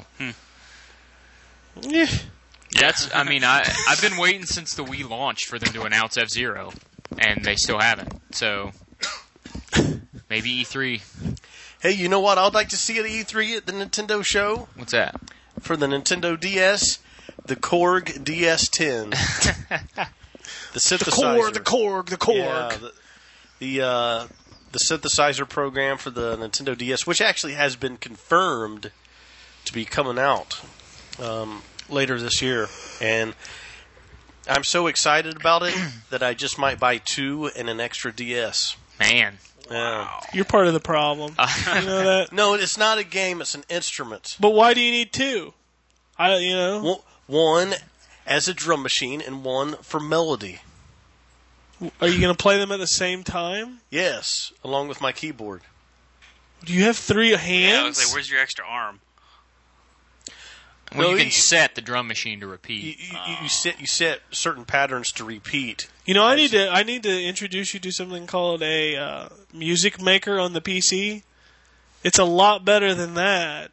Yeah. That's, I mean, I've been waiting since the Wii launched for them to announce F-Zero, and they still haven't. So, maybe E3. Hey, you know what I'd like to see at E3 at the Nintendo show? What's that? For the Nintendo DS, the Korg DS10. The synthesizer. The Korg. Yeah, the synthesizer program for the Nintendo DS, which actually has been confirmed to be coming out later this year. And I'm so excited about it that I just might buy 2 and an extra DS. Man. Yeah. You're part of the problem. You know that? No, it's not a game, it's an instrument. But why do you need 2? You know? One as a drum machine and one for melody. Are you going to play them at the same time? Yes, along with my keyboard. Do you have 3 Yeah, I hands? was like, where's your extra arm? Well, No, you can you- set the drum machine to repeat. You set certain patterns to repeat. You know, I need to introduce you to something called a music maker on the PC. It's a lot better than that.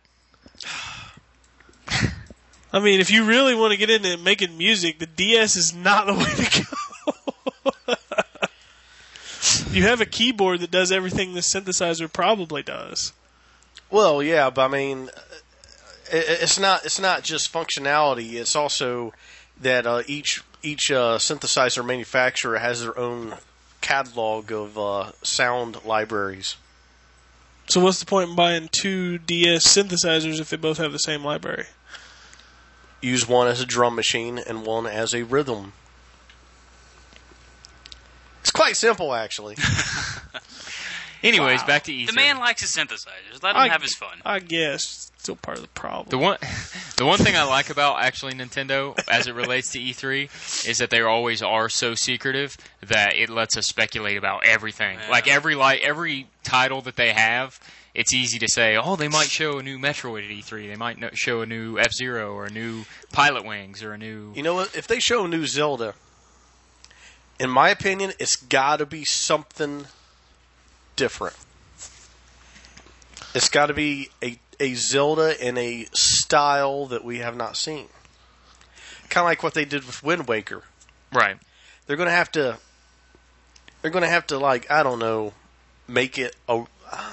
I mean, if you really want to get into making music, the DS is not the way to go. You have a keyboard that does everything the synthesizer probably does. Well, yeah, but I mean, it's not just functionality. It's also that each synthesizer manufacturer has their own catalog of sound libraries. So what's the point in buying 2 DS synthesizers if they both have the same library? Use one as a drum machine and one as a rhythm. It's quite simple, actually. Anyways, back to E3. The man likes his synthesizers. Let him have his fun. I guess. Still part of the problem. The one thing I like about actually Nintendo as it relates to E3 is that they always are so secretive that it lets us speculate about everything. Yeah. Like every title that they have, it's easy to say, oh, they might show a new Metroid at E3. They might show a new F-Zero or a new Pilot Wings or a new... You know what? If they show a new Zelda, in my opinion, it's got to be something different. It's got to be a Zelda in a style that we have not seen. Kind of like what they did with Wind Waker. Right. They're going to have to, like, I don't know, make it a...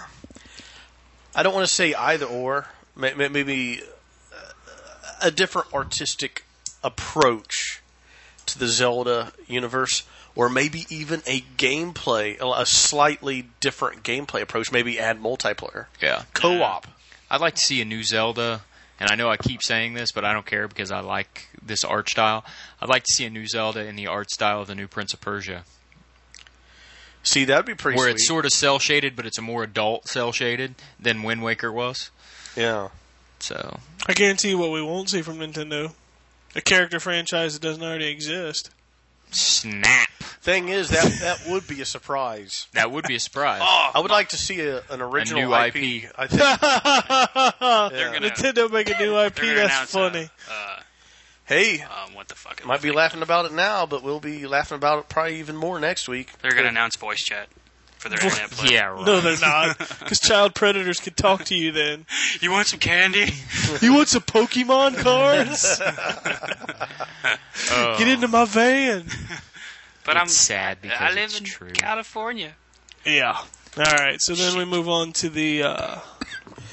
I don't want to say either or. Maybe a different artistic approach to the Zelda universe, or maybe even a slightly different gameplay approach. Maybe add multiplayer, Yeah. co-op. I'd like to see a new Zelda, and I know I keep saying this, but I don't care because I like this art style. I'd like to see a new Zelda in the art style of the new Prince of Persia. See, that'd be pretty Where sweet. it's sort of cel-shaded, but it's a more adult cel-shaded than Wind Waker was. Yeah. So, I guarantee you what we won't see from Nintendo. A character franchise that doesn't already exist. snap. Thing is, that would be a surprise. That would be a surprise. I would like to see an original new IP. IP. I think. They're gonna, Nintendo make a new IP, they're gonna that's announce funny. Hey, what the fuck? might be laughing about it now, but we'll be laughing about it probably even more next week. They're gonna announce voice chat for their internet player. Yeah, right. No, they're not. Because child predators can talk to you then. You want some candy? You want some Pokemon cards? Get into my van. But It's sad because I live it's in true. California. Yeah. All right, so then we move on to the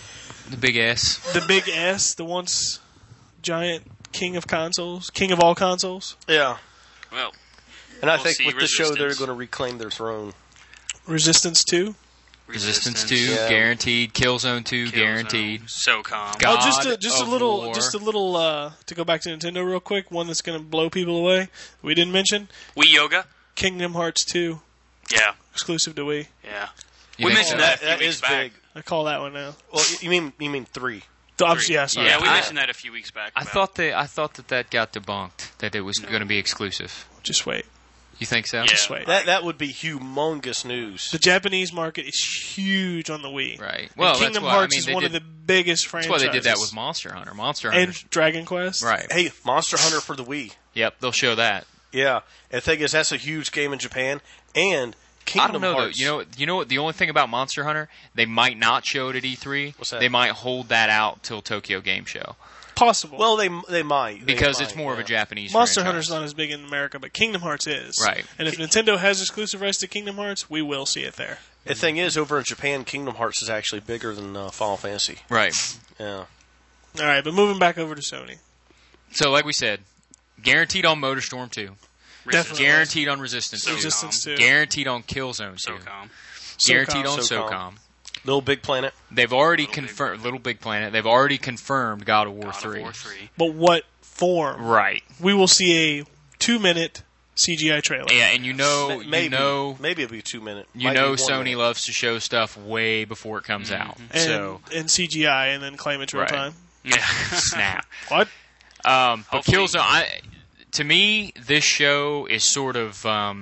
The big S. The big S, the once giant king of consoles, king of all consoles. Yeah. Well, And I We'll think see with the show, they're Resistance. going to reclaim their throne. Resistance 2. Resistance 2, Yeah. guaranteed. Killzone 2, Killzone, guaranteed. SOCOM. God just a of little, War. to go back to Nintendo real quick. One that's going to blow people away. We didn't mention Wii Yoga. Kingdom Hearts 2, Yeah, exclusive to Wii. yeah. You We think mentioned so? that a few That weeks is back. big. I call that one now. Well, you mean 3. Yeah, sorry. Yeah, we I- mentioned that a few weeks back. I about- thought that got debunked, that it was going to be exclusive. Just wait. You think so? Yeah. Just wait. That would be humongous news. The Japanese market is huge on the Wii. Right. And Well, Kingdom that's why, Hearts I mean, is they one did, of the biggest that's franchises. why they did that with Monster Hunter. Monster Hunter. and Dragon Quest. Right. Hey, Monster Hunter for the Wii. Yep, they'll show that. Yeah. And the thing is, that's a huge game in Japan. And I Kingdom don't know Hearts. though. You know what? The only thing about Monster Hunter, they might not show it at E3. What's that? They might hold that out till Tokyo Game Show Possible. Well, they might. because They it's might, more of a yeah. Japanese. Monster franchise. Hunter's not as big in America, but Kingdom Hearts is. Right. And if Nintendo has exclusive rights to Kingdom Hearts, we will see it there. The thing is, over in Japan, Kingdom Hearts is actually bigger than Final Fantasy. Right. Yeah. All right, but moving back over to Sony. So, like we said, guaranteed on MotorStorm 2, Definitely. guaranteed on Resistance 2, Resistance 2. guaranteed on Killzone 2, SOCOM. guaranteed on SOCOM. SOCOM. Little Big Planet. They've already confirmed Little Big Planet. They've already confirmed God of War God 3. of War 3. But what form? Right. We will see a 2-minute CGI trailer. Yeah, and you know, Maybe it'll be 2 minutes. you know, Sony loves to show stuff way before it comes out. And, So and CGI and then claim it's real Right. time. Yeah. snap. What? But Hopefully. Killzone, to me, this show is sort of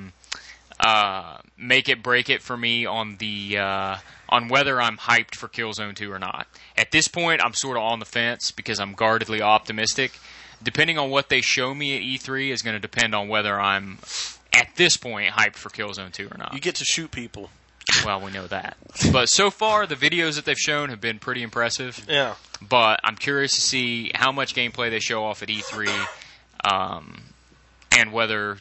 make it break it for me on the on whether I'm hyped for Killzone 2 or not. At this point, I'm sort of on the fence because I'm guardedly optimistic. Depending on what they show me at E3 is going to depend on whether I'm, at this point, hyped for Killzone 2 or not. You get to shoot people. Well, we know that. But so far, the videos that they've shown have been pretty impressive. Yeah. But I'm curious to see how much gameplay they show off at E3, and whether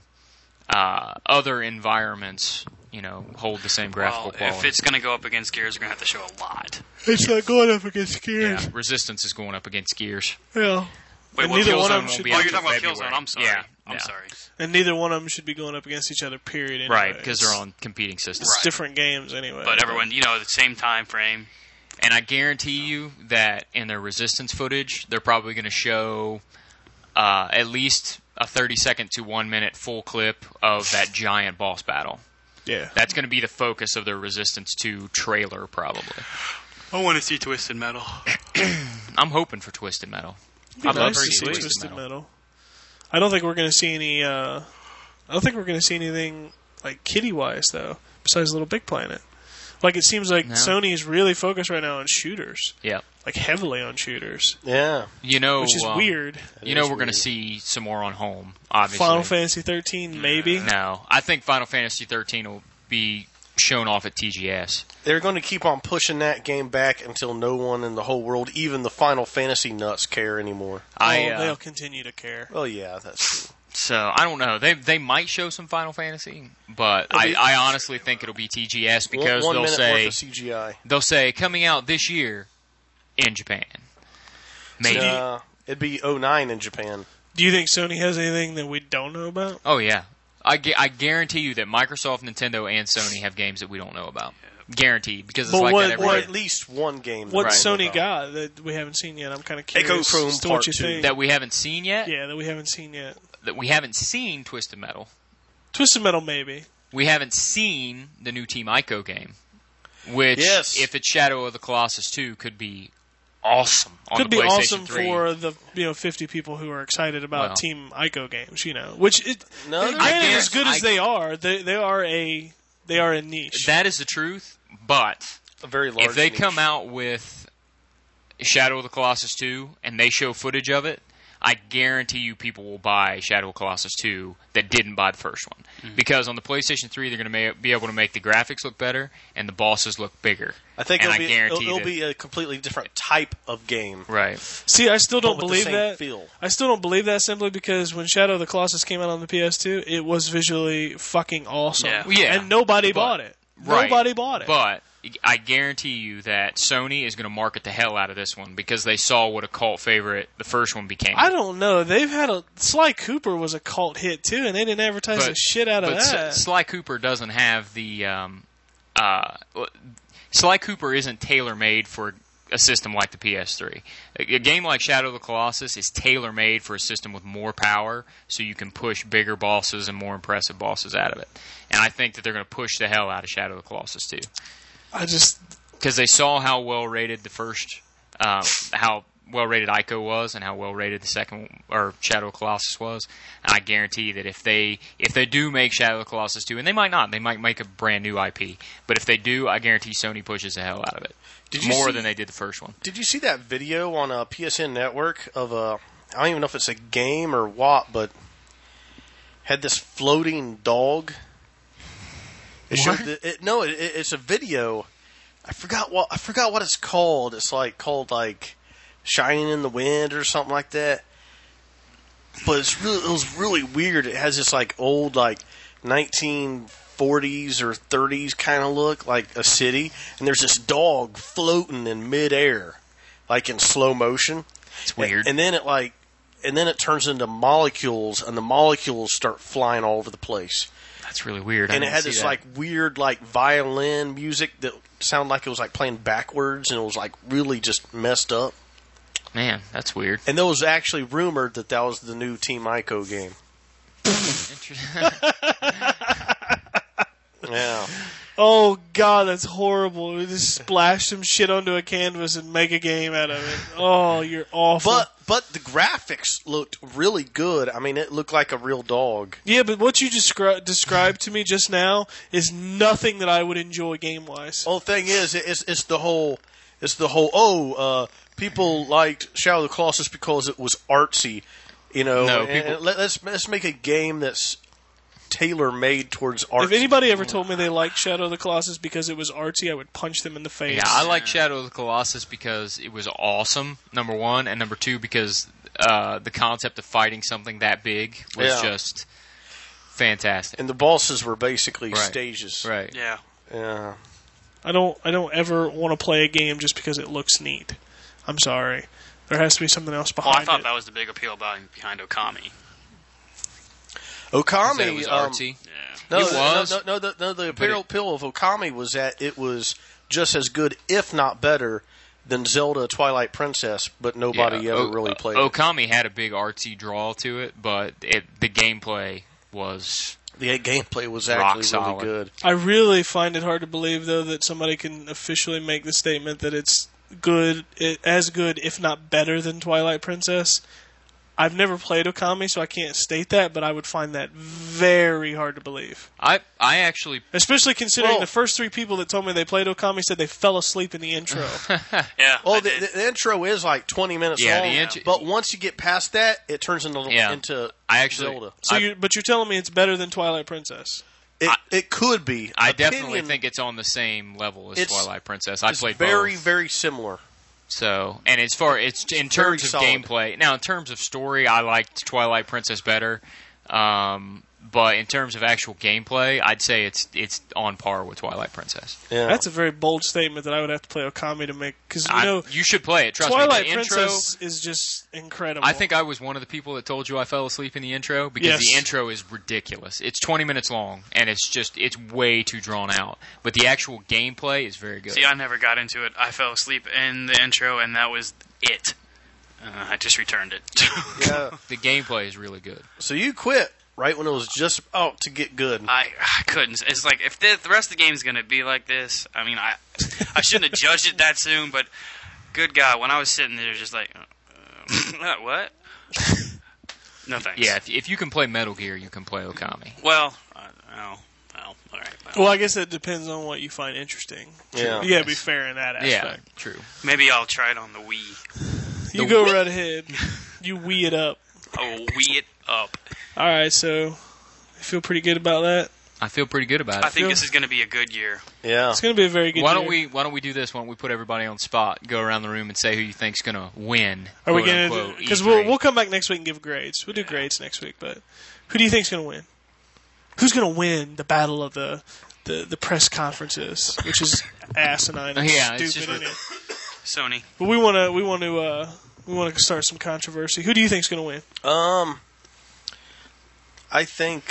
other environments hold the same graphical Well, quality. if it's going to go up against Gears, we're going to have to show a lot. It's not going up against Gears. yeah, Resistance is going up against Gears. Yeah. Wait, And what? neither one of Killzone them won't should be Oh, out you're till talking about February. Killzone. I'm sorry. Yeah, I'm yeah. sorry. And neither one of them should be going up against each other, period. Anyway. Right, because they're on competing systems. It's different games anyway. But everyone, the same time frame. And I guarantee you that in their Resistance footage, they're probably going to show at least a 30-second to 1 minute full clip of that giant boss battle. Yeah. That's going to be the focus of their Resistance 2 trailer, probably. I want to see Twisted Metal. I'm hoping for Twisted Metal. It'd I'd be love nice to to see see Twisted Metal. I don't think we're going to see any. I don't think we're going to see anything like kitty wise though. Besides Little Big Planet, like it seems like No. Sony is really focused right now on shooters, Yeah. like heavily on shooters, Yeah. which is weird. That You know is we're going to weird. see some more on home, obviously. Final Fantasy 13, maybe. No, I think Final Fantasy 13 will be shown off at TGS. They're going to keep on pushing that game back until no one in the whole world, even the Final Fantasy nuts, care anymore. They'll continue to care. Well, yeah, that's true. So I don't know. They might show some Final Fantasy, but It'll be- I honestly think it'll be TGS because one they'll minute say worth of CGI. they'll say coming out this year in Japan. Maybe. It'd be 09 in Japan. Do you think Sony has anything that we don't know about? Oh yeah, I guarantee you that Microsoft, Nintendo, and Sony have games that we don't know about. Guaranteed, because it's But like what- that every Or year. at least one game. What that I know Sony about. got that we haven't seen yet? I'm kind of Echo curious Chrome as to Part what you 2. think. that we haven't seen yet. Yeah, that we haven't seen yet. That we haven't seen Twisted Metal. Twisted Metal, maybe. We haven't seen the new Team Ico game, which, Yes. if it's Shadow of the Colossus 2, could be awesome on Could the be PlayStation awesome 3. for the 50 people who are excited about Well. Team Ico games. Which No, granted, they're- as good as they are, they are a niche. That is the truth, but a very large. if they niche. come out with Shadow of the Colossus 2 and they show footage of it, I guarantee you people will buy Shadow of Colossus 2 that didn't buy the first one. Because on the PlayStation 3, they're going to be able to make the graphics look better and the bosses look bigger. I think and it'll be, guarantee it'll that- be a completely different type of game. Right. See, I still don't But with the believe same that. feel. I still don't believe that simply because when Shadow of the Colossus came out on the PS2, it was visually fucking awesome. Yeah. Yeah, and nobody but- bought it. Right. Nobody bought it. But I guarantee you that Sony is going to market the hell out of this one because they saw what a cult favorite the first one became. I don't know. They've had Sly Cooper was a cult hit too, and they didn't advertise the shit out of that. Sly Cooper doesn't have the. Sly Cooper isn't tailor-made for a system like the PS3. A game like Shadow of the Colossus is tailor-made for a system with more power, so you can push bigger bosses and more impressive bosses out of it. And I think that they're going to push the hell out of Shadow of the Colossus too. Because they saw how well rated the first, how well rated Ico was, and how well rated the second or Shadow of the Colossus was. And I guarantee that if they do make Shadow of the Colossus 2, and they might not, they might make a brand new IP. But if they do, I guarantee Sony pushes the hell out of it. More than they did the first one. Did you see that video on PSN Network of I don't even know if it's a game or what, but had this floating dog. It's a video. I forgot what it's called. It's called Shining in the Wind or something like that. But it was really weird. It has this old 1940s or 30s kind of look, like a city, and there's this dog floating in midair, in slow motion. It's weird. And then it turns into molecules, and the molecules start flying all over the place. That's really weird. And it had this weird violin music that sounded like it was playing backwards, and it was really just messed up. Man, that's weird. And there was actually rumored that was the new Team Ico game. Yeah. Oh God, that's horrible. We just splash some shit onto a canvas and make a game out of it. Oh, you're awful. But the graphics looked really good. I mean, it looked like a real dog. Yeah, but what you described to me just now is nothing that I would enjoy game wise. Well, the thing is, it's the whole. People liked Shadow of the Colossus because it was artsy, No, let's make a game that's tailor-made towards art. If anybody ever told me they liked Shadow of the Colossus because it was artsy, I would punch them in the face. Yeah, I like Shadow of the Colossus because it was awesome, number one, and number two, because the concept of fighting something that big was just fantastic. And the bosses were basically stages. Right. Yeah. Yeah. I don't ever want to play a game just because it looks neat. I'm sorry. There has to be something else behind it. I thought that was the big appeal behind Okami. Okami was artsy. Yeah. It was. No, the appeal of Okami was that it was just as good, if not better, than Zelda Twilight Princess, but nobody ever really played it. Okami had a big artsy draw to it, but the gameplay was... The gameplay was actually really good. I really find it hard to believe, though, that somebody can officially make the statement that it's as good, if not better, than Twilight Princess. I've never played Okami, so I can't state that, but I would find that very hard to believe. I actually... Especially considering the first three people that told me they played Okami said they fell asleep in the intro. Yeah. Well, the intro is 20 minutes long, but once you get past that, it turns into Zelda. But you're telling me it's better than Twilight Princess? It could be. I definitely think it's on the same level as Twilight Princess. I played both. Very, very similar. So, and in terms of gameplay, now in terms of story, I liked Twilight Princess better. But in terms of actual gameplay, I'd say it's on par with Twilight Princess. Yeah. That's a very bold statement that I would have to play Okami to make, because you should play it. Trust Twilight me. Princess is just incredible. I think I was one of the people that told you I fell asleep in the intro because the intro is ridiculous. It's 20 minutes long and it's way too drawn out. But the actual gameplay is very good. See, I never got into it. I fell asleep in the intro and that was it. I just returned it. Yeah. The gameplay is really good. So you quit right when it was just about to get good. I couldn't. It's like, if the rest of the game is going to be like this, I mean, I shouldn't have judged it that soon, but good God, when I was sitting there just like, what? No thanks. Yeah, if you can play Metal Gear, you can play Okami. Well, all right. Well, I guess it depends on what you find interesting. Yeah. You got to be fair in that aspect. Yeah, true. Maybe I'll try it on the Wii. You go right ahead. You Wii it up. Oh, Wii it up. All right, so you feel pretty good about that? I feel pretty good about it. I think this is going to be a good year. Yeah, it's going to be a very good year. Why don't we do this? Why don't we put everybody on the spot, go around the room, and say who you think's going to win? Are we going to? Because we'll come back next week and give grades. We'll do grades next week. But who do you think's going to win? Who's going to win the battle of the the press conferences, which is asinine and Yeah, it's stupid. just- Isn't it? Sony. But we want to start some controversy. Who do you think's going to win? I think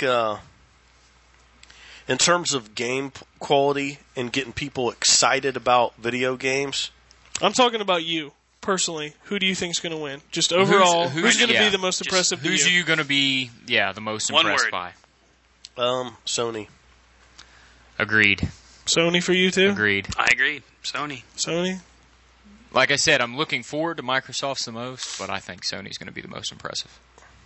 in terms of game quality and getting people excited about video games, I'm talking about you personally. Who do you think's going to win? Just overall, who's going to be the most impressive to Who's you? you going to be? Yeah, the most One impressed word. by. Sony. Agreed. Sony for you too. Agreed. I agree. Sony. Sony. Like I said, I'm looking forward to Microsoft's the most, but I think Sony's going to be the most impressive.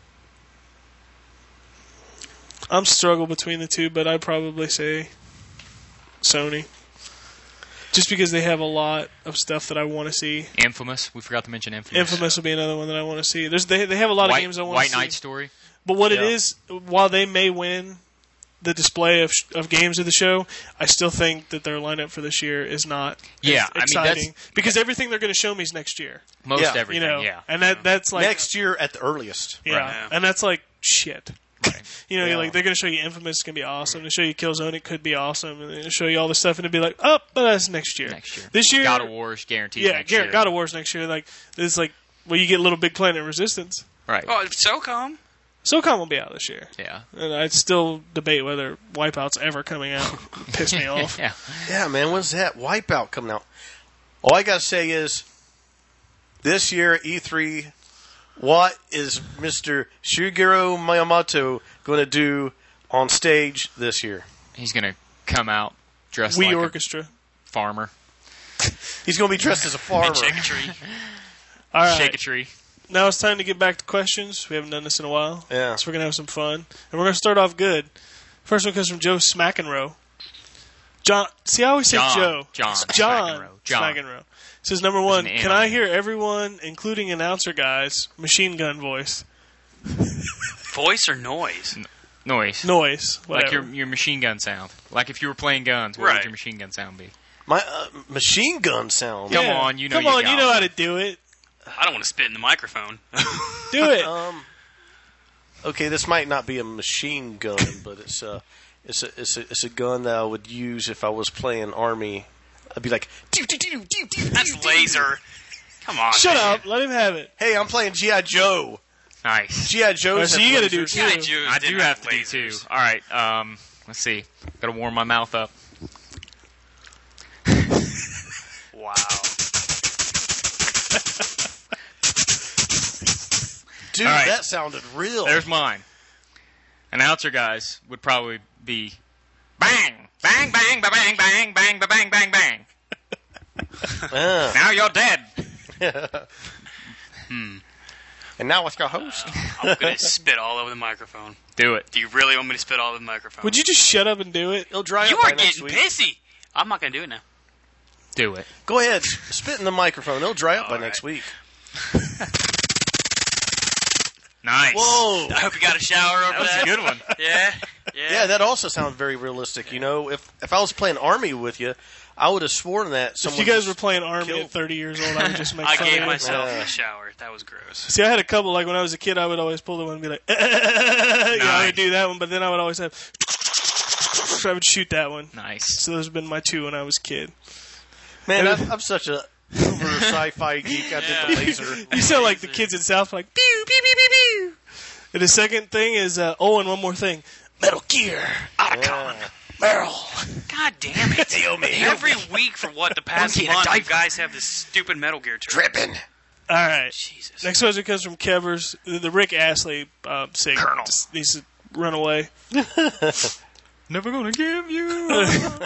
I'm struggle between the two, but I'd probably say Sony. Just because they have a lot of stuff that I want to see. Infamous. We forgot to mention Infamous. Infamous will be another one that I want to see. They have a lot of games I want to White see. Knight Story. But what it Yeah. is, while they may win the display of games of the show, I still think that their lineup for this year is not Yeah, as I mean, exciting. Because everything they're going to show me is next year. Most Yeah. everything, You know, yeah. and that's like Next year at the earliest. yeah, Right. and that's like shit. Right. You know, Yeah. like they're going to show you Infamous, it's going to be awesome. They show you Killzone, it could be awesome, and they show you all this stuff, and it'd be like, oh, but that's next year. Next year. This year, God of War's guaranteed yeah, next year. God of War's next year. Like it's like, well, you get Little Big Planet Resistance. Right. Oh, SOCOM. SOCOM will be out this year, Yeah. and I'd still debate whether Wipeout's ever coming out. Piss me off. Yeah. Yeah, man, when's that Wipeout coming out? All I gotta say is, this year at E3, what is Mr. Shigeru Miyamoto going to do on stage this year? He's going to come out dressed Wii like Orchestra. a farmer. He's going to be dressed as a farmer. Shake a tree. All right. Shake a tree. Now it's time to get back to questions. We haven't done this in a while. Yeah. So we're going to have some fun. And we're going to start off good. First one comes from Joe Smackenroe. John. See, I always say John. Joe. John It's John Smackenroe. John. Smackenroe. Says, number one, There's an can N on I it. hear everyone, including announcer guys, machine gun voice? Voice or noise? Noise. Noise. Like Whatever. your machine gun sound. Like if you were playing guns, what would Right. your machine gun sound be? My machine gun sound. Come Yeah. on, you know Come you on, got you know it. how to do it. I don't want to spit in the microphone. Do it. Okay, this might not be a machine gun, but it's a gun that I would use if I was playing Army. I'd be like, That's laser. Come on. Shut man. up. Let him have it. hey, I'm playing G.I. Joe. Nice. G.I. Joe's So you have gotta do lasers. two. Yeah, Jews I didn't do have to do lasers. two. All right. Let's see. Got to warm my mouth up. Wow. Dude, All right. that sounded real. There's mine. Announcer guys would probably be bang, bang, bang, ba bang, bang, bang, ba bang, bang, bang. Ah. Now you're dead. And now it's your host. I'm going to spit all over the microphone. Do it. Do you really want me to spit all over the microphone? Would you just shut up and do it? It'll dry You up by are next getting week. pissy. I'm not going to do it now. Do it. Go ahead, spit in the microphone. It'll dry up by All next right. week. Nice. Whoa. I hope you got a shower over That was that. a good one. Yeah. Yeah, that also sounds very realistic. You know, if I was playing Army with you, I would have sworn that If someone you guys just were playing Army killed- at 30 years old, I would just make I fun gave of you. myself Yeah. a shower. That was gross. See, I had a couple, like when I was a kid, I would always pull the one and be like, I would do that one, but then I would always have, I would shoot that one. Nice. So those have been my two when I was a kid. Man, I'm such a uber sci-fi geek. I did the laser. You sound like the kids in South Park, pew, pew, pew, pew, pew. And the second thing is, and one more thing, Metal Gear, Otacon, Meryl. God damn it. Every week for what, the past Monkey in a month, you diaper. guys have this stupid Metal Gear turn. Dripping. All right. Jesus. Next question comes from Kevers. The Rick Astley sing. Colonel. Just needs to run away. Never gonna give you.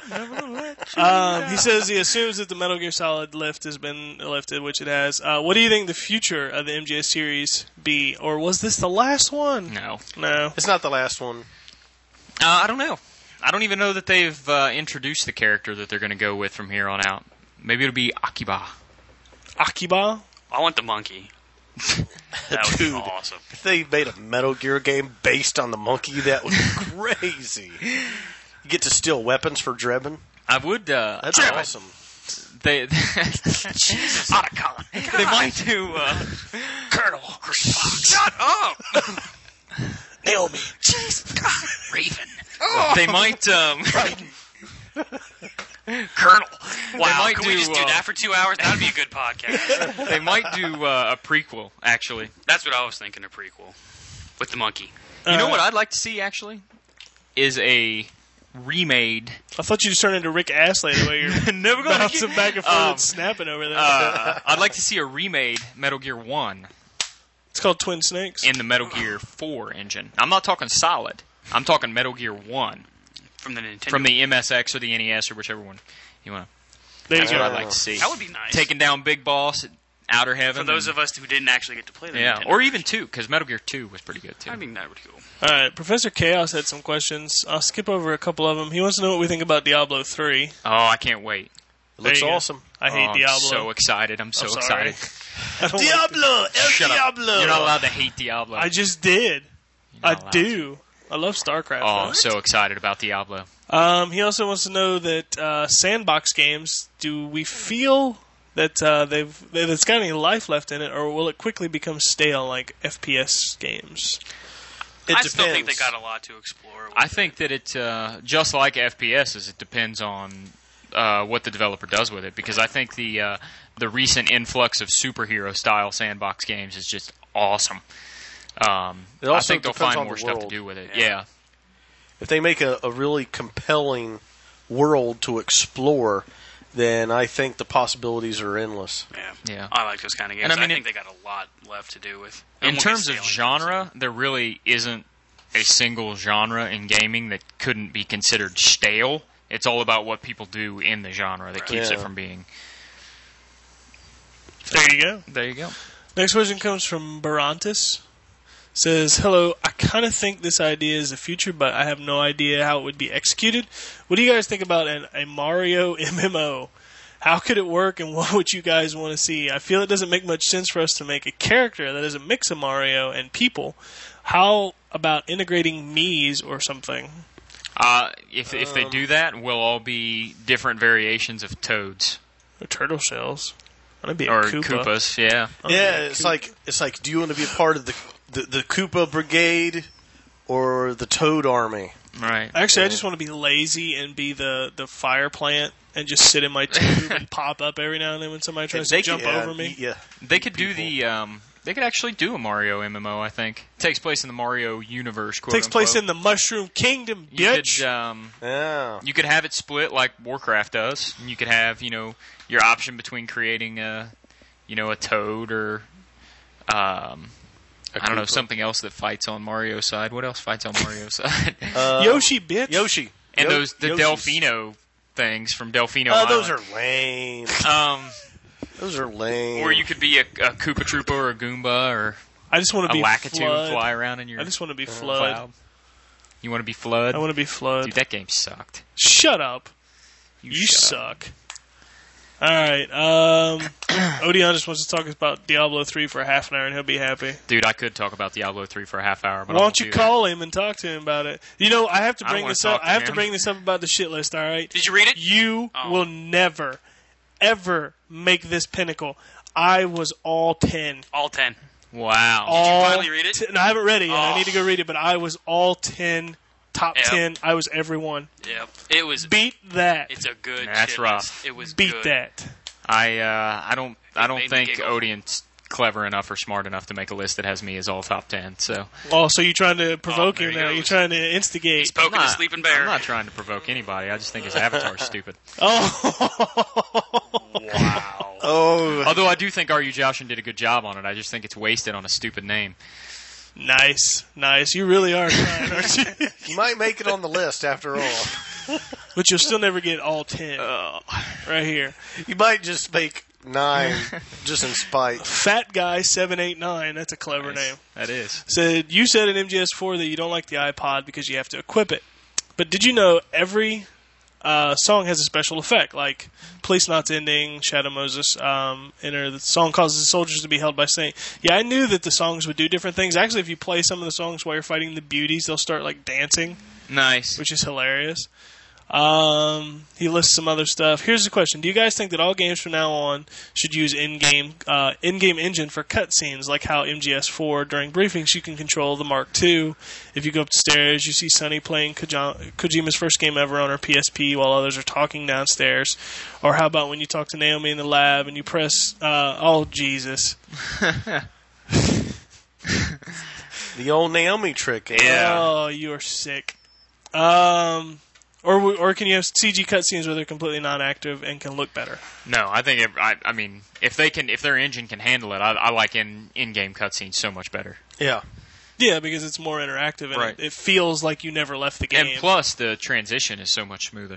He says he assumes that the Metal Gear Solid lift has been lifted, which it has. What do you think the future of the MGS series be? Or was this the last one? No. No. It's not the last one. I don't know. I don't even know that they've introduced the character that they're going to go with from here on out. Maybe it'll be Akiba. Akiba? I want the monkey. That would be Dude. awesome. If they made a Metal Gear game based on the monkey, that would be crazy. You get to steal weapons for Drebin. I would. That's Drebin. awesome. They Otacon. they might do. Colonel. Shut up. Naomi. Jeez. God. Raven. They might. Colonel. Wow, might can we do, just do that for 2 hours? That'd be a good podcast. They might do a prequel, actually. That's what I was thinking, a prequel. With the monkey. You know what I'd like to see, actually? Is a remade. I thought you just turned into Rick Astley the way you're Never gonna bouncing back and forth and snapping over there. I'd like to see a remade Metal Gear 1 It's called Twin Snakes. in the Metal Gear 4 engine. I'm not talking Solid. I'm talking Metal Gear 1 From the Nintendo. from the MSX or the NES or whichever one you want. There you That's go. what I'd like to see. That would be nice. Taking down Big Boss at Outer Heaven. For those of us who didn't actually get to play the yeah, Nintendo. or even 2, because Metal Gear 2 was pretty good, too. I mean, that would be cool. All right, Professor Chaos had some questions. I'll skip over a couple of them. He wants to know what we think about Diablo 3. Oh, I can't wait. It looks There you go. awesome. I hate I'm Diablo. so excited. I'm so sorry. excited. I don't like Diablo! El Shut up. Diablo! You're not allowed to hate Diablo. I just did. You're I not allowed do. I love StarCraft. Oh, though. I'm so excited about Diablo. He also wants to know that sandbox games. Do we feel that that it's got any life left in it, or will it quickly become stale like FPS games? It I still think they depends. got a lot to explore. With I think that it, just like FPSs, it depends on what the developer does with it. Because I think the recent influx of superhero-style sandbox games is just awesome. It I also think they'll depends find on more the stuff to world. do with it. Yeah. Yeah. If they make a really compelling world to explore, then I think the possibilities are endless. Yeah. Yeah. I like those kind of games. And I I, mean, think they got a lot left to do with. It In won't terms get of stale anytime genre, there really isn't a single genre in gaming that couldn't be considered stale. It's all about what people do in the genre that keeps it Yeah. from being. There you go. There you go. Next question comes from Barantis. Says, hello, I kind of think this idea is the future, but I have no idea how it would be executed. What do you guys think about a Mario MMO? How could it work, and what would you guys want to see? I feel it doesn't make much sense for us to make a character that is a mix of Mario and people. How about integrating Mii's or something? If they do that, we'll all be different variations of Toads Or turtle shells. That'd be a or Koopa. Koopas. Yeah. Yeah, it's like, do you want to be a part of the Koopa Brigade or the Toad Army? Right. Actually, I just want to be lazy and be the fire plant and just sit in my tube and pop up every now and then when somebody tries to jump over me. Yeah, They could do the. They could actually do a Mario MMO. I think it takes place in the Mario universe. Quote Takes place unquote. in the Mushroom Kingdom, You bitch. could, yeah. you could have it split like Warcraft does. And you could have your option between creating a Toad or I don't know, Koopa. something else that fights on Mario's side. What else fights on Mario's side? Yoshi, bitch. Yoshi. And the Yoshis. Delfino things from Delfino Oh, Island. those are lame. Those are lame. Or you could be a Koopa Troopa or a Goomba or I just want a to be Lakitu Flood. fly around in your I just want to be Flood. cloud. You want to be Flood? I want to be Flood. Dude, that game sucked. Shut up. You shut up. suck. Alright, Odeon just wants to talk about Diablo 3 for half an hour and he'll be happy. Dude, I could talk about Diablo 3 for a half hour, but Why I don't won't you do call him and talk to him about it? You know, I have to I don't bring wanna this up. talk to I have to him. bring this up about the shit list, alright? Did you read it? You Oh. will never, ever make this pinnacle. I was all 10. All 10. that. Wow. All finally read it? 10 No, I haven't read it yet. I Oh. need to go read it, but I was all 10, top Yep. 10. I was everyone. Yep. It was. Beat that. It's a good. That's shit rough. list. It was Beat good. that. I don't made me think giggle. Odeon's clever enough or smart enough to make a list that has me as all top 10. So Oh, so you're trying to provoke there him he now. goes. You're trying to instigate. He's poking a sleeping bear. I'm not trying to provoke anybody. I just think his avatar's stupid. Oh. Wow. Oh, Although I do think R.U. Joshin did a good job on it. I just think it's wasted on a stupid name. Nice. Nice. You really are trying, aren't you? you might make it on the list after all. But you'll still never get all 10. Right here. You might just make 9 just in spite. Fat Guy 789. That's a clever name. That is. Said, you said in MGS4 that you don't like the iPod because you have to equip it. But did you know every song has a special effect? Like Police Knots Ending, Shadow Moses, Enter. The song causes the soldiers to be held by Saint. Yeah, I knew that the songs would do different things. Actually, if you play some of the songs while you're fighting the beauties, they'll start like dancing, Nice. which is hilarious. He lists some other stuff. Here's the question: do you guys think that all games from now on should use in-game engine for cutscenes, like how MGS4 during briefings you can control the Mark II? If you go upstairs, you see Sonny playing Kojima's first game ever on her PSP while others are talking downstairs. Or how about when you talk to Naomi in the lab and you press? Oh Jesus! The old Naomi trick. Yeah. Oh, you are sick. Or can you have CG cutscenes where they're completely non-active and can look better? No, I think I mean if their engine can handle it, I like in-game cutscenes so much better. Yeah. Yeah, because it's more interactive and Right. it feels like you never left the game. And plus, the transition is so much smoother.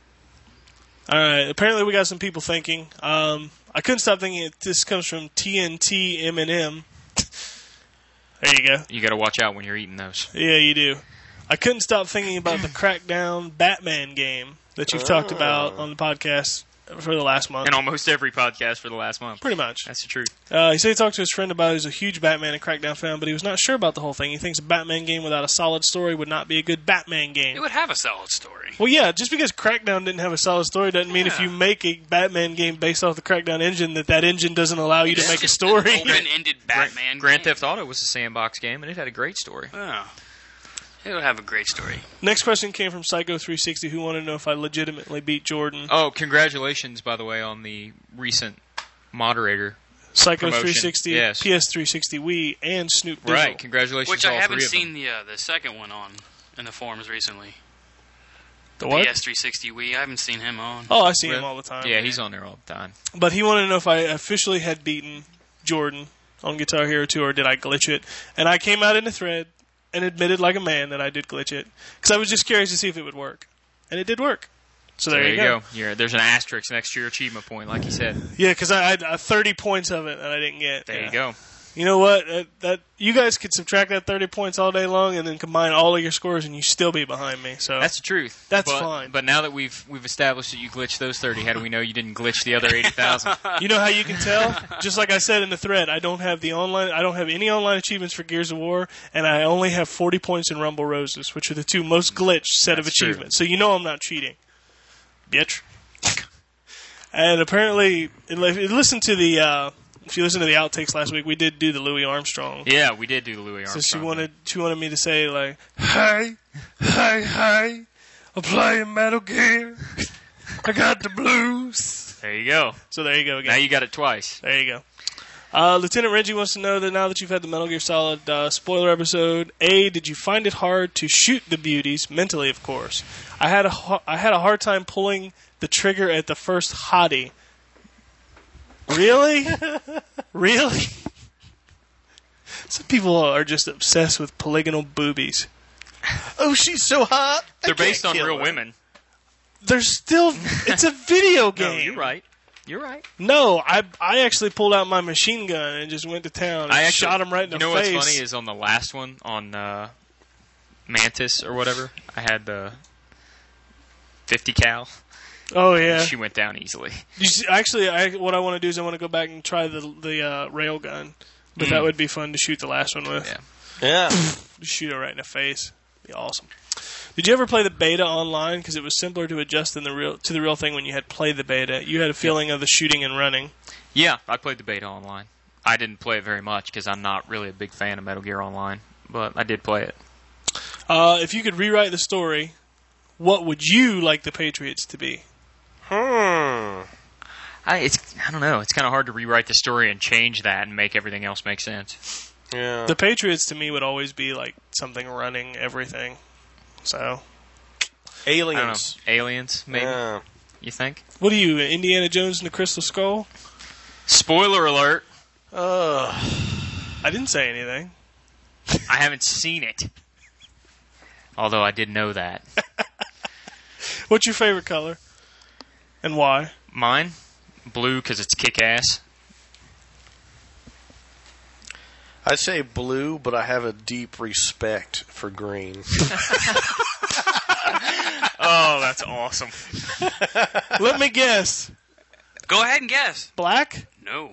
All right. Apparently, we got some people thinking. I couldn't stop thinking. This comes from TNT M&M. There you go. You got to watch out when you're eating those. Yeah, you do. I couldn't stop thinking about the Crackdown Batman game that you've talked about on the podcast for the last month. In almost every podcast for the last month. Pretty much. That's the truth. He said he talked to his friend about it. He's a huge Batman and Crackdown fan, but he was not sure about the whole thing. He thinks a Batman game without a solid story would not be a good Batman game. It would have a solid story. Well, yeah, just because Crackdown didn't have a solid story doesn't mean if you make a Batman game based off the Crackdown engine that engine doesn't allow you to It's make a just story. An open-ended Batman Grand game. Theft Auto was a sandbox game, and it had a great story. Oh. It would have a great story. Next question came from Psycho360, who wanted to know if I legitimately beat Jordan. Oh, congratulations, by the way, on the recent moderator. Psycho360, Yes. PS360 Wii, and Snoop Dizzle. Right, congratulations Which to I all haven't three of seen them. the second one on in the forums recently. The what? PS360 Wii. I haven't seen him on. Oh, I see him Really? all the time. Yeah, he's on there all the time. But he wanted to know if I officially had beaten Jordan on Guitar Hero 2, or did I glitch it? And I came out in a thread and admitted like a man that I did glitch it. Because I was just curious to see if it would work. And it did work. So there you go. There's an asterisk next to your achievement point, like you said. Yeah, because I had 30 points of it that I didn't get. There Yeah. you go. You know what? That you guys could subtract that 30 points all day long and then combine all of your scores and you still be behind me. So That's the truth. That's but, fine. But now that we've established that you glitched those 30, how do we know you didn't glitch the other 80,000? You know how you can tell? Just like I said in the thread, I don't have any online achievements for Gears of War, and I only have 40 points in Rumble Roses, which are the two most glitched set of That's true. achievements. So you know I'm not cheating. Bitch. And apparently, if you listened to the outtakes last week, we did do the Louis Armstrong. Yeah, we did do the Louis Armstrong. So she wanted me to say like, hey, I'm playing Metal Gear. I got the blues. There you go. So there you go again. Now you got it twice. There you go. Lieutenant Reggie wants to know that now that you've had the Metal Gear Solid spoiler episode, did you find it hard to shoot the beauties, mentally of course? I had a hard time pulling the trigger at the first hottie. Really? Really? Some people are just obsessed with polygonal boobies. Oh, she's so hot. They're based on real women. They're still... It's a video game. No, you're right. You're right. No, I actually pulled out my machine gun and just went to town and shot him right in the face. You know what's funny is on the last one, on Mantis or whatever, I had the 50 cal. Oh, yeah. She went down easily. Actually, what I want to do is I want to go back and try the rail gun. But that would be fun to shoot the last one with. Yeah. Just shoot it right in the face. Be awesome. Did you ever play the beta online? Because it was simpler to adjust to the real thing when you had played the beta. You had a feeling of the shooting and running. Yeah, I played the beta online. I didn't play it very much because I'm not really a big fan of Metal Gear Online. But I did play it. If you could rewrite the story, what would you like the Patriots to be? I don't know. It's kind of hard to rewrite the story and change that and make everything else make sense. Yeah. The Patriots to me would always be like something running everything. So Aliens. I don't know. Aliens, maybe? Yeah. You think? what are you, Indiana Jones and the Crystal Skull? Spoiler alert. I didn't say anything. I haven't seen it. Although I did know that. What's your favorite color? And why? Mine? Blue because it's kick-ass. I'd say blue, but I have a deep respect for green. Oh, that's awesome. Let me guess. Go ahead and guess. Black? No.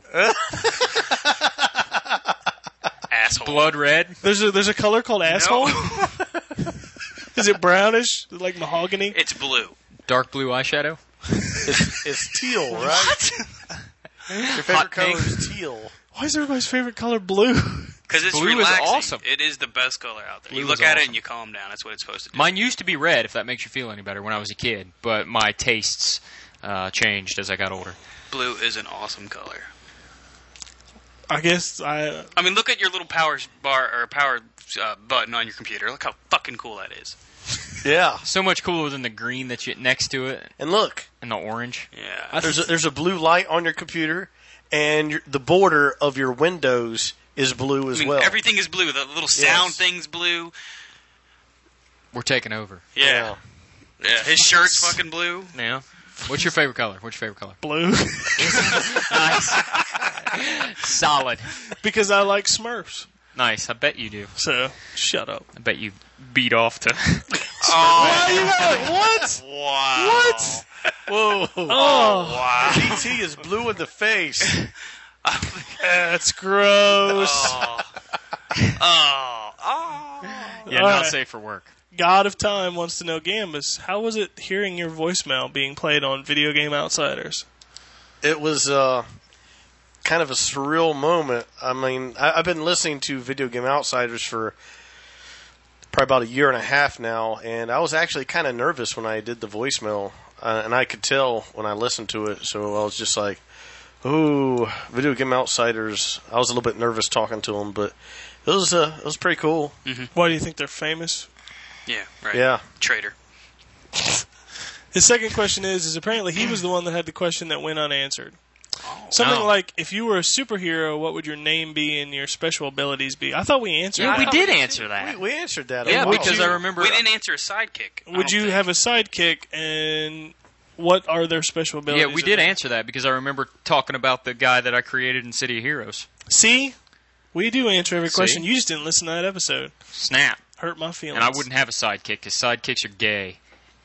Asshole. Blood red. There's a color called asshole? Is it brownish, like mahogany? It's blue. Dark blue eyeshadow. It's teal, right? Your favorite Hot color pink. is teal. Why is everybody's favorite color blue? Because it's Blue is relaxing. awesome. It is the best color out there. Blue You look is at it awesome. and you calm down. That's what it's supposed to do. Mine used to be red, if that makes you feel any better, when I was a kid. But my tastes changed as I got older. Blue is an awesome color. I guess I mean, look at your little power bar or power button on your computer. Look how fucking cool that is. Yeah. So much cooler than the green that's next to it And look, and the orange. Yeah. there's a blue light on your computer, and the border of your windows is blue as I mean, well. everything is blue. The little sound Yes. thing's blue. We're taking over. Yeah. Yeah. His shirt's fucking blue. Now, what's your favorite color? What's your favorite color? blue Nice. Solid. because I like Smurfs. Nice. I bet you do. So shut up. I bet you beat off to. What? Wow. What? Whoa. Oh, Wow. DT is blue in the face. that's gross. Oh. Yeah, All not right. safe for work. God of Time wants to know, Gambus, how was it hearing your voicemail being played on Video Game Outsiders? It was kind of a surreal moment. I mean, I've been listening to Video Game Outsiders for probably about a year and a half now, and I was actually kind of nervous when I did the voicemail, and I could tell when I listened to it, so I was just like, ooh, Video Game Outsiders. I was a little bit nervous talking to them, but it was pretty cool. Why do you think they're famous? Yeah, right. Yeah. Traitor. His second question is apparently he was the one that had the question that went unanswered. Something no. like, if you were a superhero, what would your name be and your special abilities be? I thought we answered Yeah, that. we did answer that. We answered that. Yeah, a while because ago. I remember. We didn't answer a sidekick. I Would don't you think. have a sidekick, and what are their special abilities? Yeah, we did answer that because I remember talking about the guy that I created in City of Heroes. See? We do answer every See? question. You just didn't listen to that episode. Snap. Hurt my feelings. And I wouldn't have a sidekick because sidekicks are gay.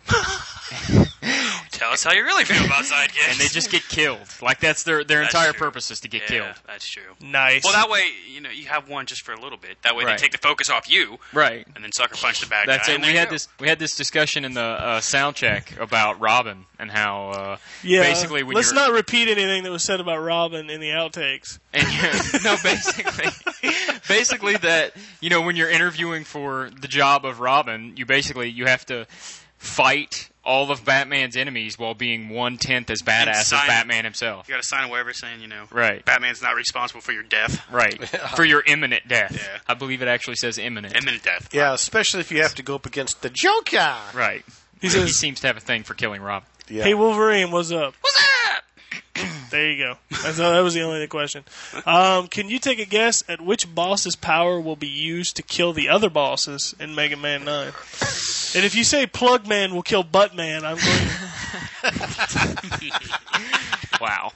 Tell us how you really feel about sidekicks. And they just get killed. Like, that's their entire true. purpose is to get yeah, killed. that's true. Nice. Well, that way, you have one just for a little bit. That way Right. they take the focus off you, Right. and then sucker punch the bad That's guy. it. and there you go. We had this discussion in the sound check about Robin and how yeah, basically when let's you're not repeat anything that was said about Robin in the outtakes. and no, basically that when you're interviewing for the job of Robin, you have to fight all of Batman's enemies while being 1/10 as badass as sign- Batman himself. You got to sign a waiver saying, Right. Batman's not responsible for your death. Right. For your imminent death. Yeah. I believe it actually says imminent. Imminent death. Yeah, especially if you have to go up against the Joker. Right. He He says, seems to have a thing for killing Robin. Yeah. "Hey Wolverine, what's up?" What's up? There you go. That was the only question. Can you take a guess at which boss's power will be used to kill the other bosses in Mega Man 9? And if you say Plug Man will kill Butt Man, I'm going Wow.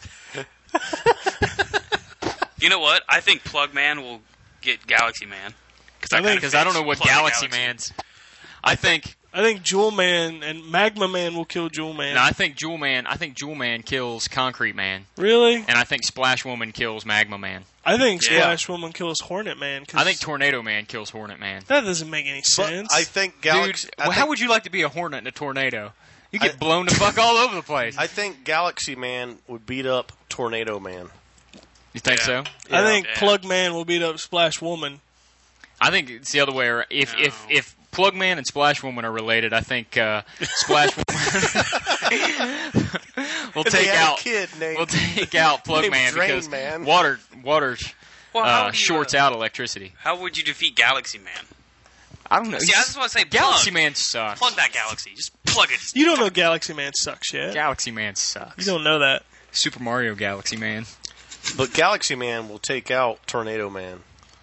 You know what? I think Plug Man will get Galaxy Man. Because I don't know what Galaxy Man's. I think Jewel Man and Magma Man will kill Jewel Man. I think Jewel Man kills Concrete Man, Really? and I think Splash Woman kills Magma Man. I think Yeah. Splash Woman kills Hornet Man. 'Cause I think Tornado Man kills Hornet Man. that doesn't make any But sense. I think Galaxy. Dude, how would you like to be a Hornet in a tornado? You get blown the fuck all over the place. I think Galaxy Man would beat up Tornado Man. You think Yeah. so? I think Yeah. Plug Man will beat up Splash Woman. I think it's the other way around. No. If Plug Man and Splash Woman are related, I think Splash Woman will If they take had out a kid named will take out Plug named Man Drain because Man. water Well, how would you, shorts out electricity. How would you defeat Galaxy Man? I don't know. See, I just want to say Galaxy plug. Man sucks. Plug that Galaxy. Just plug it. You don't know Galaxy Man sucks yet. Galaxy Man sucks. You don't know that. Super Mario Galaxy Man. But Galaxy Man will take out Tornado Man.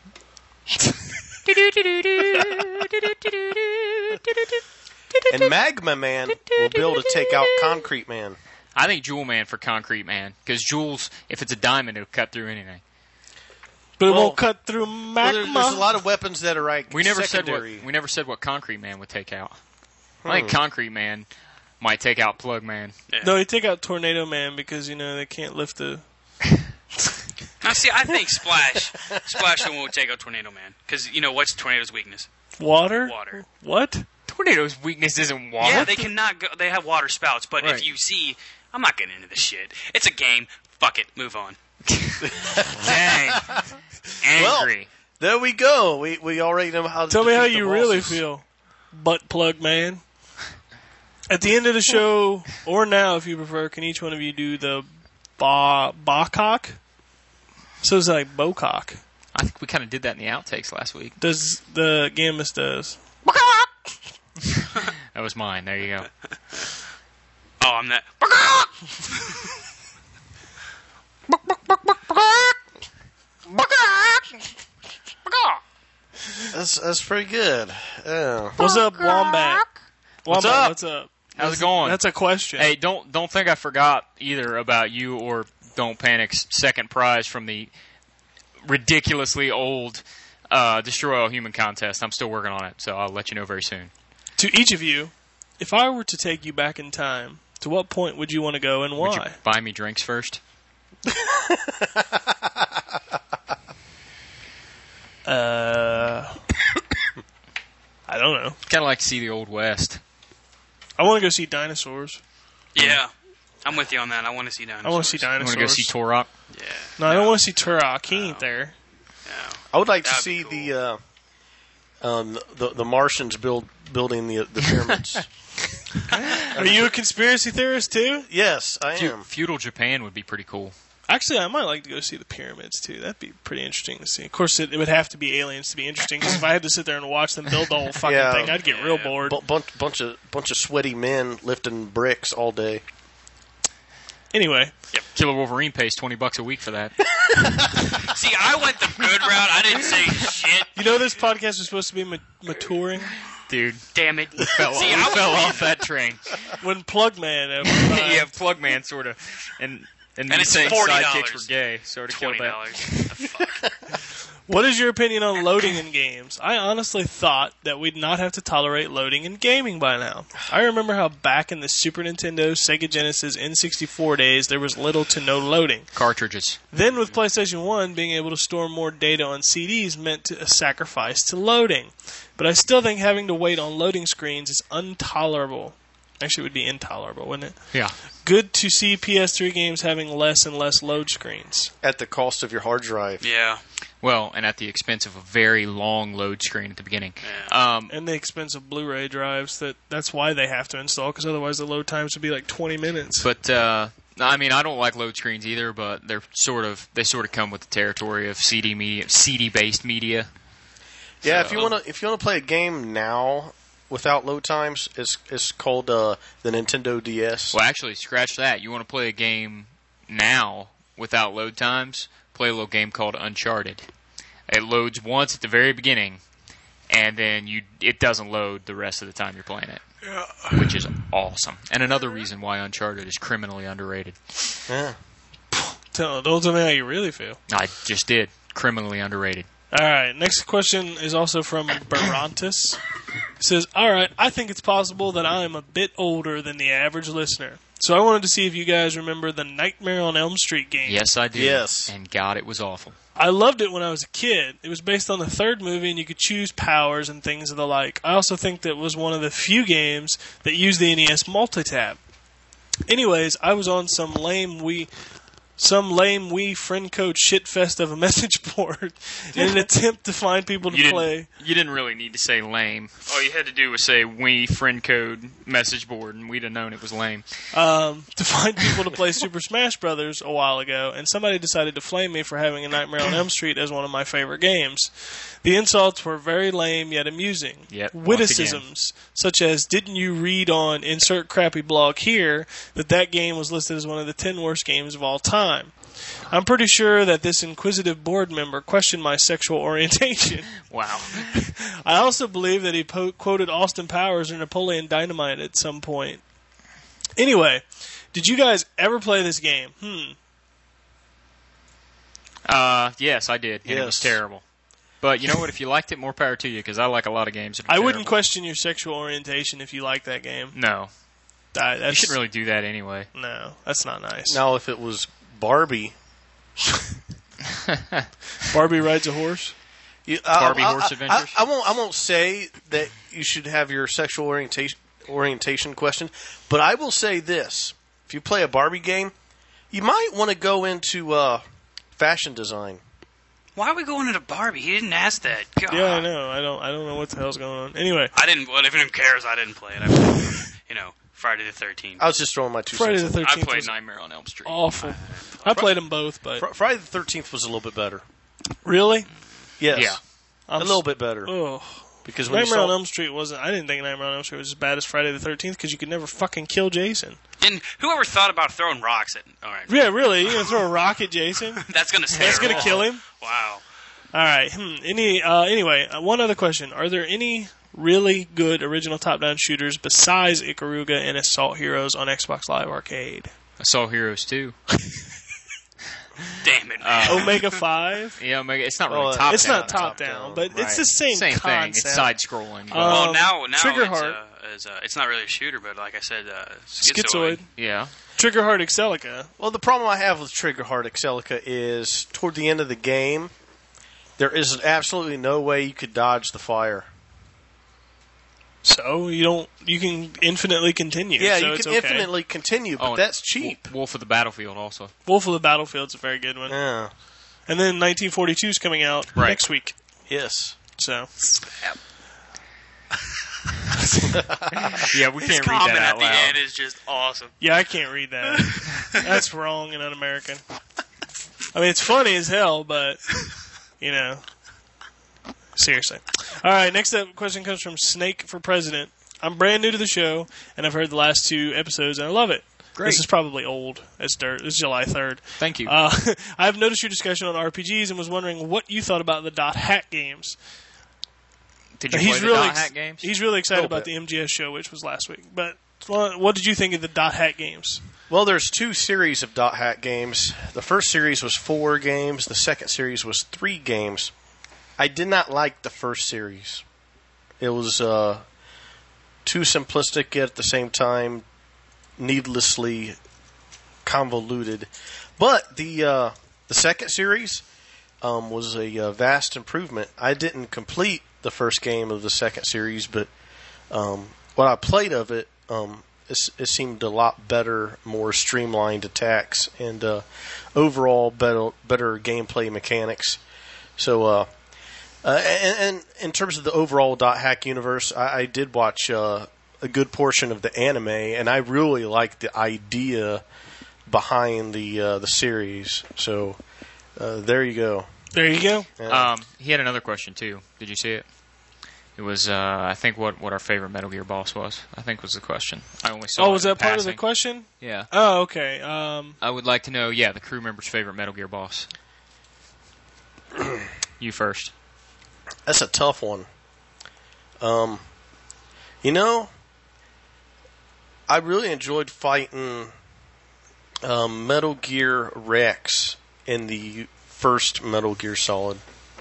And Magma Man will be able to take out Concrete Man. I think Jewel Man for Concrete Man because Jewel's, if it's a diamond, it'll cut through anything. But it Well- won't cut through Well, Magma. there's a lot of weapons that are like We never secondary. said what Concrete Man would take out. I think Concrete Man might take out Plug Man. No, you take out Tornado Man because, they can't lift the... Now, see, I think Splash Woman would take out Tornado Man. Because, what's Tornado's weakness? Water? Water. What? Tornado's weakness isn't water. Yeah, they cannot go. They have water spouts, but Right. if you see, I'm not getting into this shit. It's a game. Fuck it. Move on. Dang. Angry. There we go. We already know how to Tell me how defeat the you really bosses. feel, butt plug man. At the end of the show, or now if you prefer, can each one of you do the ba-cock? So it's like Bocock. I think we kind of did that in the outtakes last week. Does the Gammas does. That was mine. There you go. Oh, I'm that. That's pretty good. Yeah. What's up, Wombat? What's Wombat, up? what's up? How's it going? That's a question. Hey, don't think I forgot either about you or Don't Panic's second prize from the ridiculously old Destroy All Human contest. I'm still working on it, so I'll let you know very soon. To each of you, if I were to take you back in time, to what point would you want to go and Would you why? buy me drinks first? I don't know. Kind of like to see the Old West. I want to go see dinosaurs. Yeah, I'm with you on that. I want to see dinosaurs. I want to see You dinosaurs. want to go see Torok? Yeah. No, I don't want to see Turok. He ain't there. No. I would like to That'd see be the Martians building the pyramids. Are you a conspiracy theorist too? Yes, I am. Feudal Japan would be pretty cool. Actually, I might like to go see the pyramids too. That'd be pretty interesting to see. Of course, it would have to be aliens to be interesting. Because if I had to sit there and watch them build the whole fucking Yeah. thing, I'd get real bored. Bunch of sweaty men lifting bricks all day. Anyway, Killer Wolverine pays $20 a week for that. See, I went the good route. I didn't say shit. you know this podcast was supposed to be maturing. Dude, Damn it. fell, See, we I was fell off that train. When Plugman, Yeah, Plugman sort of, and me it's saying $40. sidekicks were gay sort of killed that. $20. What is your opinion on loading in games? I honestly thought that we'd not have to tolerate loading in gaming by now. I remember how back in the Super Nintendo, Sega Genesis, N64 days, there was little to no loading. Cartridges. Then with PlayStation 1, being able to store more data on CDs meant a sacrifice to loading. But I still think having to wait on loading screens is intolerable. Actually, it would be intolerable, wouldn't it? Yeah. Good to see PS3 games having less and less load screens. At the cost of your hard drive. Yeah. Well, and at the expense of a very long load screen at the beginning. And the expensive Blu-ray drives, that's why they have to install, because otherwise the load times would be like 20 minutes. But I mean, I don't like load screens either. But they sort of come with the territory of CD-based media. Yeah, So- if you want to play a game now without load times, it's called the Nintendo DS. Well, actually, scratch that. You want to play a game now without load times? Play a little game called Uncharted. It loads once at the very beginning, and then it doesn't load the rest of the time you're playing it, which is awesome. And another reason why Uncharted is criminally underrated. Yeah. Don't tell me how you really feel. I just did. Criminally underrated. All right, next question is also from Barantis. It says, all right, I think it's possible that I am a bit older than the average listener. So I wanted to see if you guys remember the Nightmare on Elm Street game. Yes, I did. Yes. And God, it was awful. I loved it when I was a kid. It was based on the third movie, and you could choose powers and things of the like. I also think that it was one of the few games that used the NES multi-tab. Anyways, I was on some lame Wii friend code shitfest of a message board in an attempt to find people to play. You didn't really need to say lame. All you had to do was say "we friend code message board," and we'd have known it was lame. To find people to play Super Smash Brothers a while ago, and somebody decided to flame me for having a Nightmare on Elm Street as one of my favorite games. The insults were very lame yet amusing. Yep, once Witticisms such as, didn't you read on insert crappy blog here that game was listed as one of the 10 worst games of all time? I'm pretty sure that this inquisitive board member questioned my sexual orientation. Wow. I also believe that he quoted Austin Powers or Napoleon Dynamite at some point. Anyway, did you guys ever play this game? Yes, I did. And it was Yes. terrible. But you know what? If you liked it, more power to you, because I like a lot of games that are I wouldn't terrible. question your sexual orientation if you like that game. No. That's, You shouldn't really do that anyway. No, that's not nice. Now, if it was Barbie, Barbie rides a horse? Barbie Horse Adventures? I won't say that you should have your sexual orientation question, but I will say this: if you play a Barbie game, you might want to go into fashion design. Why are we going into Barbie? He didn't ask that. God. Yeah, I know. I don't know what the hell's going on. Anyway, I didn't. Well, if anyone cares, I didn't play it. I played, Friday the 13th. I was just throwing my 2 Friday cents. the in. 13th I played was Nightmare on Elm Street. awful. I played them both, but Friday the 13th was a little bit better. really, Yes, Yeah. a little bit better Oh, because when you Nightmare on saw Elm Street wasn't. I didn't think Nightmare on Elm Street was as bad as Friday the 13th because you could never fucking kill Jason. And whoever thought about throwing rocks at? All right, Yeah, really. You gonna throw a rock at Jason? that's gonna stay. That's gonna kill him. Wow. All right. Anyway, one other question: are there any really good original top-down shooters besides Ikaruga and Assault Heroes on Xbox Live Arcade? Assault Heroes 2. Damn it, man. Omega 5. Yeah, it's not Well, really top It's down. not top-down, but Right. it's the same thing. concept. It's side-scrolling. but- Well, now Trigger it's, Heart. it's not really a shooter, but like I said, Schizoid. yeah. Triggerheart Excelica. Well, the problem I have with Triggerheart Excelica is toward the end of the game, there is absolutely no way you could dodge the fire. So you can infinitely continue. Yeah, so you it's can okay. infinitely continue, but Oh, that's cheap. Wolf of the Battlefield also. Wolf of the Battlefield's a very good one. Yeah. And then 1942 is coming out Right. next week. Yes. So Yeah, we His can't read comment that at out the loud. end is just awesome. yeah, I can't read that. That's wrong and un-American. I mean, it's funny as hell, but seriously. All right, next up question comes from Snake for President. I'm brand new to the show, and I've heard the last 2 episodes, and I love it. Great. This is probably old as dirt. This is July 3rd. Thank you. I've noticed your discussion on RPGs and was wondering what you thought about the Dot Hack games. Did you He's play the really Dot Hack games? He's really excited Little about the MGS show, which was last week. But what did you think of the Dot Hack games? Well, there's 2 series of Dot Hack games. The first series was 4 games. The second series was 3 games. I did not like the first series. It was too simplistic, yet at the same time needlessly convoluted. But the second series was a vast improvement. I didn't complete the first game of the second series, but what I played of it, it seemed a lot better, more streamlined attacks, and overall better gameplay mechanics. So, and in terms of the overall Dot Hack universe, I did watch a good portion of the anime, and I really liked the idea behind the series. So, there you go. There you go. He had another question too. Did you see it? It was, I think, what our favorite Metal Gear boss was. I think was the question. I only saw. Oh, it was in that part of the passing. question? Yeah. Oh, okay. I would like to know. Yeah, the crew member's favorite Metal Gear boss. You first. That's a tough one. I really enjoyed fighting Metal Gear Rex in the first Metal Gear Solid.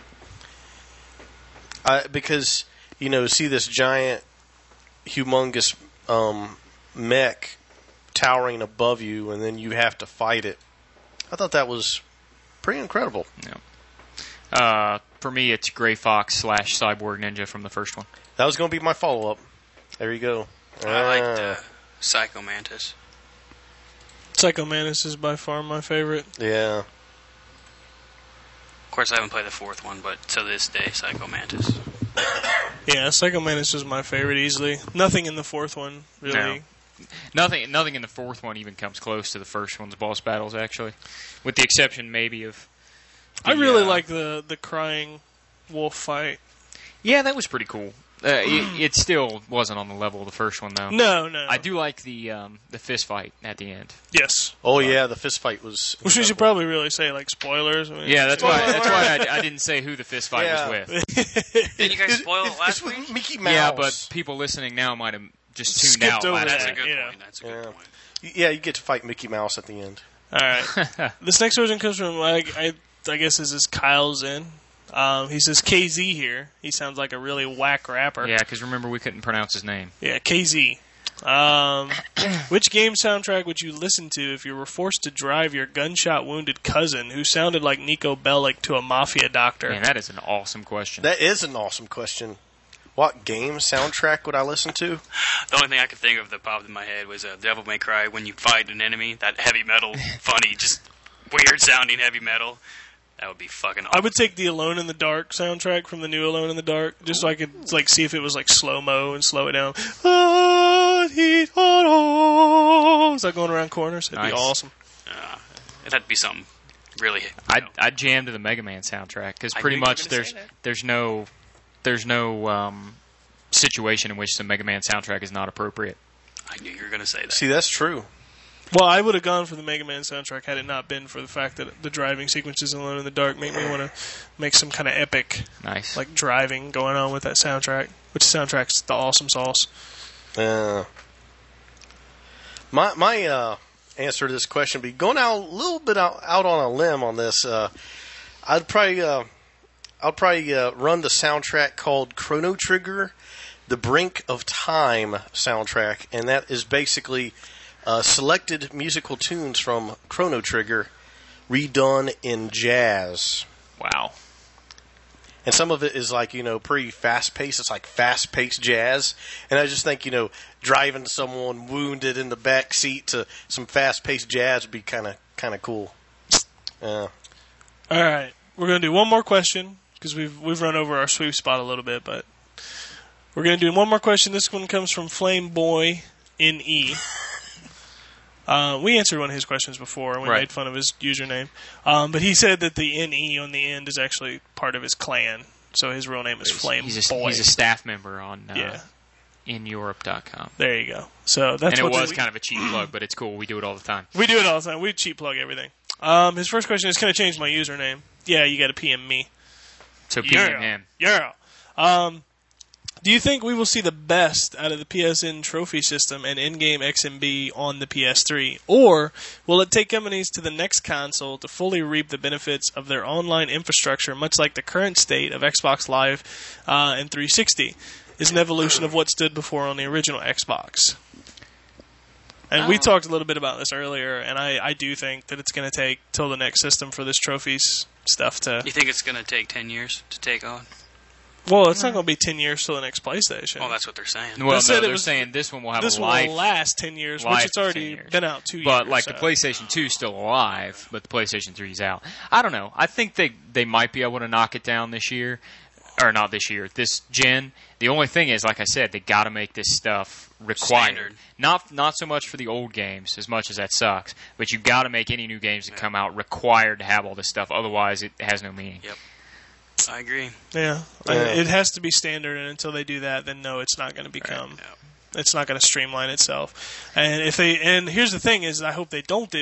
Because, see this giant, humongous mech towering above you, and then you have to fight it. I thought that was pretty incredible. Yeah. For me, it's Gray Fox / Cyborg Ninja from the first one. That was going to be my follow-up. There you go. I liked Psycho Mantis. Psycho Mantis is by far my favorite. Yeah. Of course, I haven't played the 4th one, but to this day, Psycho Mantis. Yeah, Psycho Mantis is my favorite easily. Nothing in the 4th one, really. No. Nothing in the 4th one even comes close to the first one's boss battles, actually. With the exception, maybe, of... I really like the crying wolf fight. Yeah, that was pretty cool. It still wasn't on the level of the first one, though. No. I do like the fist fight at the end. Yes. Oh, yeah, the fist fight was... Which we should probably really say, like, spoilers. I mean, Yeah, that's why I didn't say who the fist fight was with. Didn't you guys spoil it last It's with week? Mickey Mouse. Yeah, but people listening now might have just tuned Skipped out over last that. That's a week. good Yeah. point. That's a good point. Yeah, you get to fight Mickey Mouse at the end. All right. This next question comes from, I guess this is Kyle Zen. He says KZ here. He sounds like a really whack rapper. Yeah, because remember, we couldn't pronounce his name. Yeah, KZ. Which game soundtrack would you listen to if you were forced to drive your gunshot-wounded cousin who sounded like Nico Bellic to a mafia doctor? Man, that is an awesome question. That is an awesome question. What game soundtrack would I listen to? The only thing I could think of that popped in my head was Devil May Cry when you fight an enemy. That heavy metal, funny, just weird-sounding heavy metal. That would be fucking awesome. I would take the Alone in the Dark soundtrack from the new Alone in the Dark, just so I could see if it was slow-mo and slow it down. Is that going around corners? It'd be awesome. It'd have to be something really... I'd jam to the Mega Man soundtrack, because pretty much there's no situation in which the Mega Man soundtrack is not appropriate. I knew you were going to say that. See, that's true. Well, I would have gone for the Mega Man soundtrack had it not been for the fact that the driving sequences in Alone in the Dark make me want to make some kind of epic, driving going on with that soundtrack. Which soundtrack's the awesome sauce. My answer to this question would be going out a little bit out on a limb on this. I'll probably run the soundtrack called Chrono Trigger, the Brink of Time soundtrack, and that is basically selected musical tunes from Chrono Trigger redone in jazz. Wow. And some of it is pretty fast-paced. It's like fast-paced jazz. And I just think, driving someone wounded in the back seat to some fast-paced jazz would be kind of cool. All right. We're going to do one more question because we've run over our sweep spot a little bit, but we're going to do one more question. This one comes from Flameboy NE. We answered one of his questions before, and we made fun of his username. But he said that the NE on the end is actually part of his clan, so his real name is Flameboy. He's a staff member on ineurope.com. There you go. So that's and it was kind of a cheap plug, but it's cool. We do it all the time. We do it all the time. We cheap plug everything. His first question is, can I change my username? Yeah, you got to PM me. So PM him. Yeah. Do you think we will see the best out of the PSN trophy system and in-game XMB on the PS3? Or will it take companies to the next console to fully reap the benefits of their online infrastructure, much like the current state of Xbox Live and 360? Is an evolution of what stood before on the original Xbox. And we talked a little bit about this earlier, and I do think that it's going to take till the next system for this trophies stuff to... You think it's going to take 10 years to take on? Well, it's not going to be 10 years till the next PlayStation. Well, that's what they're saying. Well, they're saying this one will have a life. This one will last 10 years, which it's already been out 2 years. But, the PlayStation 2 is still alive, but the PlayStation 3 is out. I don't know. I think they might be able to knock it down this year. Or not this year, this gen. The only thing is, like I said, they got to make this stuff required. Standard. Not so much for the old games, as much as that sucks, but you got to make any new games that come out required to have all this stuff. Otherwise, it has no meaning. Yep. I agree. Yeah. It has to be standard, and until they do that, then no, it's not going to become. Right. It's not going to streamline itself. And here's the thing: is I hope they don't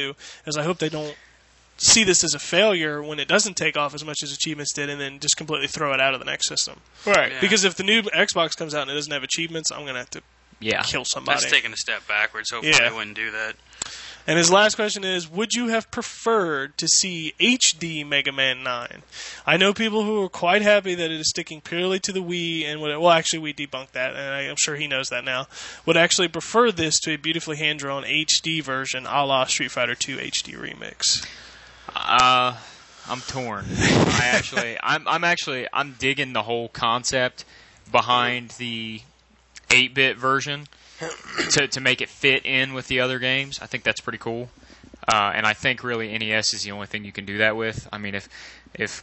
see this as a failure when it doesn't take off as much as Achievements did, and then just completely throw it out of the next system. Right. Yeah. Because if the new Xbox comes out and it doesn't have Achievements, I'm going to have to kill somebody. That's taking a step backwards. Hopefully they wouldn't do that. And his last question is, would you have preferred to see HD Mega Man 9? I know people who are quite happy that it is sticking purely to the Wii, and actually we debunked that, and I'm sure he knows that now, would actually prefer this to a beautifully hand-drawn HD version a la Street Fighter 2 HD Remix. I'm torn. I'm digging the whole concept behind the 8-bit version to make it fit in with the other games. I think that's pretty cool. And I think really NES is the only thing you can do that with. I mean, if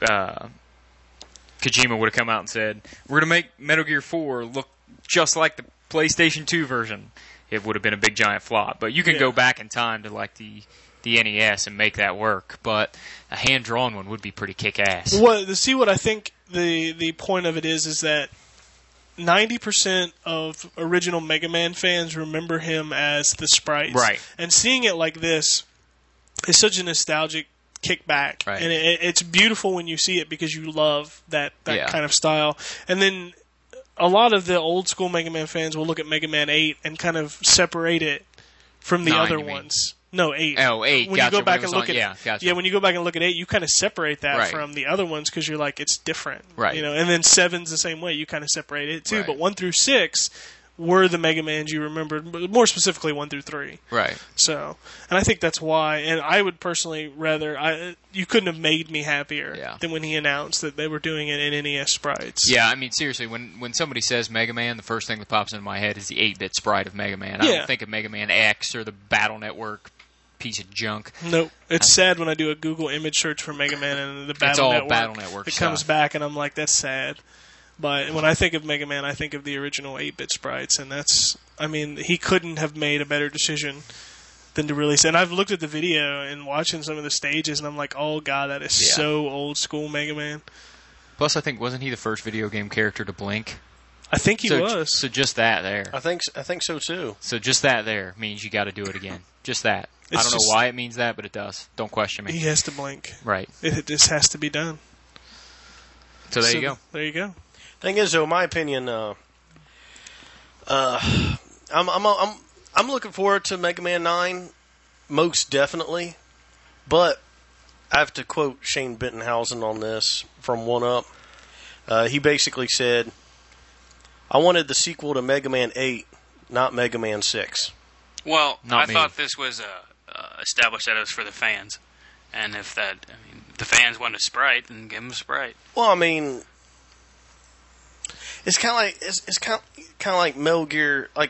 Kojima would have come out and said, we're going to make Metal Gear 4 look just like the PlayStation 2 version, it would have been a big giant flop. But you can go back in time to the NES and make that work, but a hand-drawn one would be pretty kick-ass. What I think the point of it is that 90% of original Mega Man fans remember him as the sprites. Right. And seeing it like this is such a nostalgic kickback. Right. And it's beautiful when you see it because you love that kind of style. And then a lot of the old-school Mega Man fans will look at Mega Man 8 and kind of separate it from the other ones. No, 8. Oh, 8. When gotcha. you go back and look at gotcha. when you go back and look at 8, you kind of separate that from the other ones because you're like, it's different, right? And then 7's the same way. You kind of separate it too. Right. But 1 through 6, were the Mega Mans you remembered, but more specifically 1 through 3. Right. So, and I think that's why. And I would personally rather you couldn't have made me happier than when he announced that they were doing it in NES sprites. Yeah, I mean seriously, when somebody says Mega Man, the first thing that pops into my head is the 8-bit sprite of Mega Man. I don't think of Mega Man X or the Battle Network piece of junk. Nope. It's sad when I do a Google image search for Mega Man and the Battle Network. Battle Network it stuff. comes back and I'm like, that's sad. But when I think of Mega Man, I think of the original 8-bit sprites, and he couldn't have made a better decision than to release it. And I've looked at the video and watching some of the stages, and I'm like, oh god, that is so old school Mega Man. Plus, I think, wasn't he the first video game character to blink? I think he was. So just that there. I think so too. So just that there means you got to do it again. Just that. I don't know why it means that, but it does. Don't question me. He has to blink. Right. It just has to be done. So there you go. There you go. Thing is, though, in my opinion, I'm looking forward to Mega Man 9, most definitely. But I have to quote Shane Bentonhausen on this from 1UP. He basically said, "I wanted the sequel to Mega Man 8, not Mega Man 6." Well, I thought this was established that it was for the fans, and if the fans want a sprite, then give them a sprite. Well, I mean, it's kind of like Metal Gear, like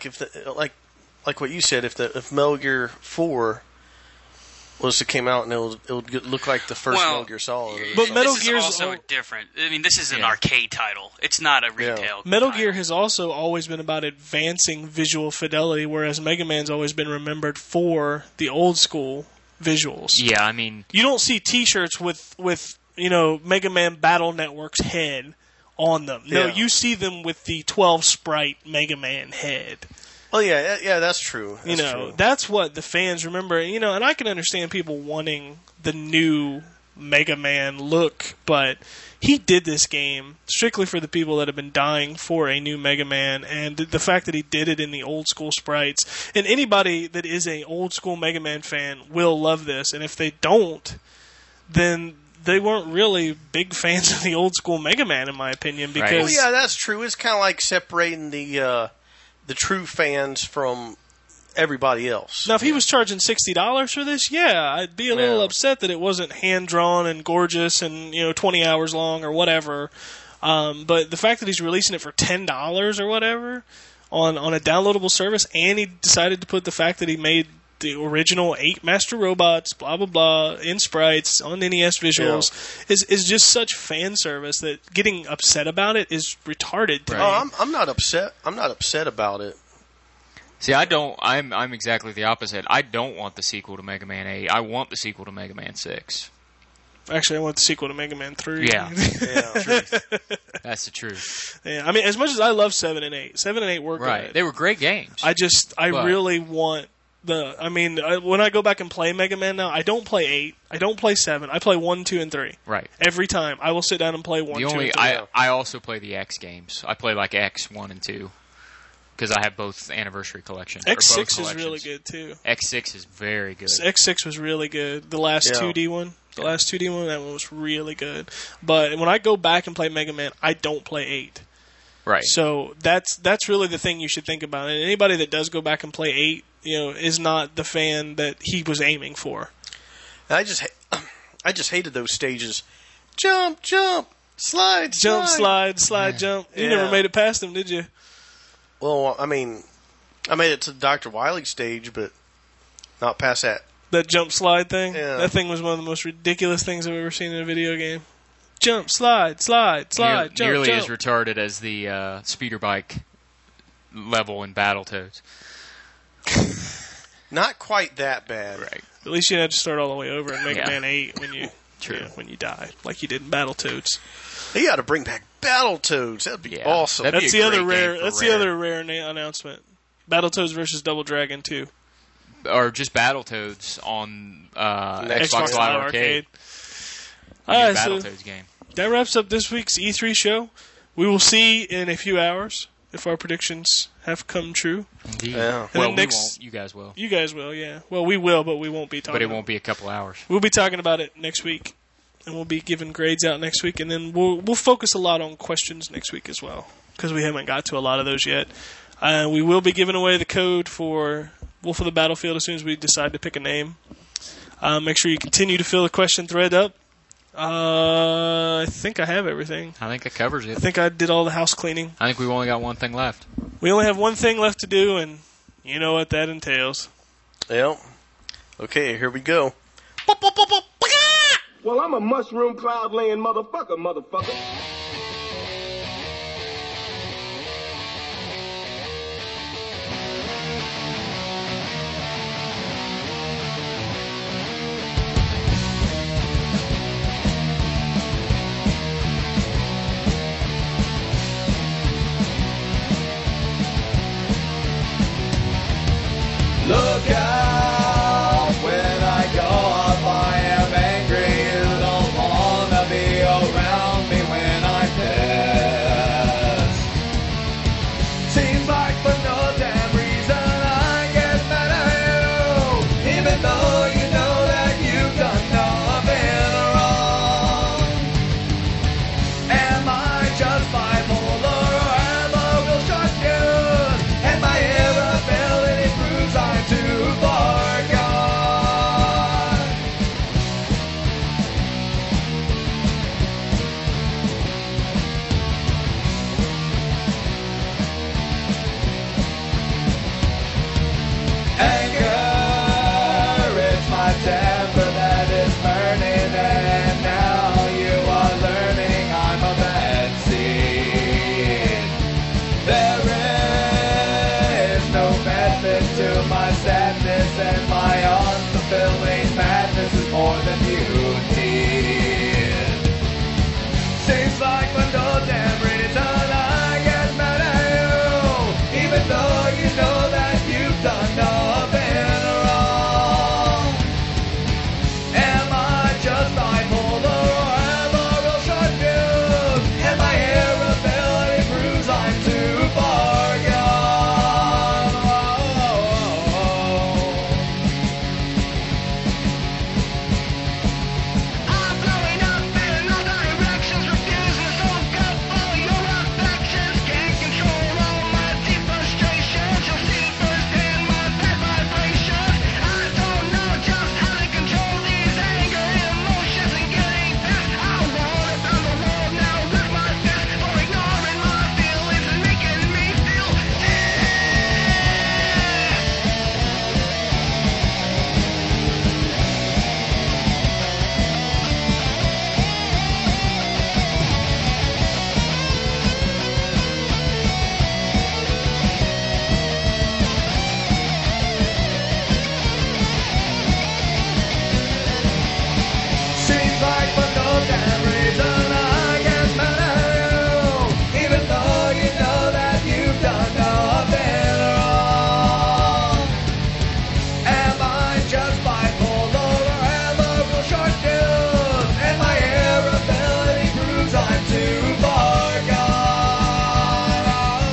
like what you said, if Metal Gear 4 was to come out and it would look like the first Metal Gear Solid. But Metal Gear is also different. I mean, this is an arcade title. It's not a retail. Metal Gear has also always been about advancing visual fidelity, whereas Mega Man's always been remembered for the old school visuals. Yeah, I mean, you don't see T-shirts with Mega Man Battle Network's head on them. No, you see them with the 12 sprite Mega Man head. Oh yeah, that's true. That's what the fans remember. And I can understand people wanting the new Mega Man look, but he did this game strictly for the people that have been dying for a new Mega Man, and the fact that he did it in the old school sprites. And anybody that is an old school Mega Man fan will love this, and if they don't, then they weren't really big fans of the old school Mega Man, in my opinion. Because well, yeah, that's true. It's kind of like separating the true fans from everybody else. Now, if he was charging $60 for this, I'd be a little upset that it wasn't hand-drawn and gorgeous and, 20 hours long or whatever. But the fact that he's releasing it for $10 or whatever on a downloadable service, and he decided to put the fact that he made the original 8 Master Robots, blah, blah, blah, in sprites, on NES visuals, is just such fan service that getting upset about it is retarded to me. Oh, I'm not upset. I'm not upset about it. See, I'm exactly the opposite. I don't want the sequel to Mega Man 8. I want the sequel to Mega Man 6. Actually, I want the sequel to Mega Man 3. Yeah. Truth. That's the truth. Yeah, I mean, as much as I love 7 and 8, 7 and 8 were good. They were great games. I really want when I go back and play Mega Man now, I don't play 8, I don't play 7, I play 1, 2, and 3. Right. Every time, I will sit down and play 1, 2, and 3. I also play the X games. I play like X 1 and 2 because I have both Anniversary Collection. X6 is really good too. X6 is very good. X6 was really good. The last 2D one. The last 2D one, that one was really good. But when I go back and play Mega Man, I don't play 8. Right. So that's really the thing you should think about. And anybody that does go back and play 8, is not the fan that he was aiming for. I just hated those stages. Jump, slide, jump, slide, jump. You never made it past them, did you? Well, I mean, I made it to the Dr. Wily stage, but not past that. That jump slide thing? Yeah. That thing was one of the most ridiculous things I've ever seen in a video game. Jump, slide, jump, nearly jump. as retarded as the speeder bike level in Battletoads. Not quite that bad. Right. At least you had to start all the way over in Mega Man 8 when you True. When you die, like you did in Battletoads. They got to bring back Battletoads. That'd be awesome. That's the other rare. That's the other rare announcement. Battletoads versus Double Dragon 2. Or just Battletoads on Xbox Live Arcade. Alright, Battletoads game. That wraps up this week's E3 show. We will see in a few hours if our predictions have come true. Indeed. Yeah. Well, we won't. You guys will. You guys will, yeah. Well, we will, but we won't be talking. But it won't be a couple hours. We'll be talking about it next week, and we'll be giving grades out next week, and then we'll focus a lot on questions next week as well, because we haven't got to a lot of those yet. We will be giving away the code for Wolf of the Battlefield as soon as we decide to pick a name. Make sure you continue to fill the question thread up. I think I have everything. I think it covers I it. think I did all the house cleaning. I think we've only got one thing left. We only have one thing left to do, and you know what that entails. Yep. Okay, here we go. Well, I'm a mushroom cloud laying motherfucker. Look out when I go up, I am angry. You don't wanna be around me when I piss. Seems like for no damn reason I get mad at you, even though you know that you've done nothing wrong. Am I just bipolar or am I real shotgun? And my irritability proves I'm too far gone. Anger, it's my temper that is burning, and now you are learning I'm a bad seed. There is no method to my sadness, and my unfulfilling madness is more than you need. Seems like for no damn reason I get mad at you, even though you know that you've done nothing wrong. Am I just bipolar or am I real shotgun? And my irritability proves I'm too far gone. I'm blowing up in all directions, refusing to soak up all your affections. Can't control all my deep frustrations. You'll see firsthand my bad vibrations. I don't know just how to control these anger emotions and getting pissed. I wanna pound the world now with my fist for ignoring my feelings and making me feel this. Seems like for no damn reason I get mad at you, even though you know that you've done nothing wrong. Am I just bipolar or am I real shotgun? And my irritability proves I'm too far gone.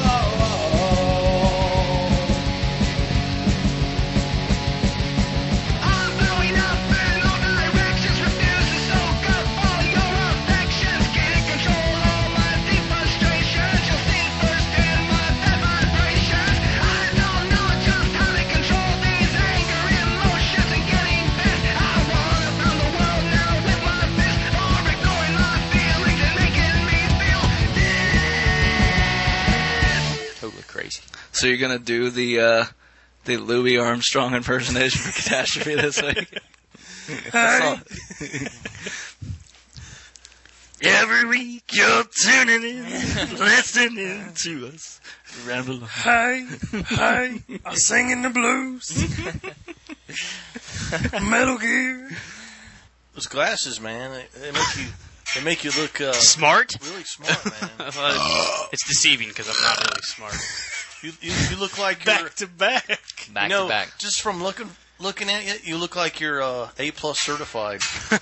I'm blowing up in all directions, refuse to soak up all your affections. Can't control all my deep frustrations. You'll see firsthand my bad vibrations. I don't know just how to control these anger emotions and getting pissed. I wanna pound the world now with my fist for ignoring my feelings and making me feel this. Totally crazy. So you're gonna do the Louis Armstrong impersonation for Catastrophe this week? Every week you're tuning in, listening to us. Ramble on. Hey, I'm singing the blues. Metal Gear. Those glasses, man, they make you look Smart? really smart, man. It's deceiving because I'm not really smart. You look like you're, Back to back. Back you know, to back. just from looking at you, you look like you're A+ certified.